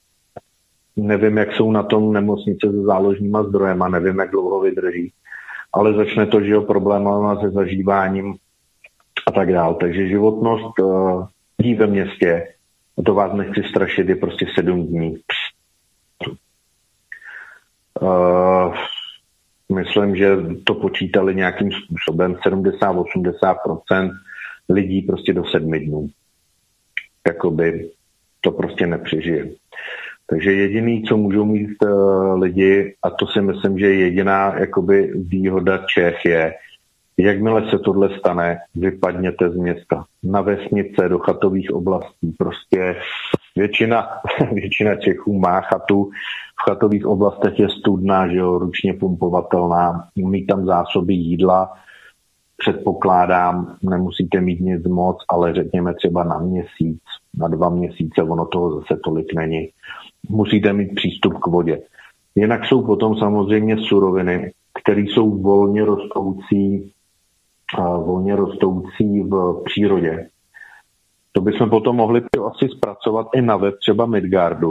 Nevím, jak jsou na tom nemocnice se záložníma zdrojema, nevím, jak dlouho vydrží, ale začne to, že jo, problémama se zažíváním a tak dál. Takže životnost lidí ve městě, a to vás nechci strašit, je prostě 7 dní. Myslím, že to počítali nějakým způsobem. 70-80% lidí prostě do 7 dnů. Jakoby to prostě nepřežije. Takže jediný, co můžou mít lidi, a to si myslím, že jediná jakoby výhoda Čech je, jakmile se tohle stane, vypadněte z města. Na vesnice, do chatových oblastí. Prostě většina Čechů má chatu. V chatových oblastech je studna, že jo, ručně pumpovatelná. Mít tam zásoby jídla. Předpokládám, nemusíte mít nic moc, ale řekněme třeba na měsíc, na 2 měsíce, ono toho zase tolik není. Musíte mít přístup k vodě. Jinak jsou potom samozřejmě suroviny, které jsou volně rostoucí v přírodě. To bychom potom mohli asi zpracovat i na web třeba Midgardu.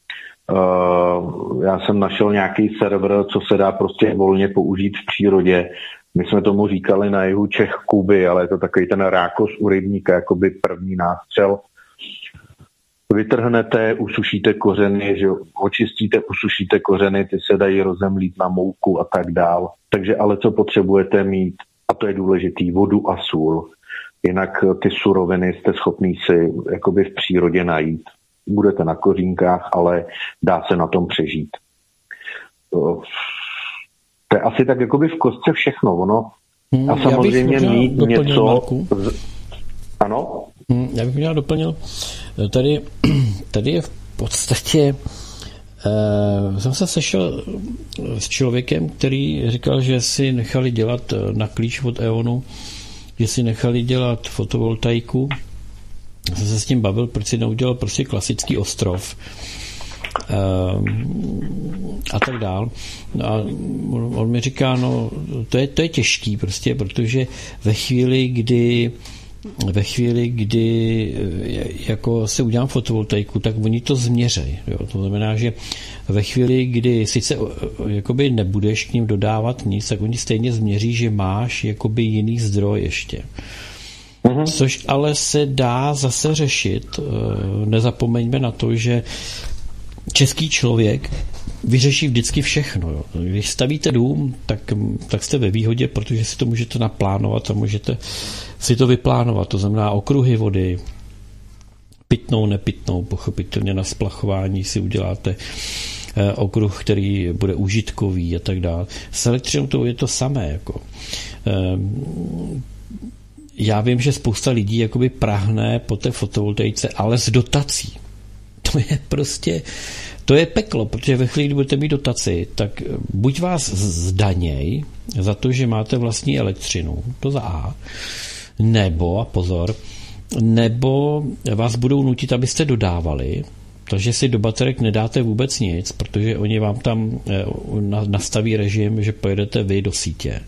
Já jsem našel nějaký server, co se dá prostě volně použít v přírodě. My jsme tomu říkali na jihu Čech Kuby, ale je to takový ten rákos u rybníka, jakoby první nástřel. Vytrhnete, usušíte kořeny, že očistíte, usušíte kořeny, ty se dají rozemlít na mouku a tak dál. Takže ale co potřebujete mít, a to je důležitý, vodu a sůl. Jinak ty suroviny jste schopný si jakoby v přírodě najít. Budete na kořínkách, ale dá se na tom přežít. To je asi tak jakoby v kostce všechno, ono. A samozřejmě mít něco... Ano? Já bych měl doplnil. Tady je v podstatě jsem se sešel s člověkem, který říkal, že si nechali dělat na klíč od E.ONu, že si nechali dělat fotovoltaiku. Jsem se s tím bavil, proč si neudělal prostě klasický ostrov a tak dál. A on mi říká, no to je těžký prostě, protože ve chvíli, kdy jako si udělám fotovoltaiku, tak oni to změřejí. To znamená, že ve chvíli, kdy sice jakoby nebudeš k ním dodávat nic, tak oni stejně změří, že máš jakoby jiný zdroj ještě. Což ale se dá zase řešit. Nezapomeňme na to, že český člověk vyřeší vždycky všechno. Jo. Když stavíte dům, tak jste ve výhodě, protože si to můžete naplánovat a můžete si to vyplánovat. To znamená okruhy vody, pitnou, nepitnou, pochopitelně na splachování si uděláte okruh, který bude užitkový a tak dále. S elektřinou to je to samé. Jako. Já vím, že spousta lidí jakoby prahne po té fotovoltaice, ale s dotací. To je peklo, protože ve chvíli, kdy budete mít dotaci, tak buď vás zdaněj za to, že máte vlastní elektřinu, to za A, nebo, a pozor, nebo vás budou nutit, abyste dodávali, takže si do baterek nedáte vůbec nic, protože oni vám tam nastaví režim, že pojedete vy do sítě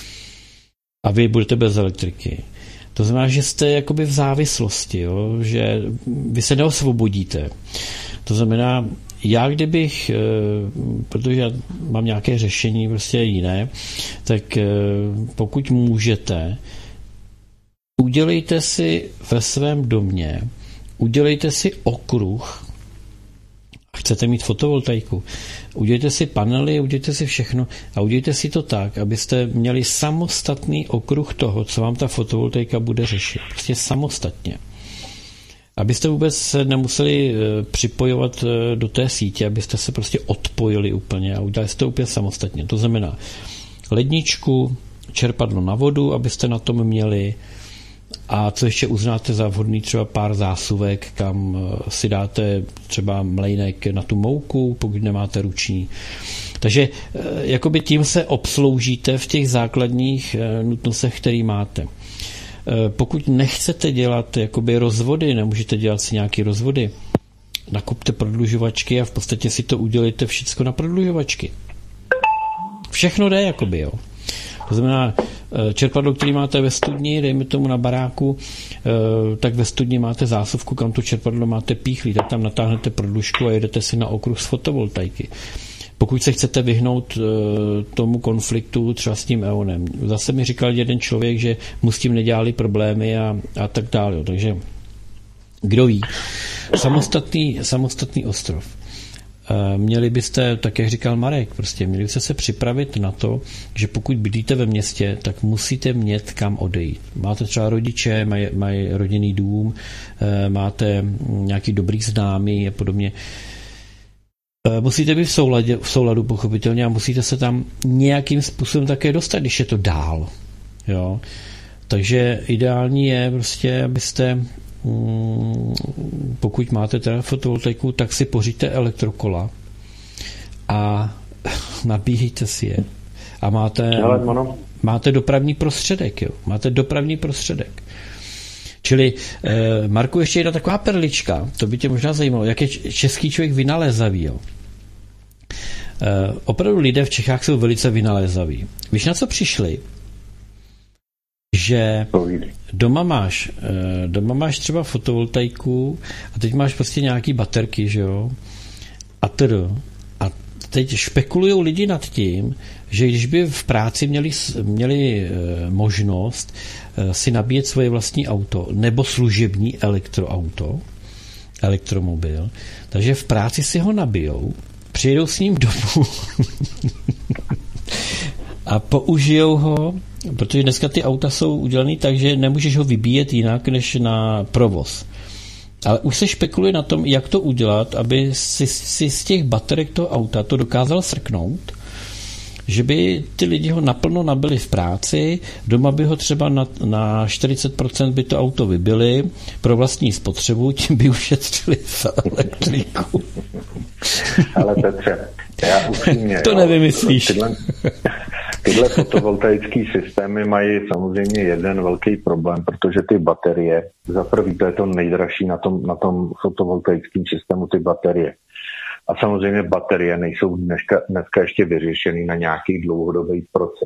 a vy budete bez elektriky. To znamená, že jste jakoby v závislosti, jo? Že vy se neosvobodíte. To znamená, já kdybych, protože já mám nějaké řešení prostě jiné, tak pokud můžete, udělejte si ve svém domě, udělejte si okruh, chcete mít fotovoltaiku, udělejte si panely, udělejte si všechno a udělejte si to tak, abyste měli samostatný okruh toho, co vám ta fotovoltaika bude řešit. Prostě samostatně. Abyste vůbec se nemuseli připojovat do té sítě, abyste se prostě odpojili úplně a udělali jste to úplně samostatně. To znamená ledničku, čerpadlo na vodu, abyste na tom měli, a co ještě uznáte za vhodný, třeba pár zásuvek, kam si dáte třeba mlejnek na tu mouku, pokud nemáte ruční. Takže jakoby tím se obsloužíte v těch základních nutnostech, které máte. Pokud nechcete dělat jakoby rozvody, nemůžete dělat si nějaké rozvody, nakupte prodlužovačky a v podstatě si to udělejte všechno na prodlužovačky. Všechno jde, jakoby, jo. To znamená, čerpadlo, který máte ve studni, dejme tomu na baráku, tak ve studni máte zásuvku, kam to čerpadlo máte píchlí, tak tam natáhnete prodlužku a jedete si na okruh z fotovoltaiky. Pokud se chcete vyhnout tomu konfliktu třeba s tím EONem. Zase mi říkal jeden člověk, že mu s tím nedělali problémy a tak dále. Takže kdo ví. Samostatný ostrov. Měli byste, tak jak říkal Marek, prostě měli byste se připravit na to, že pokud bydlíte ve městě, tak musíte mít kam odejít. Máte třeba rodiče, mají rodinný dům, máte nějaký dobrý známý a podobně. Musíte být v souladu pochopitelně a musíte se tam nějakým způsobem také dostat, když je to dál. Jo? Takže ideální je prostě, abyste pokud máte teda fotovoltaiku, tak si pořiďte elektrokola a nabíjejte si je. A máte dopravní prostředek. Jo? Máte dopravní prostředek. Čili, Marku, ještě jedna taková perlička, to by tě možná zajímalo, jak je český člověk vynalézavý. Jo? Opravdu lidé v Čechách jsou velice vynalézaví. Víš, na co přišli? Že doma máš třeba fotovoltaiku a teď máš prostě nějaký baterky, že jo? A teď špekulujou lidi nad tím, že když by v práci měli možnost si nabíjet svoje vlastní auto nebo služební elektromobil, takže v práci si ho nabijou, přijedou s ním domů a použijou ho, protože dneska ty auta jsou udělané tak, že nemůžeš ho vybíjet jinak než na provoz. Ale už se špekuluje na tom, jak to udělat, aby si z těch baterek toho auta to dokázal srknout, že by ty lidi ho naplno nabili v práci, doma by ho třeba na 40% by to auto vybili pro vlastní spotřebu, tím by ušetřili za elektriku. Ale Petře, já upřímně... To nevymyslíš. Tyhle fotovoltaické systémy mají samozřejmě jeden velký problém, protože ty baterie, za prvý to je to nejdražší na tom fotovoltaickém systému, ty baterie. A samozřejmě baterie nejsou dneska ještě vyřešeny na nějaký dlouhodobý proces.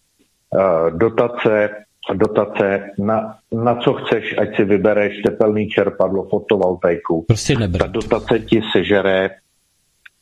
Dotace na co chceš, ať si vybereš tepelný čerpadlo, fotovoltaiku. Prostě neber. Tu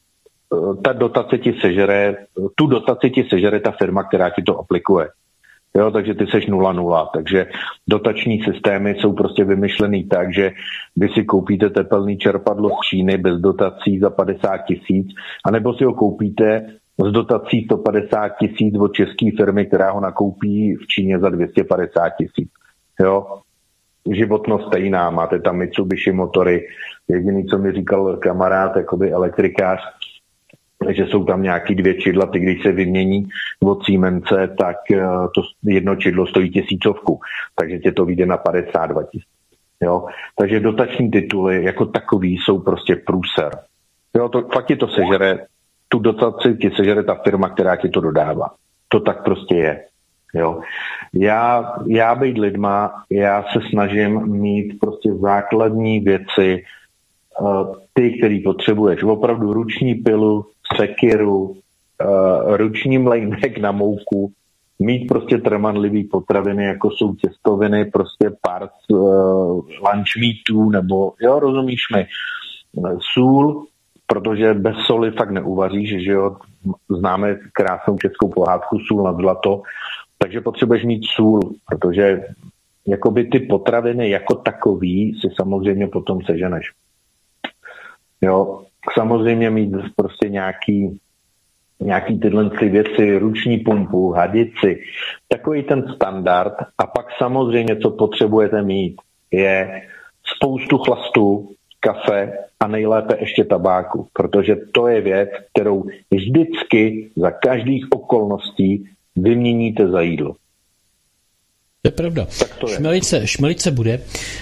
dotaci ti sežere ta firma, která ti to aplikuje. Jo, takže ty seš 0,0. Takže dotační systémy jsou prostě vymyšlený tak, že vy si koupíte tepelný čerpadlo z Číny bez dotací za 50 000, anebo si ho koupíte s dotací 150 000 od české firmy, která ho nakoupí v Číně za 250 000. Jo, životnost stejná, máte tam Mitsubishi motory, jediný, co mi říkal kamarád, jakoby elektrikář, že jsou tam nějaký 2 čidla, ty když se vymění od Siemence, tak to jedno čidlo stojí 1000, takže tě to vyjde na 52 000. Jo? Takže dotační tituly jako takový jsou prostě průser. Jo, fakt ti to sežere, tu dotaci ti sežere ta firma, která ti to dodává. To tak prostě je. Jo. Já být lidma, já se snažím mít prostě základní věci, ty, který potřebuješ. Opravdu ruční pilu, sekiru, ruční mlejnek na mouku, mít prostě trvanlivý potraviny, jako jsou těstoviny, prostě pár lunch meatů, nebo, jo, rozumíš mi, sůl, protože bez soli fakt neuvaříš, že jo, známe krásnou českou pohádku Sůl nad zlato, takže potřebuješ mít sůl, protože jakoby ty potraviny jako takový si samozřejmě potom seženeš. Jo, samozřejmě mít prostě nějaký tyhle věci, ruční pumpu, hadici, takový ten standard. A pak samozřejmě, co potřebujete mít, je spoustu chlastu, kafe a nejlépe ještě tabáku, protože to je věc, kterou vždycky za každých okolností vyměníte za jídlo. To je pravda. Šmelice bude.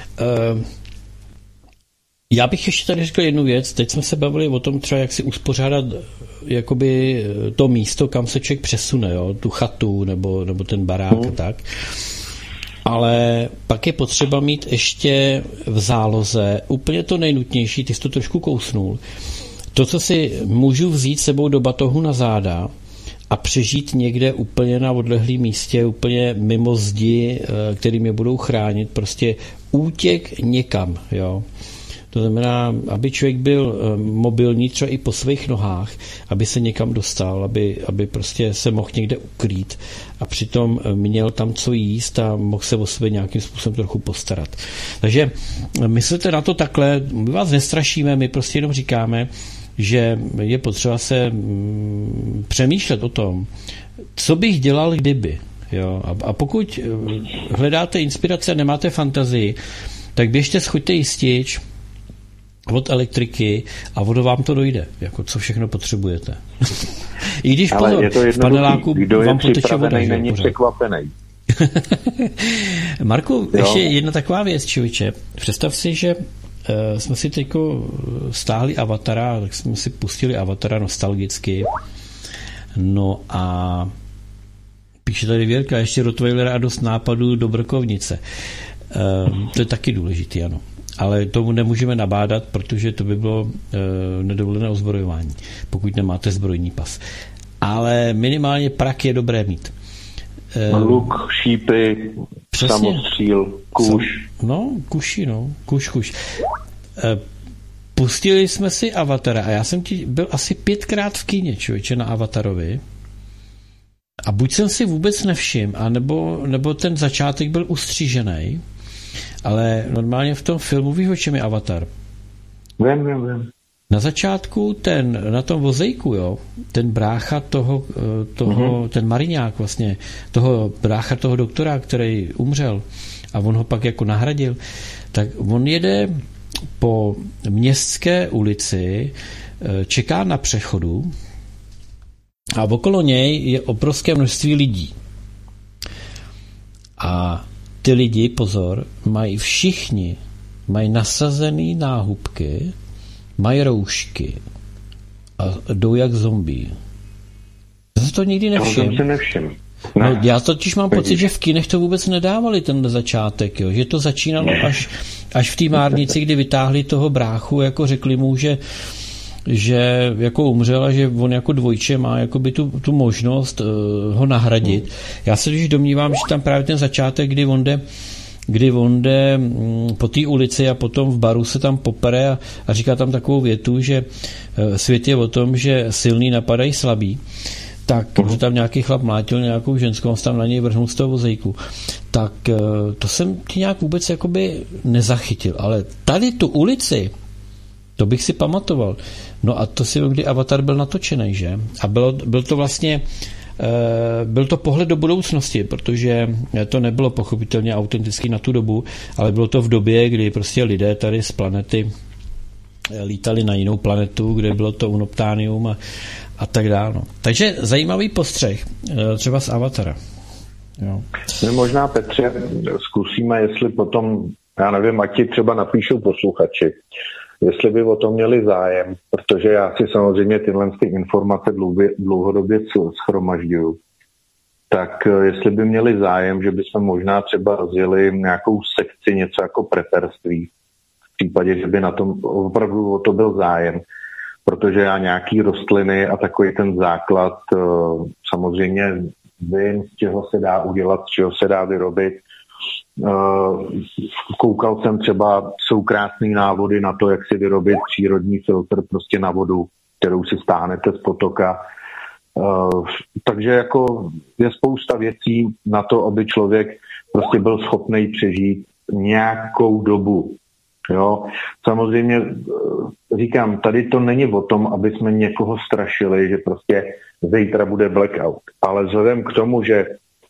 Já bych ještě tady řekl jednu věc. Teď jsme se bavili o tom třeba, jak si uspořádat jakoby to místo, kam se člověk přesune, jo? Tu chatu nebo ten barák a tak. Ale pak je potřeba mít ještě v záloze úplně to nejnutnější, ty jsi to trošku kousnul, to, co si můžu vzít sebou do batohu na záda a přežít někde úplně na odlehlém místě, úplně mimo zdi, který mě budou chránit, prostě útěk někam, jo. To znamená, aby člověk byl mobilní třeba i po svých nohách, aby se někam dostal, aby prostě se mohl někde ukrýt a přitom měl tam co jíst a mohl se o sebe nějakým způsobem trochu postarat. Takže myslete na to takhle, my vás nestrašíme, my prostě jenom říkáme, že je potřeba se přemýšlet o tom, co bych dělal, kdyby. Jo? A pokud hledáte inspirace a nemáte fantazii, tak běžte, schoďte jistič od elektriky a voda vám to dojde, jako co všechno potřebujete. I když pozor, v paneláku vám poteče voda. Není překvapený. Marku, ještě jedna taková věc, člověče. Představ si, že jsme si teďko stáhli Avatara, tak jsme si pustili Avatara nostalgicky. No a píše tady Věrka, ještě Rottweiler a dost nápadů do brokovnice. To je taky důležitý, ano. Ale tomu nemůžeme nabádat, protože to by bylo nedovolené ozbrojování, pokud nemáte zbrojní pas. Ale minimálně prak je dobré mít. Luk, šípy, samostříl, kuš. Kuši. Kuš. Pustili jsme si Avatara a já jsem byl asi 5krát v kině, člověče, na Avatarovi. A buď jsem si vůbec nevšiml, nebo ten začátek byl ustřížený, ale normálně v tom filmu víš, o čem je Avatar? Vím. Na začátku na tom vozejku, jo, ten brácha toho ten mariňák vlastně, toho brácha toho doktora, který umřel a on ho pak jako nahradil, tak on jede po městské ulici, čeká na přechodu a okolo něj je obrovské množství lidí. A ty lidi, pozor, všichni mají nasazený náhubky, mají roušky a jdou jak zombie. Já to nikdy nevšiml. No, já totiž mám pocit, že v kinech to vůbec nedávali ten začátek, jo? Že to začínalo až v té márnici, kdy vytáhli toho bráchu, jako řekli mu, že jako umřel a že on jako dvojče má jakoby tu možnost ho nahradit. Já se totiž domnívám, že tam právě ten začátek, kdy on jde po té ulici a potom v baru se tam popere a říká tam takovou větu, že svět je o tom, že silní napadají slabí, tak, že tam nějaký chlap mlátil nějakou ženskou, on tam na něj vrhnul z toho vozejku, tak to jsem ti nějak vůbec jakoby nezachytil, ale tady tu ulici, to bych si pamatoval. No a to si kdy Avatar byl natočený, že? A byl to vlastně byl to pohled do budoucnosti, protože to nebylo pochopitelně autentický na tu dobu, ale bylo to v době, kdy prostě lidé tady z planety lítali na jinou planetu, kde bylo to unoptánium a tak dále. No. Takže zajímavý postřeh, třeba z Avatara. Jo. My možná, Petře, zkusíme, jestli potom, já nevím, ať ti třeba napíšou posluchači, jestli by o tom měli zájem, protože já si samozřejmě tyhle informace dlouhodobě shromažďuju, tak jestli by měli zájem, že bychom možná třeba rozjeli nějakou sekci, něco jako preperství, v případě, že by na tom opravdu o to byl zájem, protože já nějaký rostliny a takový ten základ samozřejmě vím, z čeho se dá udělat, z čeho se dá vyrobit. Koukal jsem třeba, jsou krásné návody na to, jak si vyrobit přírodní filtr prostě na vodu, kterou si stáhnete z potoka. Takže jako je spousta věcí na to, aby člověk prostě byl schopný přežít nějakou dobu. Jo? Samozřejmě říkám, tady to není o tom, aby jsme někoho strašili, že prostě zítra bude blackout. Ale vzhledem k tomu, že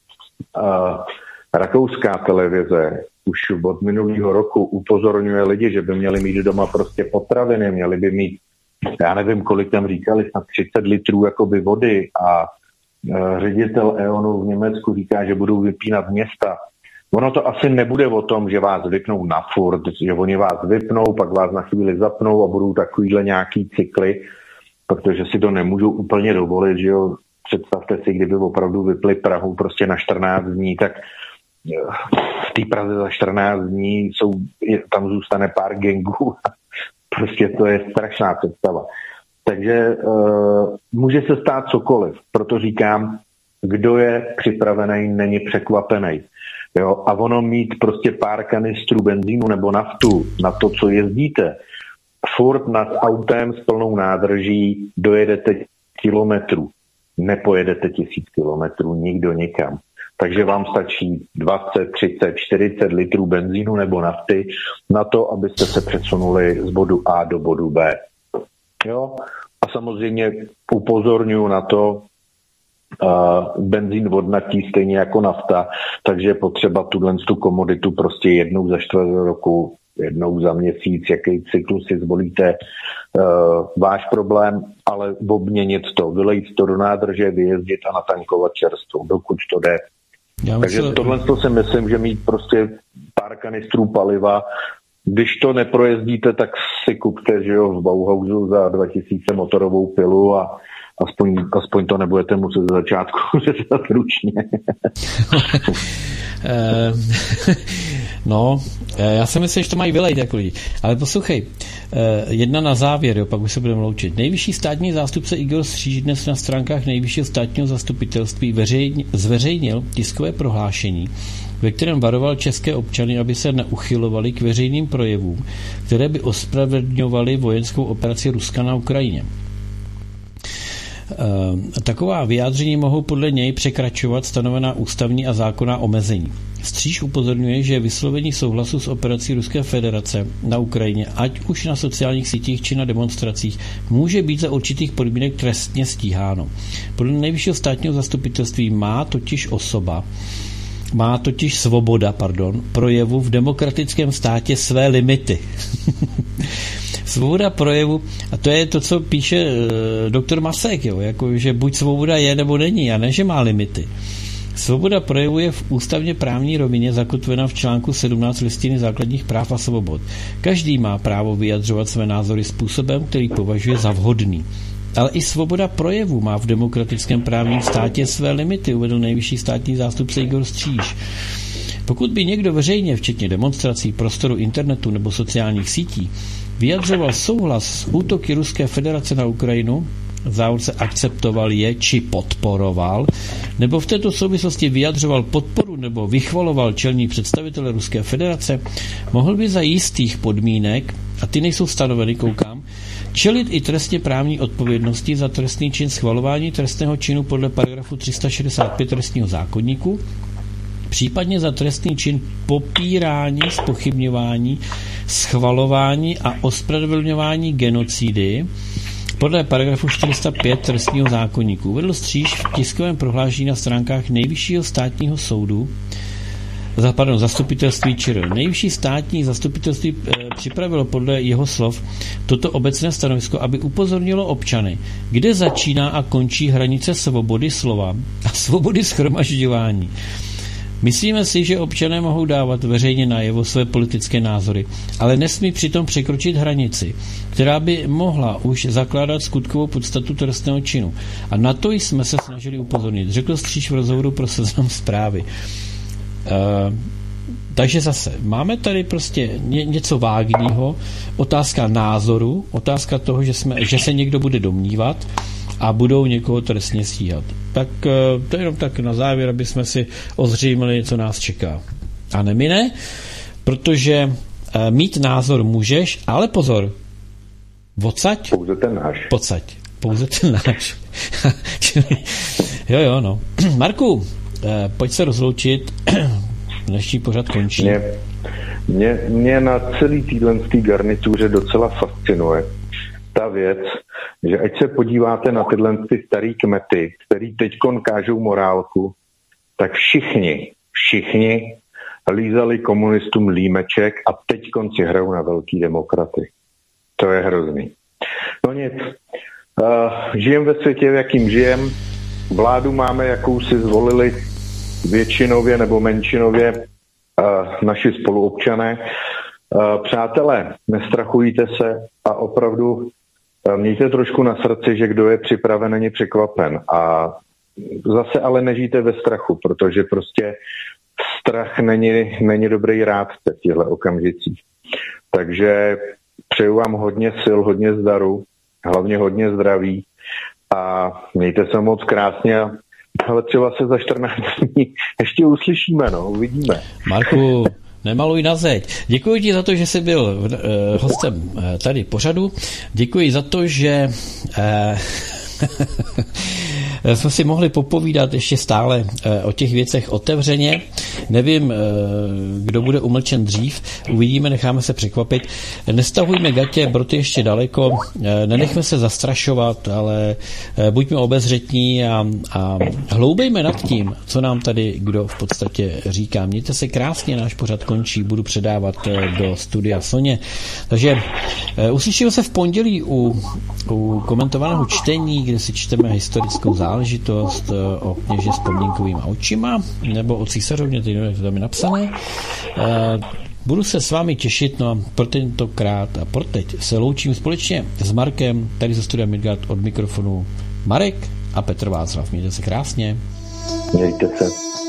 rakouská televize už od minulého roku upozorňuje lidi, že by měli mít doma prostě potraviny, měli by mít, já nevím, kolik tam říkali, snad 30 litrů jakoby vody a ředitel E.ONu v Německu říká, že budou vypínat města. Ono to asi nebude o tom, že vás vypnou na furt, že oni vás vypnou, pak vás na chvíli zapnou a budou takovýhle nějaký cykly, protože si to nemůžou úplně dovolit, že jo. Představte si, kdyby opravdu vypli Prahu prostě na 14 dní, tak v té Praze za 14 dní tam zůstane pár gangů. Prostě to je strašná představa. Takže může se stát cokoliv. Proto říkám, kdo je připravený, není překvapený. Jo? A ono mít prostě pár kanistrů benzínu nebo naftu na to, co jezdíte, furt nad autem s plnou nádrží dojedete kilometrů. Nepojedete 1000 kilometrů nikdo nikam. Takže vám stačí 20, 30, 40 litrů benzínu nebo nafty na to, abyste se přesunuli z bodu A do bodu B. Jo? A samozřejmě upozorňuji na to, benzín vodnatý stejně jako nafta, takže je potřeba tu komoditu prostě jednou za 4 roku, jednou za měsíc, jaký cyklus si zvolíte, váš problém, ale obměnit to, vylejt to do nádrže, vyjezdit a natankovat čerstvou, dokud to jde. Takže tohle si myslím, že mít prostě pár kanistrů paliva, když to neprojezdíte, tak si kupte, že jo, v Bauhausu za 2000 motorovou pilu a aspoň to nebudete muset z začátku řezat ručně. No, já si myslím, že to mají vylejt jako lidi. Ale poslouchej, jedna na závěr, jo, pak už se budeme loučit. Nejvyšší státní zástupce Igor Stříž dnes na stránkách Nejvyššího státního zastupitelství zveřejnil tiskové prohlášení, ve kterém varoval české občany, aby se neuchylovali k veřejným projevům, které by ospravedlňovaly vojenskou operaci Ruska na Ukrajině. Taková vyjádření mohou podle něj překračovat stanovená ústavní a zákonná omezení. Stříž upozorňuje, že vyslovení souhlasu s operací Ruské federace na Ukrajině, ať už na sociálních sítích či na demonstracích, může být za určitých podmínek trestně stíháno. Podle Nejvyššího státního zastupitelství má totiž svoboda projevu v demokratickém státě své limity. Svoboda projevu, a to je to, co píše doktor Masek, jo, jako, že buď svoboda je, nebo není, a ne, že má limity. Svoboda projevu je v ústavně právní rovině zakotvena v článku 17 Listiny základních práv a svobod. Každý má právo vyjadřovat své názory způsobem, který považuje za vhodný. Ale i svoboda projevu má v demokratickém právním státě své limity, uvedl nejvyšší státní zástupce Igor Stříž. Pokud by někdo veřejně, včetně demonstrací, prostoru internetu nebo sociálních sítí, vyjadřoval souhlas s útoky Ruské federace na Ukrajinu, v závorce akceptoval je či podporoval, nebo v této souvislosti vyjadřoval podporu nebo vychvaloval čelní představitele Ruské federace, mohl by za jistých podmínek, a ty nejsou stanoveny, koukám, čelit i trestně právní odpovědnosti za trestný čin schvalování trestného činu podle paragrafu 365 trestního zákoníku, případně za trestný čin popírání, zpochybňování, schvalování a ospravedlňování genocidy podle paragrafu 405 trestního zákoníku. Uvedl Stříž v tiskovém prohlášení na stránkách Nejvyššího státního soudu, zastupitelství ČR. Nejvyšší státní zastupitelství připravilo podle jeho slov toto obecné stanovisko, aby upozornilo občany, kde začíná a končí hranice svobody slova a svobody shromažďování. Myslíme si, že občané mohou dávat veřejně najevo své politické názory, ale nesmí přitom překročit hranici, která by mohla už zakládat skutkovou podstatu trestného činu. A na to jsme se snažili upozornit, řekl Stříž v rozhovoru pro Seznam Zprávy. Takže zase, máme tady prostě něco vágního, otázka názoru, otázka toho, že se někdo bude domnívat a budou někoho trestně stíhat. Tak to je jenom tak na závěr, aby jsme si ozřejmili, co nás čeká. A nemine, protože mít názor můžeš, ale pozor, odsaď? Pouze ten náš. Pocať, pouze ten náš. jo, no. Marku, pojď se rozloučit, dnešní pořad končí. Mě na celý týdenství garnituře docela fascinuje ta věc, že ať se podíváte na tyhle starý kmety, který teďkon kážou morálku, tak všichni lízali komunistům límeček a teďkon si hrajou na velký demokraty. To je hrozný. No nic, žijem ve světě, v jakým žijem, vládu máme, jakou si zvolili většinově nebo menšinově naši spoluobčané. Přátelé, nestrachujte se a opravdu mějte trošku na srdci, že kdo je připraven, není překvapen. A zase ale nežijte ve strachu, protože prostě strach není dobrý rádce v těchto okamžicích. Takže přeju vám hodně sil, hodně zdaru, hlavně hodně zdraví a mějte se moc krásně, ale třeba se za 14 dní ještě uslyšíme, uvidíme. Marku, nemaluj na zeď. Děkuji ti za to, že jsi byl hostem tady pořadu. Děkuji za to, že jsme si mohli popovídat ještě stále o těch věcech otevřeně. Nevím, kdo bude umlčen dřív. Uvidíme, necháme se překvapit. Nestavujme gatě, broty ještě daleko. Nenechme se zastrašovat, ale buďme obezřetní a hloubejme nad tím, co nám tady kdo v podstatě říká. Mějte se krásně, náš pořad končí. Budu předávat do studia Soně. Takže uslyšíme se v pondělí u komentovaného čtení, kde si čteme historickou záležitost o kněži s pomínkovýma očima, nebo o císařovně, to tam je napsané. Budu se s vámi těšit, no a pro tentokrát a pro teď se loučím společně s Markem, tady ze studia Midgard od mikrofonu Marek a Petr Václav. Mějte se krásně. Mějte se.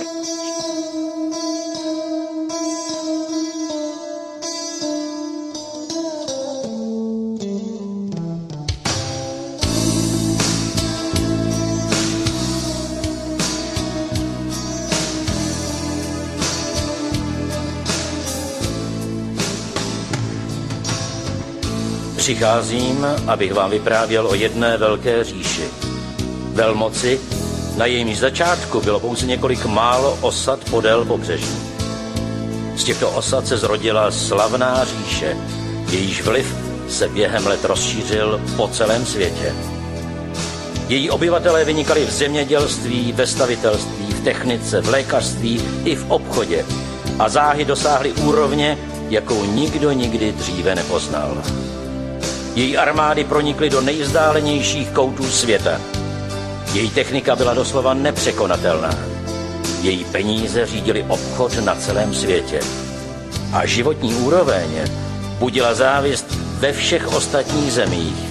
Přicházím, abych vám vyprávěl o jedné velké říši. Velmoci, na jejímž začátku bylo pouze několik málo osad podél pobřeží. Z těchto osad se zrodila slavná říše, jejíž vliv se během let rozšířil po celém světě. Její obyvatelé vynikali v zemědělství, ve stavitelství, v technice, v lékařství i v obchodě a záhy dosáhly úrovně, jakou nikdo nikdy dříve nepoznal. Její armády pronikly do nejvzdálenějších koutů světa. Její technika byla doslova nepřekonatelná. Její peníze řídily obchod na celém světě. A životní úroveň budila závist ve všech ostatních zemích.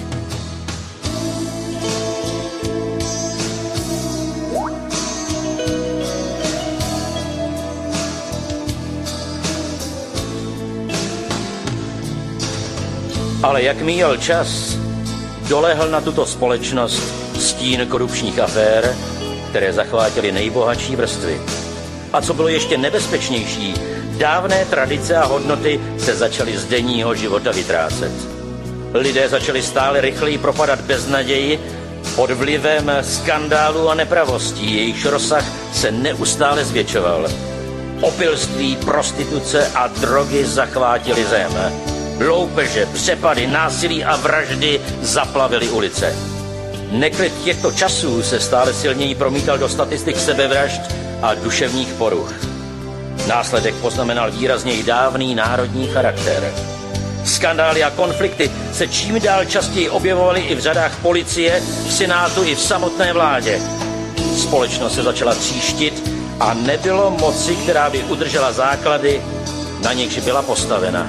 Ale jak míjel čas, dolehl na tuto společnost stín korupčních afér, které zachvátily nejbohatší vrstvy. A co bylo ještě nebezpečnější, dávné tradice a hodnoty se začaly z denního života vytrácet. Lidé začali stále rychleji propadat beznaději pod vlivem skandálů a nepravostí, jejichž rozsah se neustále zvětšoval. Opilství, prostituce a drogy zachvátily zem. Loupeže, přepady, násilí a vraždy zaplavily ulice. Neklid těchto časů se stále silněji promítal do statistik sebevražd a duševních poruch. Následek poznamenal výrazněji dávný národní charakter. Skandály a konflikty se čím dál častěji objevovaly i v řadách policie, v senátu i v samotné vládě. Společnost se začala tříštit a nebylo moci, která by udržela základy, na nichž byla postavena.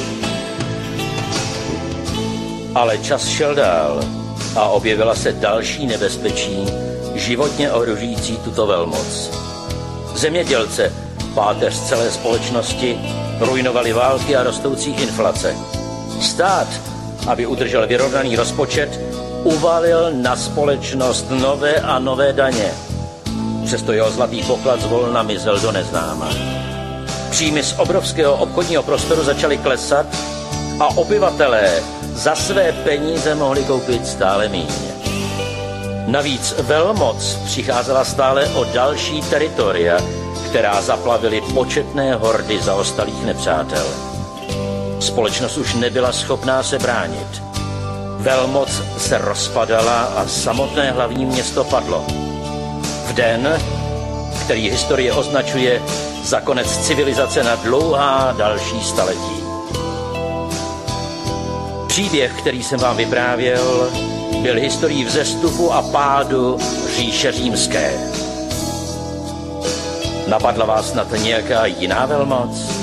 Ale čas šel dál a objevila se další nebezpečí, životně ohrožující tuto velmoc. Zemědělce, páteř celé společnosti, ruinovaly války a rostoucí inflace. Stát, aby udržel vyrovnaný rozpočet, uvalil na společnost nové a nové daně. Přesto jeho zlatý poklad zvolna mizel do neznáma. Příjmy z obrovského obchodního prostoru začaly klesat a obyvatelé za své peníze mohli koupit stále méně. Navíc velmoc přicházela stále o další teritoria, která zaplavily početné hordy zaostalých nepřátel. Společnost už nebyla schopná se bránit. Velmoc se rozpadala a samotné hlavní město padlo. V den, který historie označuje za konec civilizace na dlouhá další staletí. Příběh, který jsem vám vyprávěl, byl historií vzestupu a pádu říše římské. Napadla vás snad nějaká jiná velmoc?